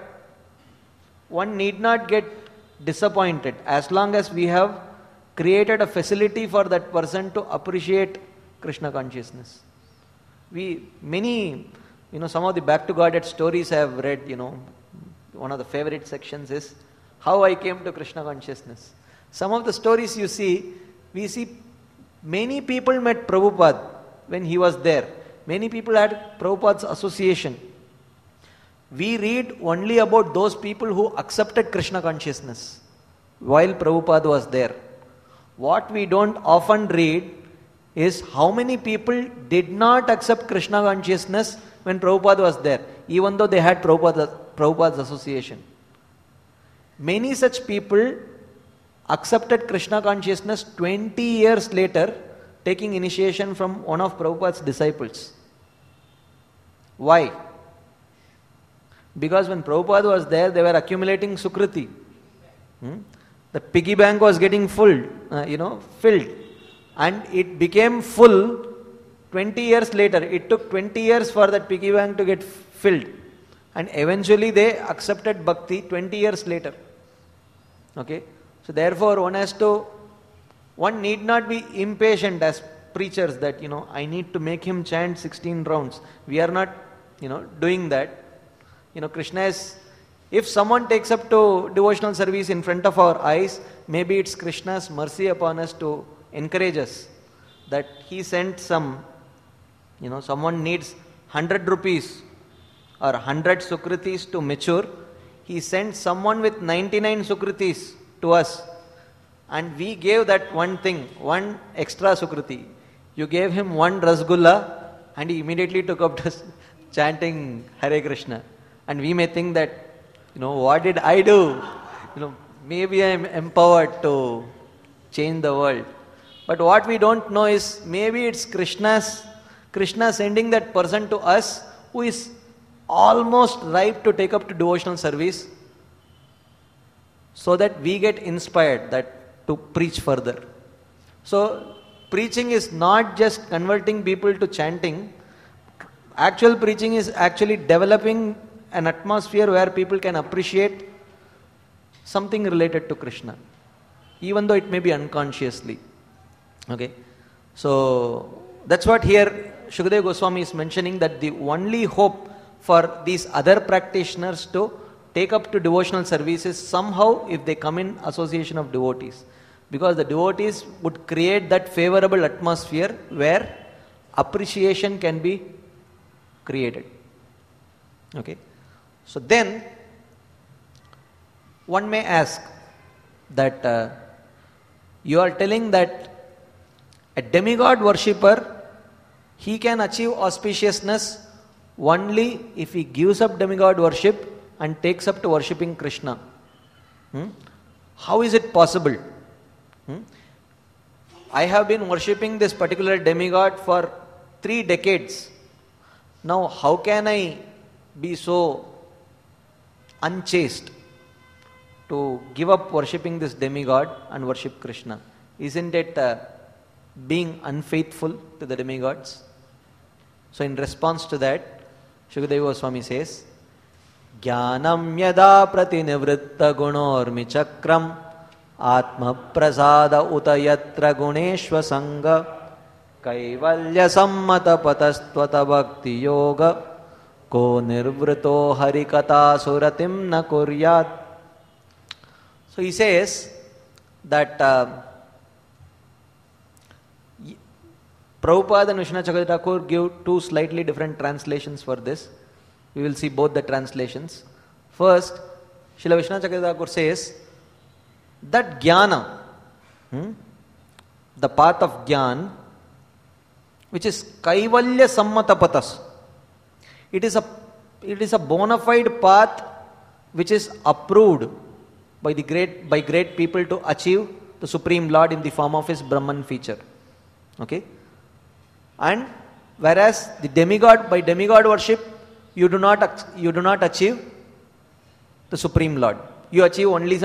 one need not get disappointed as long as we have created a facility for that person to appreciate Krishna consciousness. We, many, you know, some of the Back to Godhead stories I have read, you know, one of the favorite sections is how I came to Krishna consciousness. Some of the stories you see, we see many people met Prabhupada when he was there. Many people had Prabhupada's association. We read only about those people who accepted Krishna consciousness while Prabhupada was there. What we don't often read is how many people did not accept Krishna consciousness when Prabhupada was there, even though they had Prabhupada, Prabhupada's association. Many such people accepted Krishna consciousness twenty years later, taking initiation from one of Prabhupada's disciples. Why? Because when Prabhupada was there, they were accumulating Sukriti. Hmm? The piggy bank was getting full, uh, you know, filled. And it became full twenty years later. It took twenty years for that piggy bank to get filled. And eventually they accepted bhakti twenty years later. Okay? So therefore one has to, one need not be impatient as preachers that, you know, I need to make him chant sixteen rounds. We are not, you know, doing that. You know, Krishna is, if someone takes up to devotional service in front of our eyes, maybe it's Krishna's mercy upon us to encourage us. That he sent some, you know, someone needs one hundred rupees or one hundred sukritis to mature. He sent someone with ninety-nine sukritis to us. And we gave that one thing, one extra sukriti. You gave him one rasgulla and he immediately took up to chanting Hare Krishna. And we may think that, you know, what did I do? You know, maybe I am empowered to change the world. But what we don't know is maybe it's Krishna's, Krishna sending that person to us who is almost ripe to take up to devotional service, so that we get inspired that to preach further. So preaching is not just converting people to chanting. Actual preaching is actually developing an atmosphere where people can appreciate something related to Krishna, even though it may be unconsciously. Okay, so that's what here Shukadeva Goswami is mentioning, that the only hope for these other practitioners to take up to devotional services somehow if they come in association of devotees, because the devotees would create that favorable atmosphere where appreciation can be created. Okay, so then one may ask that uh, you are telling that a demigod worshipper, he can achieve auspiciousness only if he gives up demigod worship and takes up to worshipping Krishna. Hmm? How is it possible? Hmm? I have been worshipping this particular demigod for three decades. Now how can I be so unchaste to give up worshipping this demigod and worship Krishna? Isn't it uh, being unfaithful to the demigods? So in response to that, Shukadeva Goswami says, Jnanam yada pratinivritta gunormi chakram atma prasada utayatra guneshva sangha kaivalya sammata patastvata bhakti yoga ko nirvrito harikata suratim na kuryat. So he says that uh, Prabhupada and Vishwanath Chakravarti Thakur give two slightly different translations for this. We will see both the translations. First, Srila Vishwanath Chakravarti Thakur says that jnana, hmm, the path of jnana, which is kaivalya sammata patas, it is a it is a bona fide path which is approved by the great by great people to achieve the Supreme Lord in the form of his Brahman feature. Okay? And whereas the demigod, by demigod worship, you do not you do not achieve the Supreme Lord. You achieve only some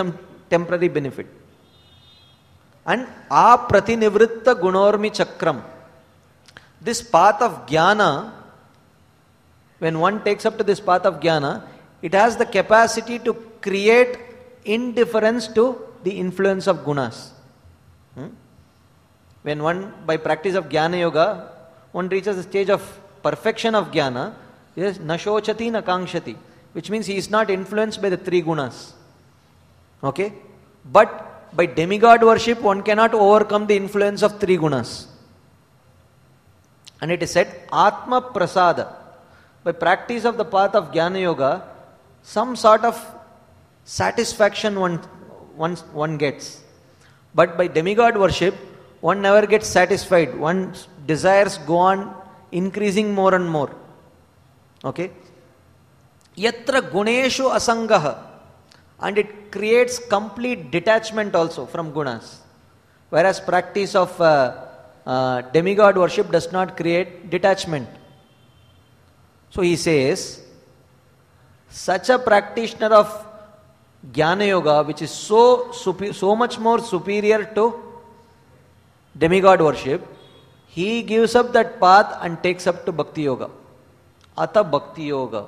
temporary benefit. And apratinivrutta gunormi chakram. This path of jnana, when one takes up to this path of jnana, it has the capacity to create indifference to the influence of gunas. Hmm? When one, by practice of jnana yoga, one reaches the stage of perfection of jnana, yes, nashochati nakangshati, which means he is not influenced by the three gunas. Okay? But by demigod worship, one cannot overcome the influence of three gunas. And it is said, Atma Prasada. By practice of the path of Jnana Yoga, some sort of satisfaction one, one, one gets. But by demigod worship, one never gets satisfied. One's desires go on increasing more and more. Okay? Yatra guneshu asangaha. And it creates complete detachment also from gunas. Whereas practice of uh, uh, demigod worship does not create detachment. So he says, such a practitioner of Jnana Yoga, which is so, super, so much more superior to demigod worship, he gives up that path and takes up to Bhakti Yoga. Ata Bhakti Yoga.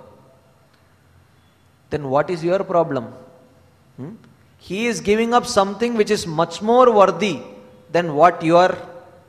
Then what is your problem? Hmm? He is giving up something which is much more worthy than what you are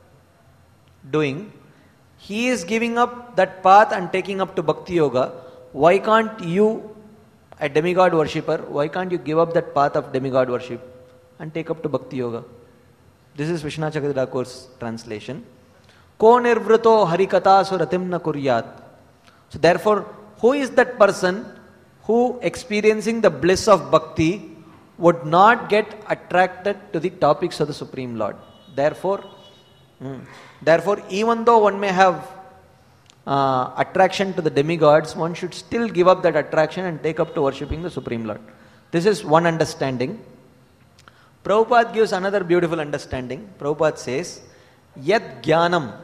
doing. He is giving up that path and taking up to Bhakti Yoga. Why can't you, a demigod worshipper, why can't you give up that path of demigod worship and take up to Bhakti Yoga? This is Vishwanath Chakravarti Thakur's translation. Ko nirvrito harikata suratim na kuryat. So therefore, who is that person who, experiencing the bliss of bhakti, would not get attracted to the topics of the Supreme Lord? Therefore, hmm, therefore, even though one may have uh, attraction to the demigods, one should still give up that attraction and take up to worshipping the Supreme Lord. This is one understanding. Prabhupada gives another beautiful understanding. Prabhupada says, Yat Jnanam.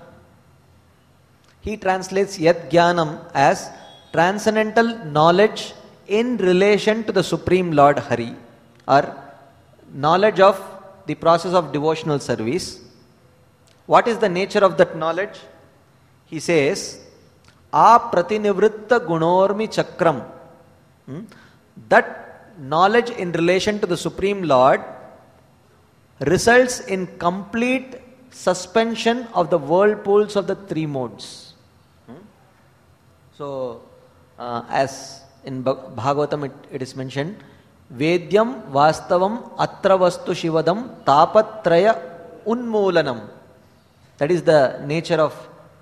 He translates Yat Jnanam as transcendental knowledge in relation to the Supreme Lord Hari, or knowledge of the process of devotional service. What is the nature of that knowledge? He says, Apratinivrutta gunormi chakram. Hmm? That knowledge in relation to the Supreme Lord results in complete suspension of the whirlpools of the three modes. Hmm? So, uh, as in Bhagavatam it, it is mentioned, Vedyam Vastavam Atra Vastu Shivadam Tapatraya Unmoolanam. That is the nature of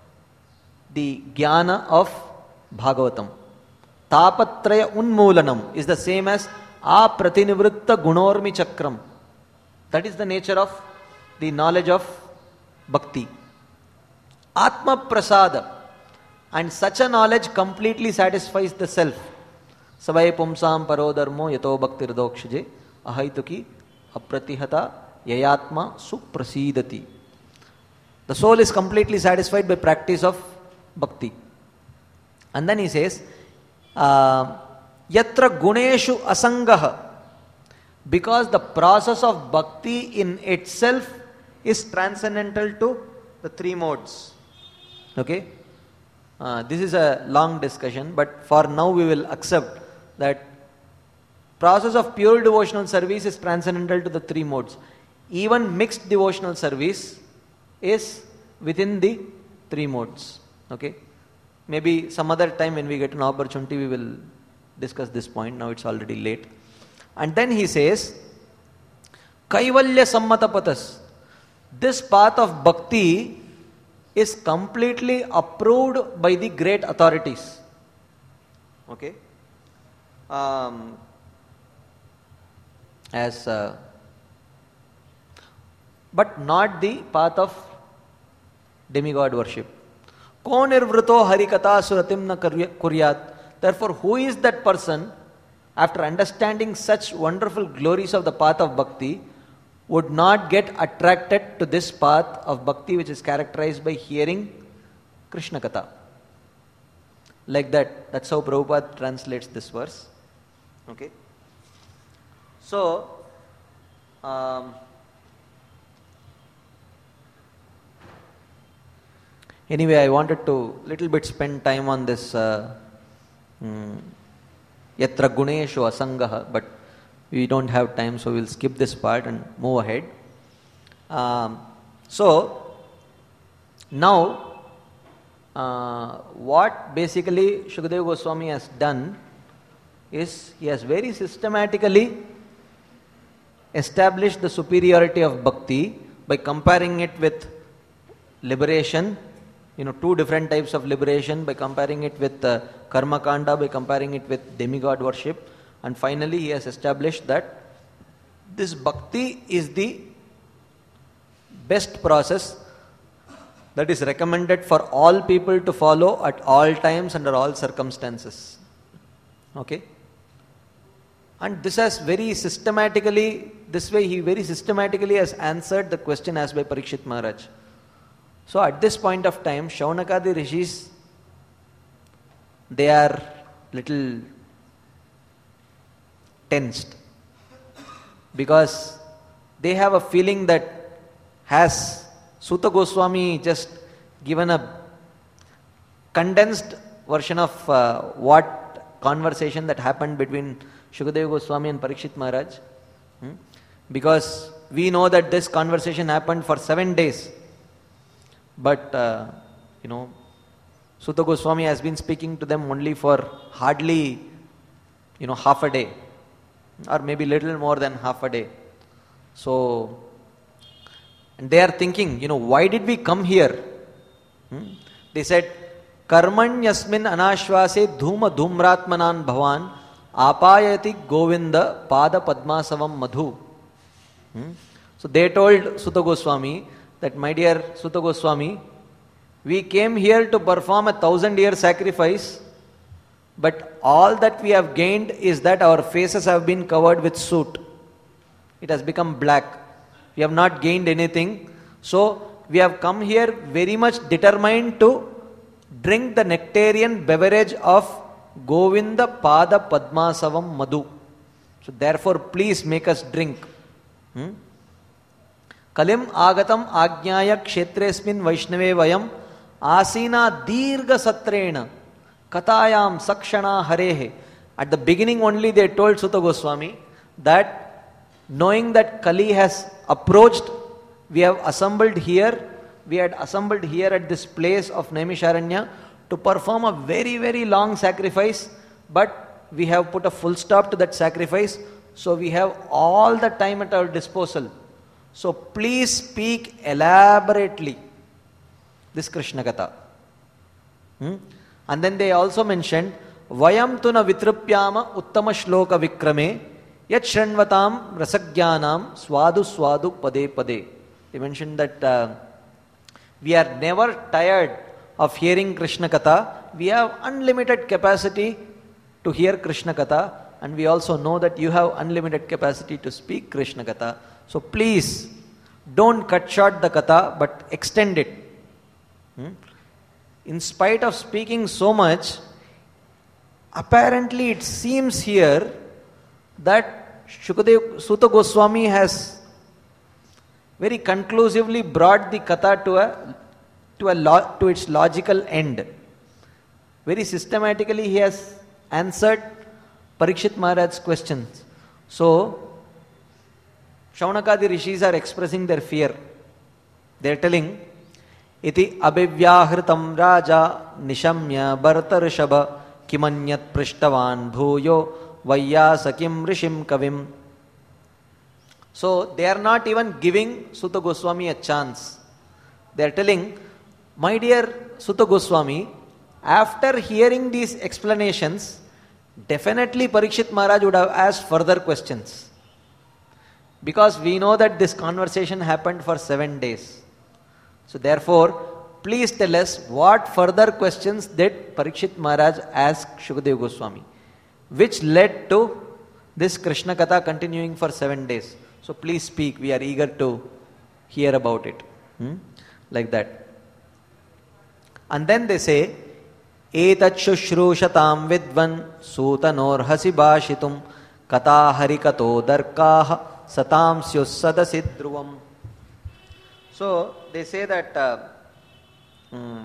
the jnana of Bhagavatam. Tapatraya Unmoolanam is the same as Apratinivrutta Gunormi Chakram. That is the nature of the knowledge of bhakti. Atma Prasada. And such a knowledge completely satisfies the self. Savai pumsam paro dharmo yato bhaktir dokshje ahaituki apratihata yayatma suprasidati. The soul is completely satisfied by practice of bhakti. And then he says, uh, yatra guneshu asangaha. Because the process of bhakti in itself is transcendental to the three modes. Okay? Uh, this is a long discussion, but for now we will accept that process of pure devotional service is transcendental to the three modes. Even mixed devotional service is within the three modes. Okay? Maybe some other time when we get an opportunity we will discuss this point. Now it's already late. And then he says, Kaivalya Sammatapatas. This path of bhakti is completely approved by the great authorities. Okay? Um, as uh, but not the path of demigod worship. Ko nirvrito harikata suratim na kuryat. Therefore, who is that person, after understanding such wonderful glories of the path of bhakti, would not get attracted to this path of bhakti, which is characterized by hearing Krishna Katha? Like that. That's how Prabhupada translates this verse. Okay. So, Um, anyway, I wanted to little bit spend time on this uh, um, Yatra Guneshu Asangaha, but we don't have time, so we'll skip this part and move ahead. Um, so, now, uh, what basically Shukadeva Goswami has done is he has very systematically established the superiority of bhakti by comparing it with liberation, you know, two different types of liberation, by comparing it with uh, karma kanda, by comparing it with demigod worship, and finally he has established that this bhakti is the best process that is recommended for all people to follow at all times under all circumstances. Okay? And this has very systematically, this way he very systematically has answered the question asked by Parikshit Maharaj. So at this point of time, Shaunakadi Rishis, they are little tensed because they have a feeling that has Suta Goswami just given a condensed version of uh, what conversation that happened between Shukadeva Goswami and Parikshit Maharaj. Hmm? Because we know that this conversation happened for seven days. But, uh, you know, Suta Goswami has been speaking to them only for hardly, you know, half a day. Or maybe little more than half a day. So, and they are thinking, you know, why did we come here? Hmm? They said, Karman yasmin anashvase dhuma dhumratmanan bhavan apayati govinda pada padmasavam madhu. Hmm? So they told Suta Goswami that, my dear Suta Goswami, we came here to perform a thousand year sacrifice, but all that we have gained is that our faces have been covered with soot. It has become black. We have not gained anything. So we have come here very much determined to drink the nectarian beverage of Govinda Pada Padmasavam Madhu. So therefore, please make us drink. Hmm? Kalim agatam ajnaya kshetresmin vaishnave vayam asina dirga satrena katayam sakshana harehe. At the beginning only they told Suta Goswami that knowing that Kali has approached, we have assembled here, we had assembled here at this place of Naimisharanya to perform a very very long sacrifice, but we have put a full stop to that sacrifice, so we have all the time at our disposal. So please speak elaborately this Krishna Katha. Hmm? And then they also mentioned, Vayam tuna vitrupyama uttama shloka vikrame yat shranvatam rasagyanam swadu swadu pade pade. They mentioned that uh, we are never tired of hearing Krishna Katha. We have unlimited capacity to hear Krishna Katha, and we also know that you have unlimited capacity to speak Krishna Katha. So please, don't cut short the Katha, but extend it. Hmm? In spite of speaking so much, apparently it seems here that Shukadeva Suta Goswami has very conclusively brought the Katha to a to a lo- to its logical end. Very systematically he has answered Parikshit Maharaj's questions. So Shaunakadi Rishis are expressing their fear. They are telling, Iti abhivyahritam raja nishamya bharata rishaba kimanyat prishtavan bhuyo vayyasakim rishim kavim. So they are not even giving Suta Goswami a chance. They are telling, my dear Suta Goswami, after hearing these explanations, definitely Parikshit Maharaj would have asked further questions. Because we know that this conversation happened for seven days. So therefore, please tell us what further questions did Parikshit Maharaj ask Shukadeva Goswami, which led to this Krishna Katha continuing for seven days. So please speak, we are eager to hear about it. Hmm? Like that. And then they say, Etat shushrushatam vidvan sutanor hasi bashitum kata harikato darkaha satam syus sadasi dhruvam. So they say that, uh, mm,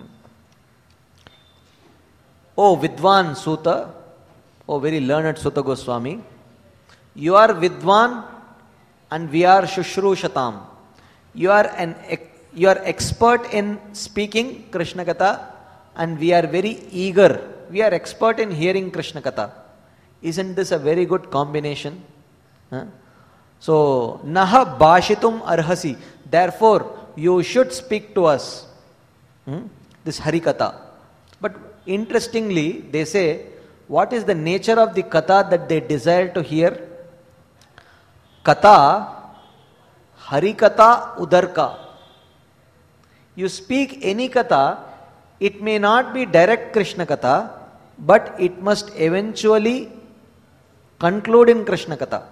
oh Vidwan Suta, oh very learned Suta Goswami, you are Vidwan and we are Shushrushatam. You are an you are expert in speaking Krishna Katha and we are very eager. We are expert in hearing Krishna Katha. Isn't this a very good combination? Huh? So, naha bhashitum arhasi. Therefore, you should speak to us. Hmm? This Harikatha. But interestingly, they say, what is the nature of the Katha that they desire to hear? Katha, Harikatha Udarka. You speak any Katha, it may not be direct Krishna Katha, but it must eventually conclude in Krishna Katha.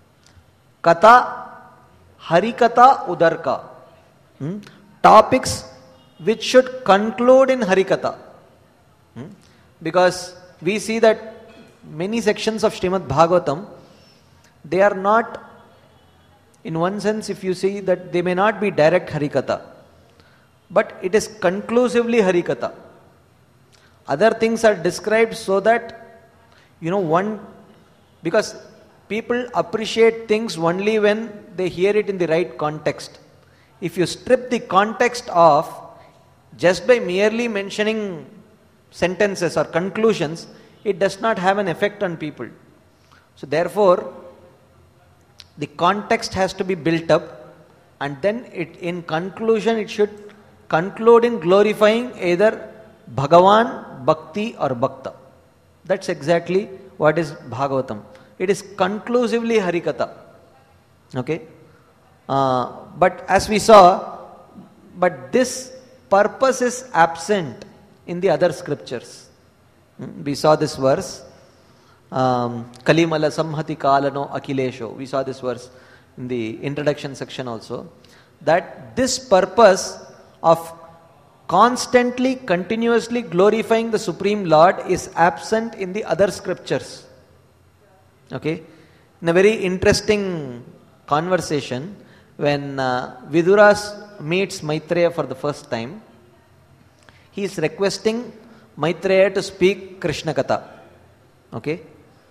Katha, Harikatha Udarka. Hmm? Topics which should conclude in Harikatha. Hmm? Because we see that many sections of Srimad Bhagavatam, they are not, in one sense, if you see that they may not be direct Harikatha, but it is conclusively Harikatha. Other things are described so that, you know, one, because people appreciate things only when they hear it in the right context. If you strip the context off, just by merely mentioning sentences or conclusions, it does not have an effect on people. So therefore, the context has to be built up, and then it, in conclusion, it should conclude in glorifying either Bhagavan, Bhakti or Bhakta. That's exactly what is Bhagavatam. It is conclusively Harikatha. Okay? Uh, but as we saw, but this purpose is absent in the other scriptures. Hmm? We saw this verse. Um, Kalimala Samhati Kalano Akilesho. We saw this verse in the introduction section also. That this purpose of constantly, continuously glorifying the Supreme Lord is absent in the other scriptures. Okay? In a very interesting conversation, when uh, Vidura meets Maitreya for the first time, he is requesting Maitreya to speak Krishna Katha. Okay?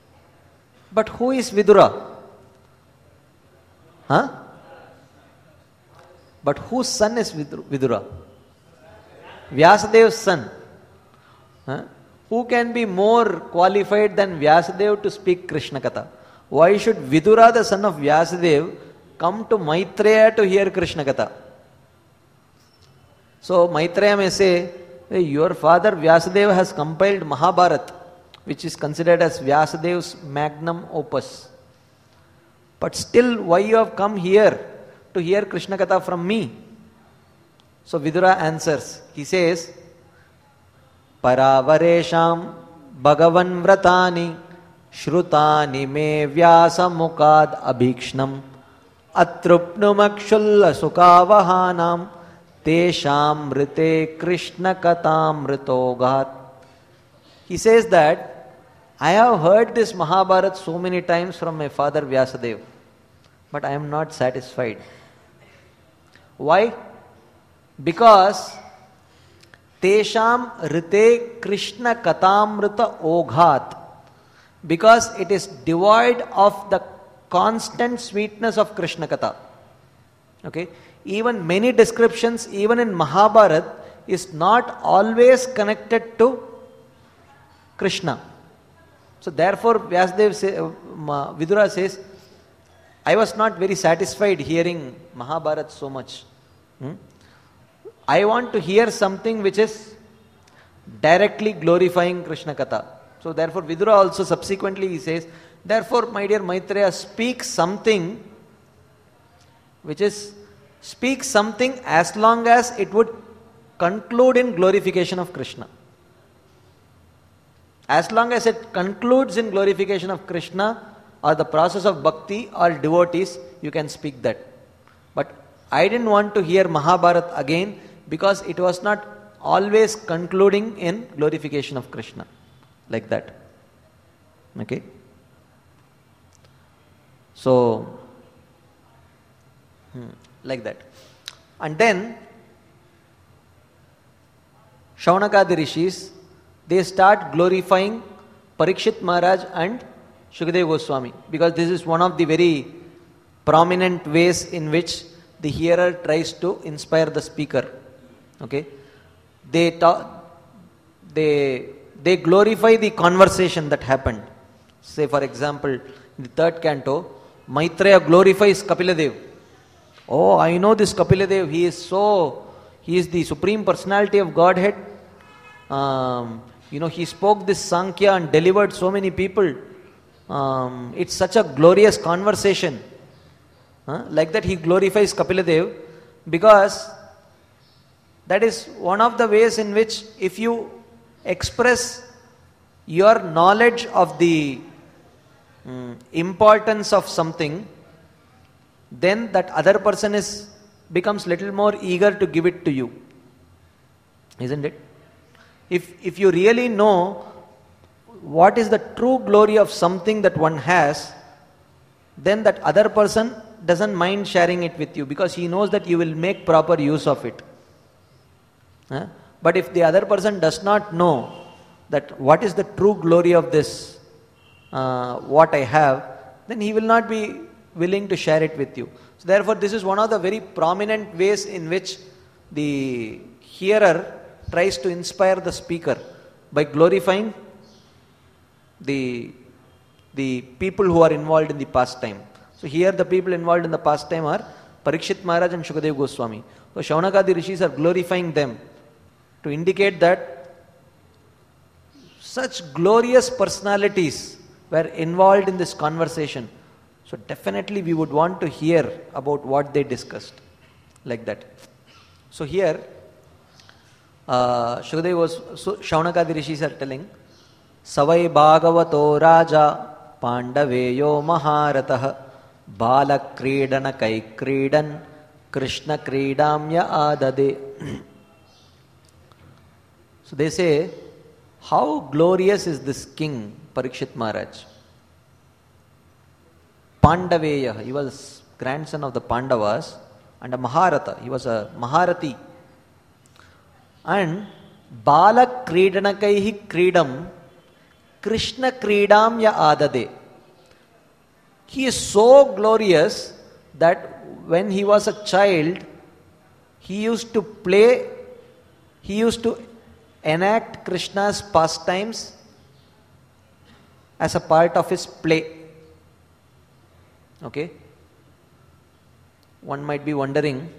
But who is Vidura? Huh? But whose son is Vidura? Vyasadev's son. Huh? Who can be more qualified than Vyasadeva to speak Krishna Katha? Why should Vidura, the son of Vyasadeva, come to Maitreya to hear Krishna Katha? So Maitreya may say, hey, your father Vyasadeva has compiled Mahabharata, which is considered as Vyasadeva's magnum opus. But still, why you have come here to hear Krishna Katha from me? So Vidura answers. He says, Paravaresham Bhagavan Vratani Shrutani me Vyasa Mukad Abhikshnam Atrupnumakshulla Sukavahanam Tesham Rite Krishna Katamritogat. He says that I have heard this Mahabharata so many times from my father Vyasadeva, but I am not satisfied. Why? Because Tesham Rite Krishna Katamrita Oghat, because it is devoid of the constant sweetness of Krishna Katha. Okay? Even many descriptions, even in Mahabharata, is not always connected to Krishna. So therefore, Vyasadeva say, uh, Vidura says, I was not very satisfied hearing Mahabharata so much. Hmm? I want to hear something which is directly glorifying Krishna Katha. So therefore, Vidura also subsequently he says, therefore, my dear Maitreya, speak something which is, speak something as long as it would conclude in glorification of Krishna. As long as it concludes in glorification of Krishna or the process of bhakti or devotees, you can speak that. But I didn't want to hear Mahabharata again because it was not always concluding in glorification of Krishna. Like that. Okay? So, Hmm. Like that. And then Shaunakadi Rishis, they start glorifying Parikshit Maharaj and Shukadeva Goswami, because this is one of the very prominent ways in which the hearer tries to inspire the speaker. Okay, they talk, they they glorify the conversation that happened. Say, for example, in the third canto, Maitreya glorifies Kapiladev. Oh, I know this Kapiladev. He is so, he is the supreme personality of Godhead. Um, you know, he spoke this Sankhya and delivered so many people. Um, it's such a glorious conversation. Huh? Like that, he glorifies Kapiladev, because that is one of the ways in which, if you express your knowledge of the um, importance of something, then that other person is becomes little more eager to give it to you, isn't it? If if you really know what is the true glory of something that one has, then that other person doesn't mind sharing it with you, because he knows that you will make proper use of it. Huh? But if the other person does not know that what is the true glory of this, uh, what I have, then he will not be willing to share it with you. So therefore, this is one of the very prominent ways in which the hearer tries to inspire the speaker, by glorifying the the people who are involved in the pastime. So here the people involved in the pastime are Parikshit Maharaj and Shukadeva Goswami. So Shaunakadi Rishis are glorifying them to indicate that such glorious personalities were involved in this conversation. So definitely we would want to hear about what they discussed. Like that. So here uh, Shukadeva was, so Shaunakadi Rishis are telling, Savai Bhagavato Raja Pandaveyo Maharatah Bala Kridana Kai Kridan Krishna Kridamya Adade. So they say, how glorious is this king Parikshit Maharaj? Pandaveya, he was grandson of the Pandavas, and a Maharata, he was a Maharati. And Bala Kridanakaihi Kridam Krishna Kridamya Adade. He is so glorious that when he was a child, he used to play, he used to enact Krishna's pastimes as a part of his play. Okay? One might be wondering,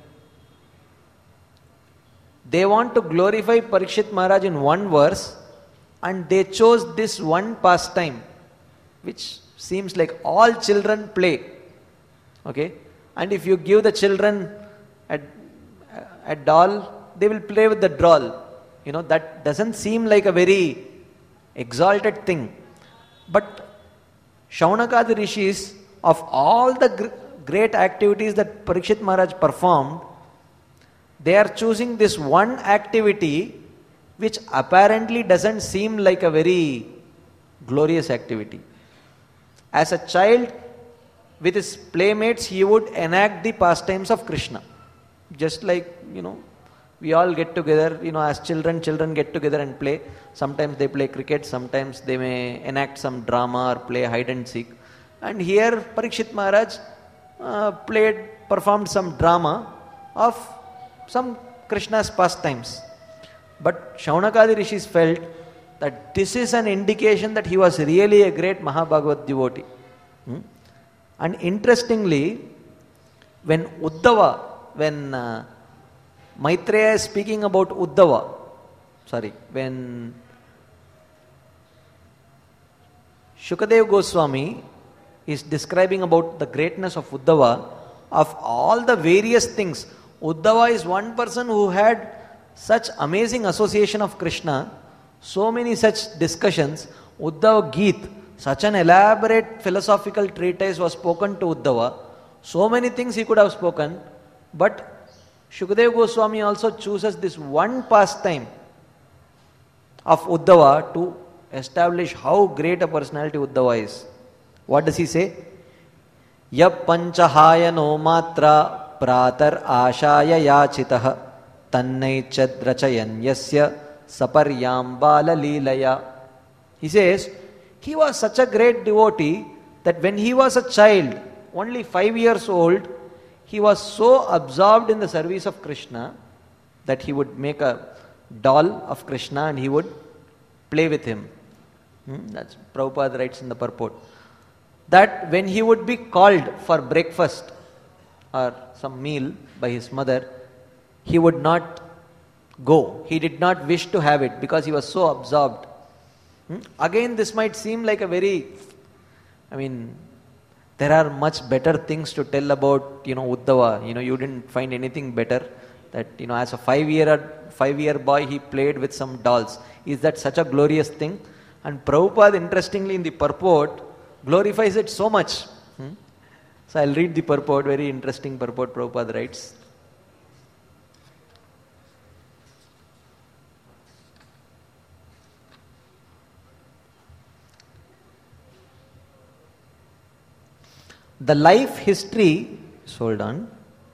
they want to glorify Parikshit Maharaj in one verse, and they chose this one pastime, which seems like all children play. Okay? And if you give the children a, a doll, they will play with the doll. You know, that doesn't seem like a very exalted thing. But Shaunakadi Rishis, of all the gr- great activities that Parikshit Maharaj performed, they are choosing this one activity which apparently doesn't seem like a very glorious activity. As a child, with his playmates, he would enact the pastimes of Krishna. Just like, you know, we all get together, you know, as children, children get together and play. Sometimes they play cricket, sometimes they may enact some drama or play hide and seek. And here Parikshit Maharaj uh, played, performed some drama of some Krishna's pastimes. But Shaunakadi Rishis felt that this is an indication that he was really a great Mahabhagavat devotee. Hmm? And interestingly, when Uddhava, when uh, Maitreya is speaking about Uddhava, sorry, when Shukadeva Goswami is describing about the greatness of Uddhava, of all the various things, Uddhava is one person who had such amazing association of Krishna, so many such discussions. Uddhava Geet, such an elaborate philosophical treatise was spoken to Uddhava. So many things he could have spoken, but Shukadeva Goswami also chooses this one pastime of Uddhava to establish how great a personality Uddhava is. What does he say? Yap panchahayano matra pratar ashaya yachitah tannaichad rachayan yasya saparyambala leelaya. He says, he was such a great devotee that when he was a child, only five years old, he was so absorbed in the service of Krishna that he would make a doll of Krishna and he would play with him. Hmm? That's Prabhupada writes in the purport. That when he would be called for breakfast or some meal by his mother, he would not go. He did not wish to have it because he was so absorbed. Hmm? Again, this might seem like a very, I mean, there are much better things to tell about, you know, Uddhava. You know, you didn't find anything better. That, you know, as a five-year five-year boy, he played with some dolls. Is that such a glorious thing? And Prabhupada, interestingly, in the purport, glorifies it so much. Hmm? So I'll read the purport, very interesting purport Prabhupada writes. The life history, hold on.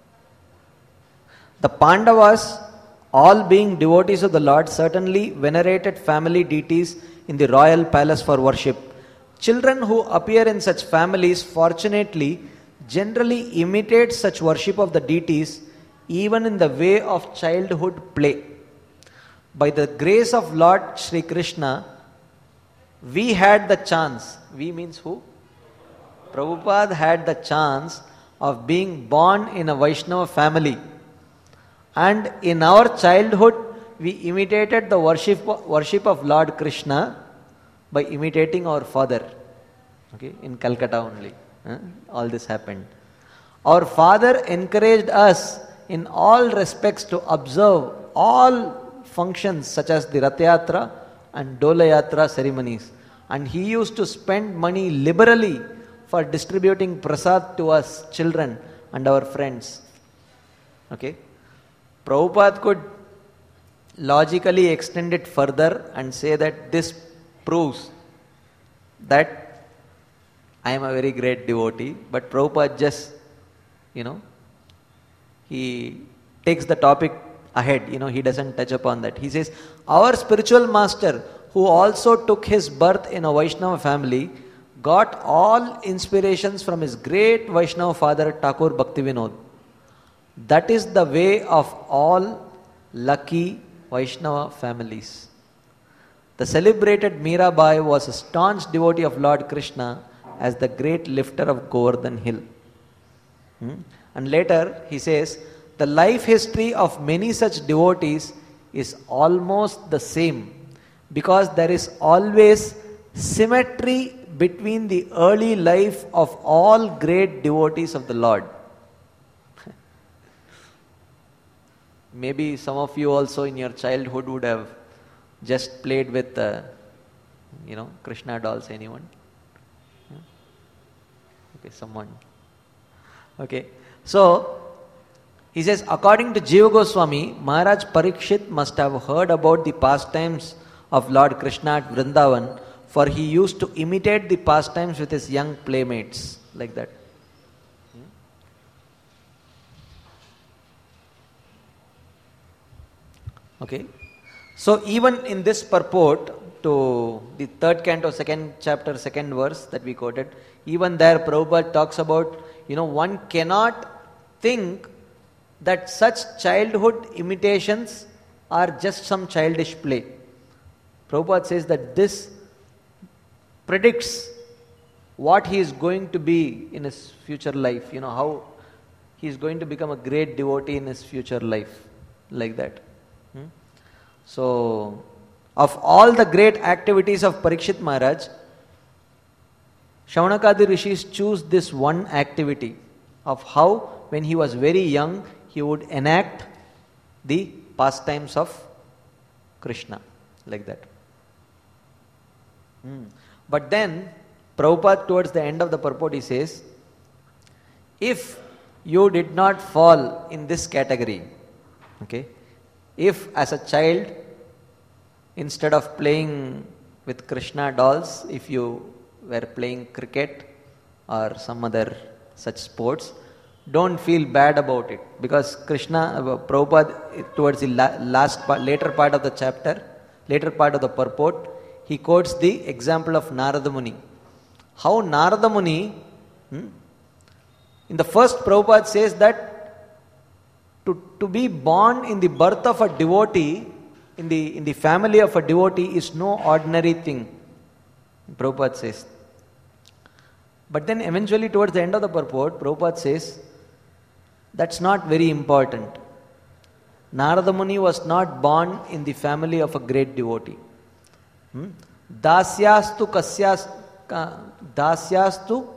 The Pandavas, all being devotees of the Lord, certainly venerated family deities in the royal palace for worship. Children who appear in such families, fortunately, generally imitate such worship of the deities even in the way of childhood play. By the grace of Lord Sri Krishna, we had the chance, we means who? Prabhupada had the chance of being born in a Vaishnava family. And in our childhood, we imitated the worship, worship of Lord Krishna by imitating our father. Okay, in Calcutta only. Huh? All this happened. Our father encouraged us in all respects to observe all functions such as the Rath Yatra and Dola Yatra ceremonies. And he used to spend money liberally for distributing prasad to us children and our friends. Okay. Prabhupada could logically extend it further and say that this proves that I am a very great devotee, but Prabhupada just, you know, he takes the topic ahead, you know, he doesn't touch upon that. He says, our spiritual master, who also took his birth in a Vaishnava family, got all inspirations from his great Vaishnava father, Thakur Bhaktivinoda. That is the way of all lucky Vaishnava families. The celebrated Mirabai was a staunch devotee of Lord Krishna as the great lifter of Govardhan Hill. Hmm? And later he says, the life history of many such devotees is almost the same because there is always symmetry between the early life of all great devotees of the Lord. Maybe some of you also in your childhood would have just played with, uh, you know, Krishna dolls. Anyone? Okay, someone. Okay, so he says, according to Jiva Goswami, Maharaj Parikshit must have heard about the pastimes of Lord Krishna at Vrindavan, for he used to imitate the pastimes with his young playmates, like that. Okay, so even in this purport to the third canto, second chapter, second verse that we quoted, even there Prabhupada talks about, you know, one cannot think that such childhood imitations are just some childish play. Prabhupada says that this predicts what he is going to be in his future life, you know, how he is going to become a great devotee in his future life, like that. Hmm? So, of all the great activities of Parikshit Maharaj, Shaunakadi rishis choose this one activity of how when he was very young he would enact the pastimes of Krishna, like that. Hmm. But then Prabhupada towards the end of the purport he says, if you did not fall in this category, okay, if as a child instead of playing with Krishna dolls, if you were playing cricket or some other such sports, don't feel bad about it, because Krishna, uh, Prabhupada, towards the la- last part, later part of the chapter, later part of the purport, he quotes the example of Narada Muni. How Narada Muni, hmm, in the first Prabhupada says that to, to be born in the birth of a devotee, in the, in the family of a devotee is no ordinary thing, Prabhupada says. But then eventually towards the end of the purport, Prabhupada says, that's not very important. Narada Muni was not born in the family of a great devotee. Hmm? Dasyastu kasyas, ka, dasyastu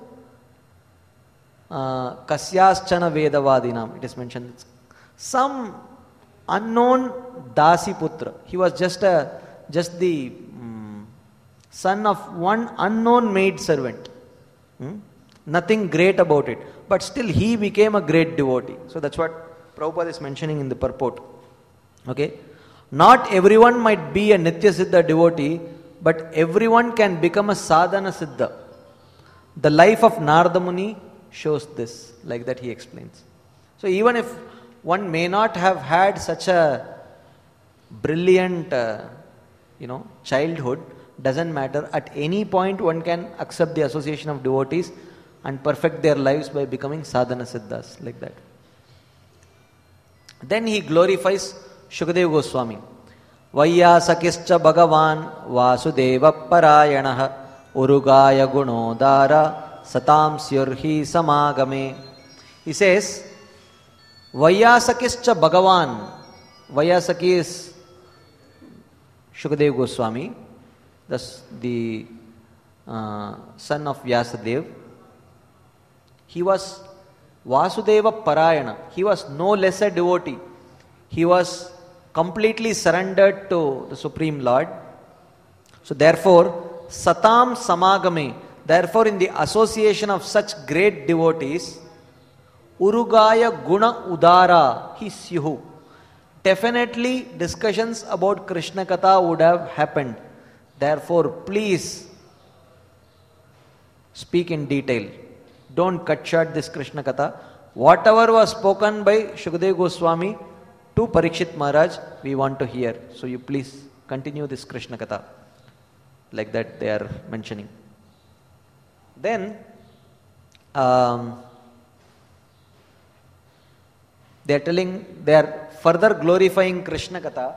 uh, kasyaschana vedavadinam. It is mentioned. Some unknown Dasi Putra. He was just a just the um, son of one unknown maid servant. Hmm? Nothing great about it. But still he became a great devotee. So that's what Prabhupada is mentioning in the purport. Okay? Not everyone might be a Nitya Siddha devotee, but everyone can become a Sadhana Siddha. The life of Narada Muni shows this. Like that he explains. So even if one may not have had such a brilliant, uh, you know, childhood, doesn't matter. At any point one can accept the association of devotees and perfect their lives by becoming sadhana siddhas, like that. Then he glorifies Shukadeva Goswami. Vaiyasakischa Bhagavan Vasudeva Parayanaha Urugaya Gunodara Satam Syurhi Samagame. He says, Vaiyasakischa Bhagavan. Vaiyasaki is Shukadeva Goswami, thus the uh, son of Vyasadeva. He was Vasudeva Parayana. He was no less a devotee. He was completely surrendered to the Supreme Lord. So therefore, Satam Samagame, therefore in the association of such great devotees, Urugaya Guna Udara, he Syuhu. Definitely discussions about Krishna Katha would have happened. Therefore, please speak in detail. Don't cut short this Krishna Katha. Whatever was spoken by Shukadeva Goswami to Parikshit Maharaj, we want to hear. So you please continue this Krishna Katha. Like that they are mentioning. Then, um, they are telling, they are further glorifying Krishna Katha.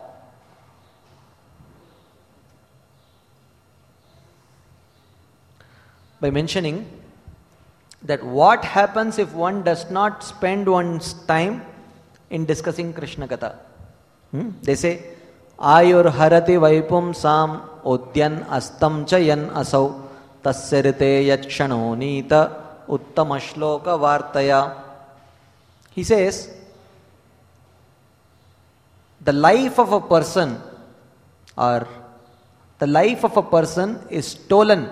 By mentioning that what happens if one does not spend one's time in discussing Krishna Katha. Hmm? They say, Ayur harati vaipum sam odyan astam cha yan asau tasyarite yachano nita uttama shloka vartaya. He says, the life of a person or the life of a person is stolen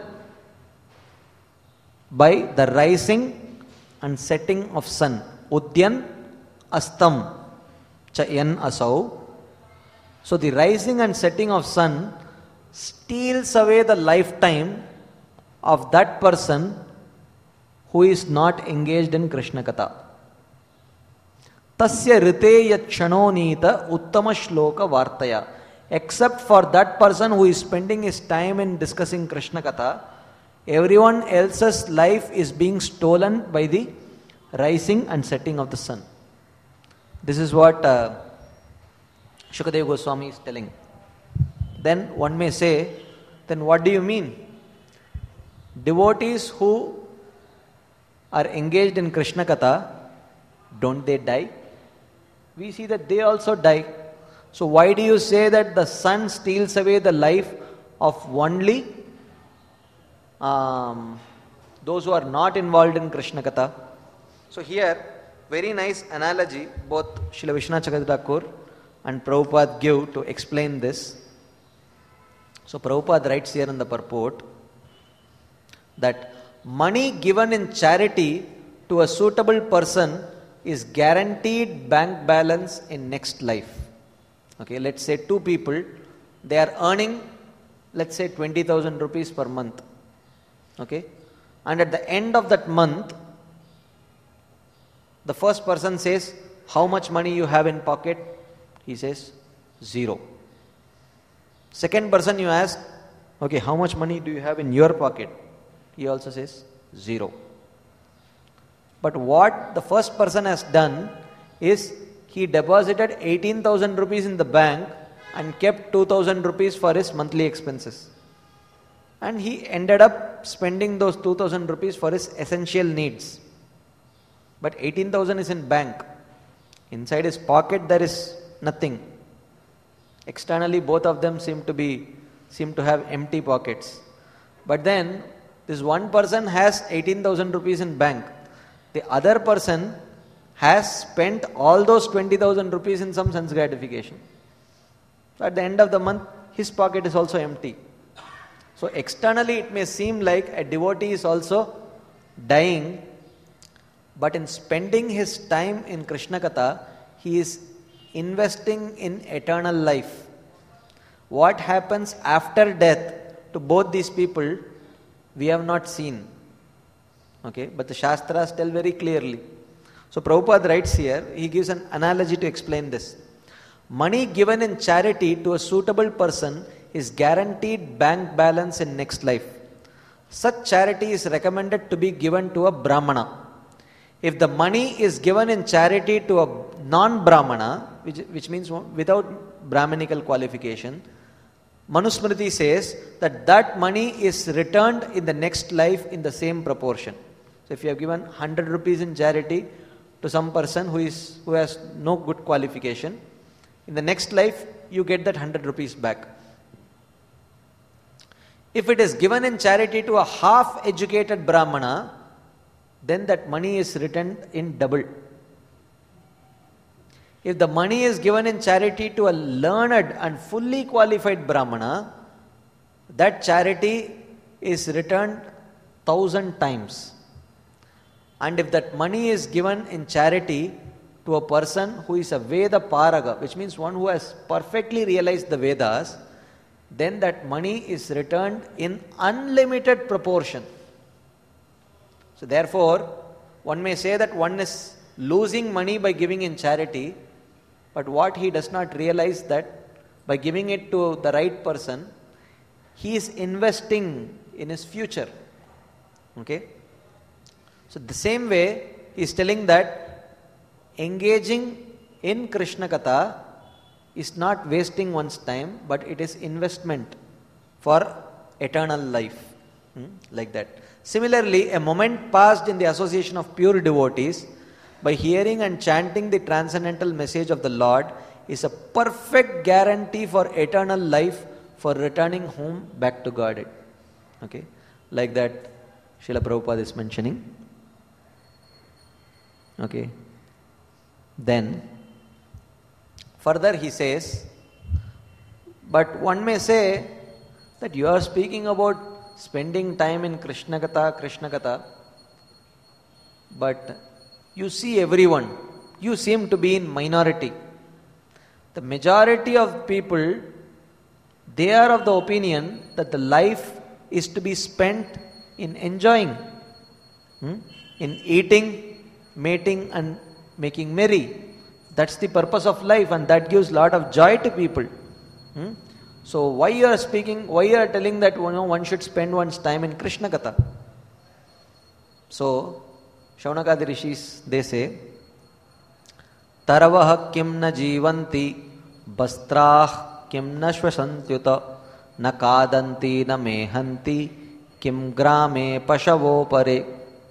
by the rising and setting of sun. Udyan astam cha yan asau. So the rising and setting of sun steals away the lifetime of that person who is not engaged in Krishna Katha. Tasya rite yachano nita uttama shloka vartaya. Except for that person who is spending his time in discussing Krishna Katha, everyone else's life is being stolen by the rising and setting of the sun. This is what uh, Shukadeva Goswami is telling. Then one may say, then what do you mean? Devotees who are engaged in Krishna Katha, don't they die? We see that they also die. So why do you say that the sun steals away the life of only um, those who are not involved in Krishna Katha? So here, very nice analogy both Srila Vishwanath Chakravarti Thakur and Prabhupada give to explain this. So Prabhupada writes here in the purport that money given in charity to a suitable person is guaranteed bank balance in next life. Okay, let's say two people, they are earning, let's say twenty thousand rupees per month. Okay, and at the end of that month, The first person says, how much money you have in pocket? He says, zero. Second person you ask, okay, how much money do you have in your pocket? He also says, zero. But what the first person has done is, he deposited eighteen thousand rupees in the bank and kept two thousand rupees for his monthly expenses. And he ended up spending those two thousand rupees for his essential needs. But eighteen thousand is in bank. Inside his pocket there is nothing. Externally both of them seem to be seem to have empty pockets. But then this one person has eighteen thousand rupees in bank. The other person has spent all those twenty thousand rupees in some sense gratification. At the end of the month, his pocket is also empty. So externally it may seem like a devotee is also dying, but in spending his time in Krishna Katha, he is investing in eternal life. What happens after death to both these people, we have not seen. Okay, but the Shastras tell very clearly. So Prabhupada writes here, he gives an analogy to explain this. Money given in charity to a suitable person is guaranteed bank balance in next life. Such charity is recommended to be given to a Brahmana. If the money is given in charity to a non-Brahmana, which, which means without Brahmanical qualification, Manusmriti says that that money is returned in the next life in the same proportion. So if you have given one hundred rupees in charity to some person who is who has no good qualification, in the next life you get that one hundred rupees back. If it is given in charity to a half-educated Brahmana, then that money is returned in double. If the money is given in charity to a learned and fully qualified Brahmana, that charity is returned thousand times. And if that money is given in charity to a person who is a Veda Paraga, which means one who has perfectly realized the Vedas, then that money is returned in unlimited proportion. So therefore, one may say that one is losing money by giving in charity, but what he does not realize that by giving it to the right person, he is investing in his future. Okay? So the same way, he is telling that engaging in Krishna Katha is not wasting one's time, but it is investment for eternal life. Hmm? Like that. Similarly, a moment passed in the association of pure devotees by hearing and chanting the transcendental message of the Lord is a perfect guarantee for eternal life, for returning home back to Godhead. Okay? Like that Srila Prabhupada is mentioning. Okay? Then, further he says, but one may say that you are speaking about spending time in Krishna Katha, Krishna Katha, but you see everyone, you seem to be in minority. The majority of people, they are of the opinion that the life is to be spent in enjoying, hmm? in eating, mating and making merry. That's the purpose of life, and that gives lot of joy to people. Hmm? So why you are speaking, why you are telling that you know, one should spend one's time in Krishna Katha? So, Shaunakadi Rishis, they say, Taravaha kim na jivanti, bastrah kim na shvasantyuta, na kadanti na mehanti, kim grame pashavo pare.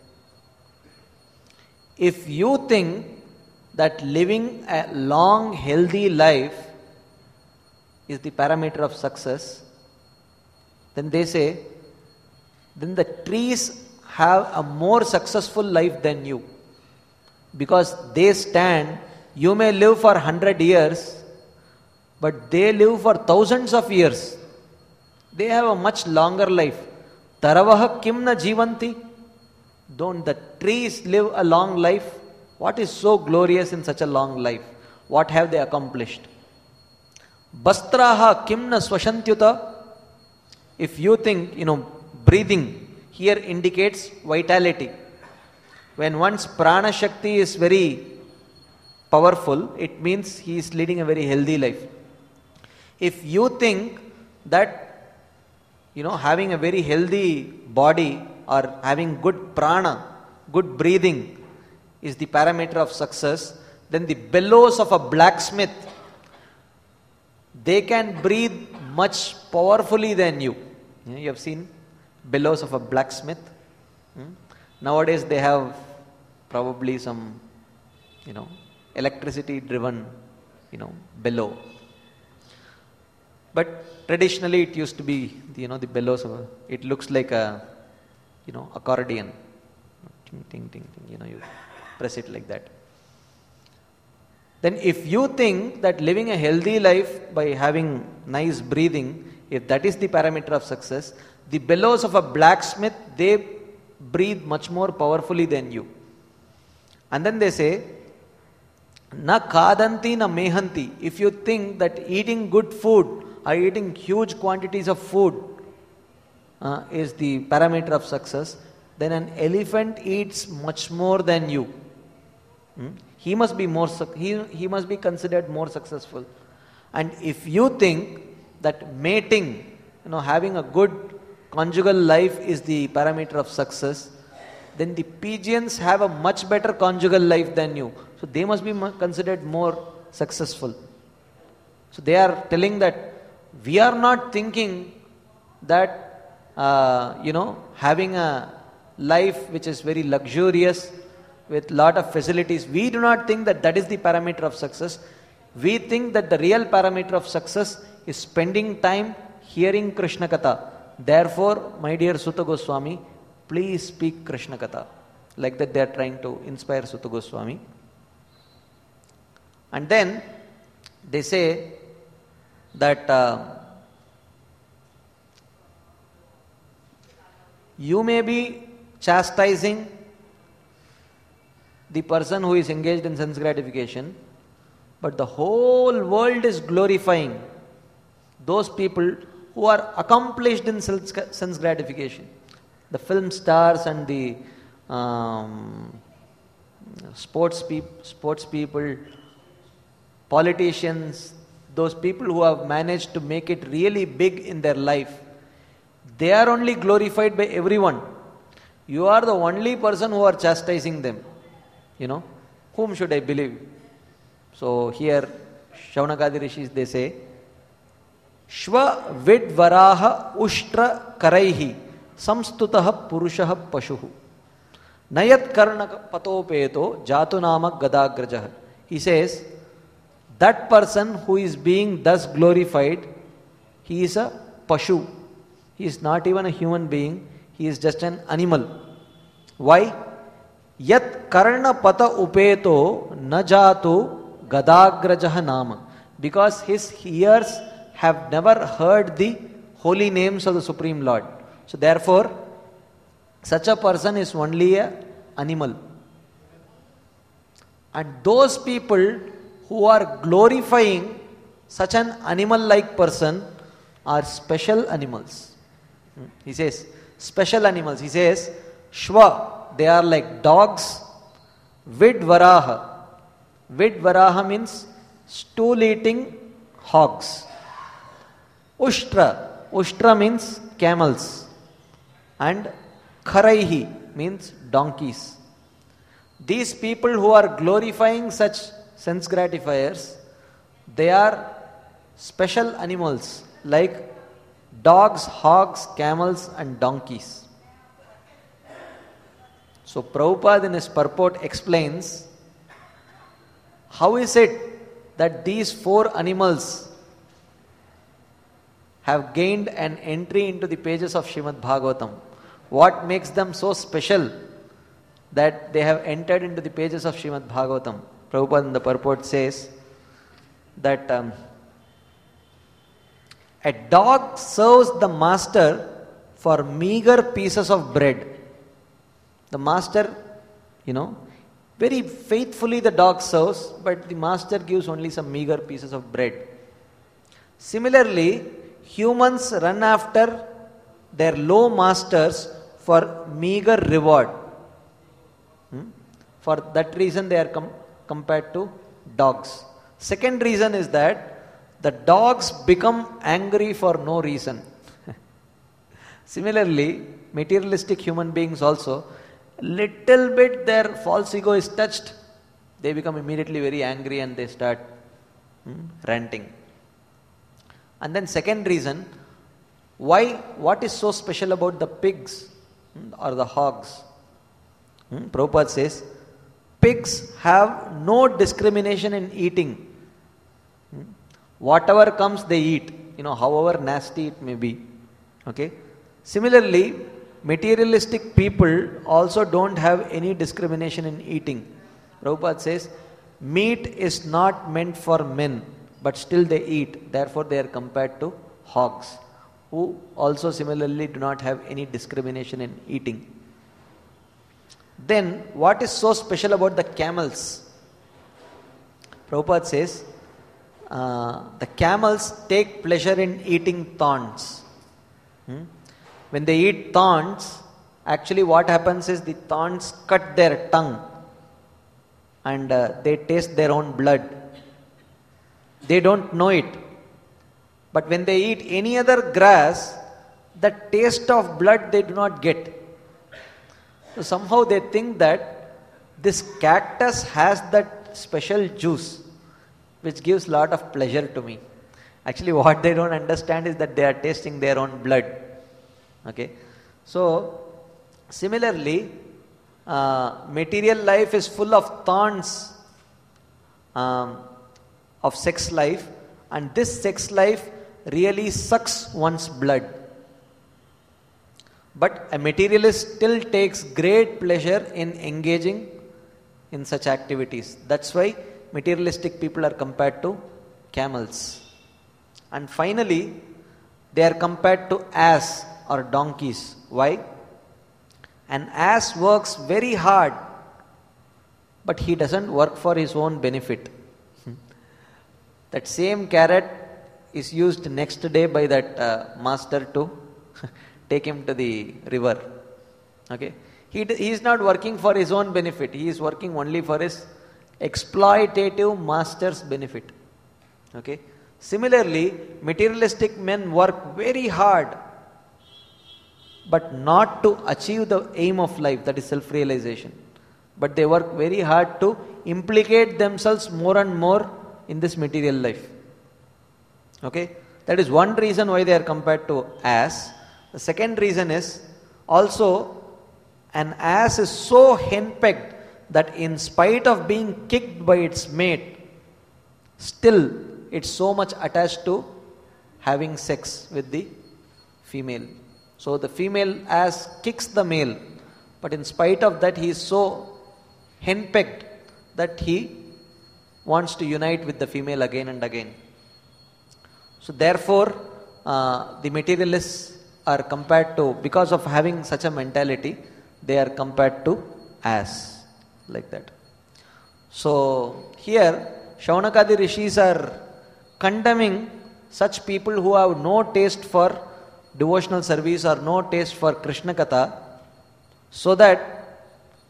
If you think that living a long, healthy life is the parameter of success, then they say, then the trees have a more successful life than you. Because they stand, you may live for hundred years, but they live for thousands of years. They have a much longer life. Taravaha kim na jivanti? Don't the trees live a long life? What is so glorious in such a long life? What have they accomplished? Bastraha kim na swashantyuta? If you think, you know, breathing here indicates vitality. When one's prana shakti is very powerful, it means he is leading a very healthy life. If you think that, you know, having a very healthy body or having good prana, good breathing is the parameter of success, then the bellows of a blacksmith, they can breathe much powerfully than you. You have seen bellows of a blacksmith. Hmm? Nowadays they have probably some, you know, electricity driven, you know, bellow. But traditionally it used to be, you know, the bellows of a, it looks like a, you know, accordion. Ting, ting, ting, ting, you know, you press it like that. Then if you think that living a healthy life by having nice breathing, if that is the parameter of success, the bellows of a blacksmith, they breathe much more powerfully than you. And then they say, na kadanti na mehanti. If you think that eating good food or eating huge quantities of food uh, is the parameter of success, then an elephant eats much more than you. Hmm? He must be more, he, he must be considered more successful. And if you think that mating, you know, having a good conjugal life is the parameter of success, then the pigeons have a much better conjugal life than you. So they must be considered more successful. So they are telling that we are not thinking that, uh, you know, having a life which is very luxurious with lot of facilities, we do not think that that is the parameter of success. We think that the real parameter of success is spending time hearing Krishna Katha. Therefore, my dear Sutta Goswami, please speak Krishna Katha. Like that they are trying to inspire Sutta Goswami. And then they say that uh, you may be chastising the person who is engaged in sense gratification, but the whole world is glorifying those people who are accomplished in sense gratification. The film stars and the um, sports, peop- sports people, politicians, those people who have managed to make it really big in their life, they are only glorified by everyone. You are the only person who are chastising them. You know, whom should I believe? So here, Shaunakadi Rishis, they say, Shva vidvaraha ushtra karaihi samstutaha purushaha pashuhu nayat karna patopeto jatunama gadagrajah. He says, that person who is being thus glorified, he is a pashu. He is not even a human being, he is just an animal. Why? Yat karna pata upeto najatu gadagrajah nama. Because his ears have never heard the holy names of the Supreme Lord. So therefore, such a person is only an animal. And those people who are glorifying such an animal-like person are special animals. He says, special animals. He says, Shva. They are like dogs. Vidvaraha. Vidvaraha means stool-eating hogs. Ushtra. Ushtra means camels. And Kharaihi means donkeys. These people who are glorifying such sense gratifiers, they are special animals like dogs, hogs, camels and donkeys. So Prabhupada in his purport explains, how is it that these four animals have gained an entry into the pages of Srimad Bhagavatam? What makes them so special that they have entered into the pages of Srimad Bhagavatam? Prabhupada in the purport says that um, a dog serves the master for meager pieces of bread. The master, you know, very faithfully the dog serves, but the master gives only some meager pieces of bread. Similarly, humans run after their low masters for meager reward. Hmm? For that reason, they are com- compared to dogs. Second reason is that the dogs become angry for no reason. Similarly, materialistic human beings also, little bit their false ego is touched, they become immediately very angry and they start hmm, ranting. And then second reason, why, what is so special about the pigs hmm, or the hogs? Hmm? Prabhupada says, pigs have no discrimination in eating. Hmm? Whatever comes they eat, you know, however nasty it may be. Okay. Similarly, materialistic people also don't have any discrimination in eating. Prabhupada says, meat is not meant for men, but still they eat. Therefore, they are compared to hogs, who also similarly do not have any discrimination in eating. Then, what is so special about the camels? Prabhupada says, uh, the camels take pleasure in eating thorns. Hmm? When they eat thorns, actually what happens is the thorns cut their tongue and uh, they taste their own blood. They don't know it. But when they eat any other grass, the taste of blood they do not get. So somehow they think that this cactus has that special juice which gives lot of pleasure to me. Actually what they don't understand is that they are tasting their own blood. Okay, so similarly, uh, material life is full of thorns um, of sex life, and this sex life really sucks one's blood. But a materialist still takes great pleasure in engaging in such activities. That's why materialistic people are compared to camels. And finally, they are compared to ass or donkeys. Why? An ass works very hard, but he doesn't work for his own benefit. That same carrot is used next day by that uh, master to take him to the river. Okay, he d- he is not working for his own benefit. He is working only for his exploitative master's benefit. Okay. Similarly, materialistic men work very hard, but not to achieve the aim of life, that is self-realization. But they work very hard to implicate themselves more and more in this material life. Okay, that is one reason why they are compared to ass. The second reason is also an ass is so henpecked that in spite of being kicked by its mate, still it's so much attached to having sex with the female. So the female ass kicks the male, but in spite of that he is so henpecked that he wants to unite with the female again and again. So therefore, uh, the materialists are compared to, because of having such a mentality, they are compared to ass, like that. So here, Shaunakadi rishis are condemning such people who have no taste for devotional service or no taste for Krishna Katha, so that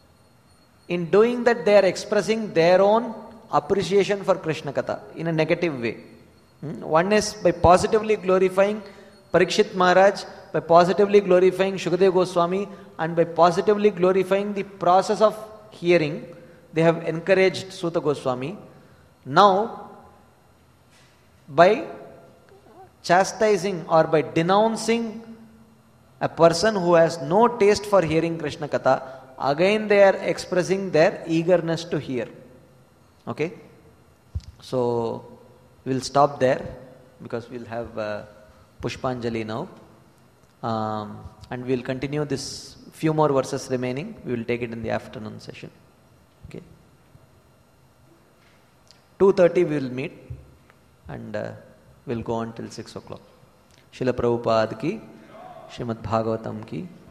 in doing that they are expressing their own appreciation for Krishna Katha in a negative way. Hmm? One is by positively glorifying Parikshit Maharaj, by positively glorifying Shukadeva Goswami, and by positively glorifying the process of hearing, they have encouraged Suta Goswami. Now, by chastising or by denouncing a person who has no taste for hearing Krishna Katha, again they are expressing their eagerness to hear. Okay? So, we will stop there because we will have uh, Pushpanjali now. Um, and we will continue this few more verses remaining. We will take it in the afternoon session. Okay? two thirty we will meet and uh, we will go on till six o'clock. Srila Prabhupada ki, Srimad Bhagavatam ki.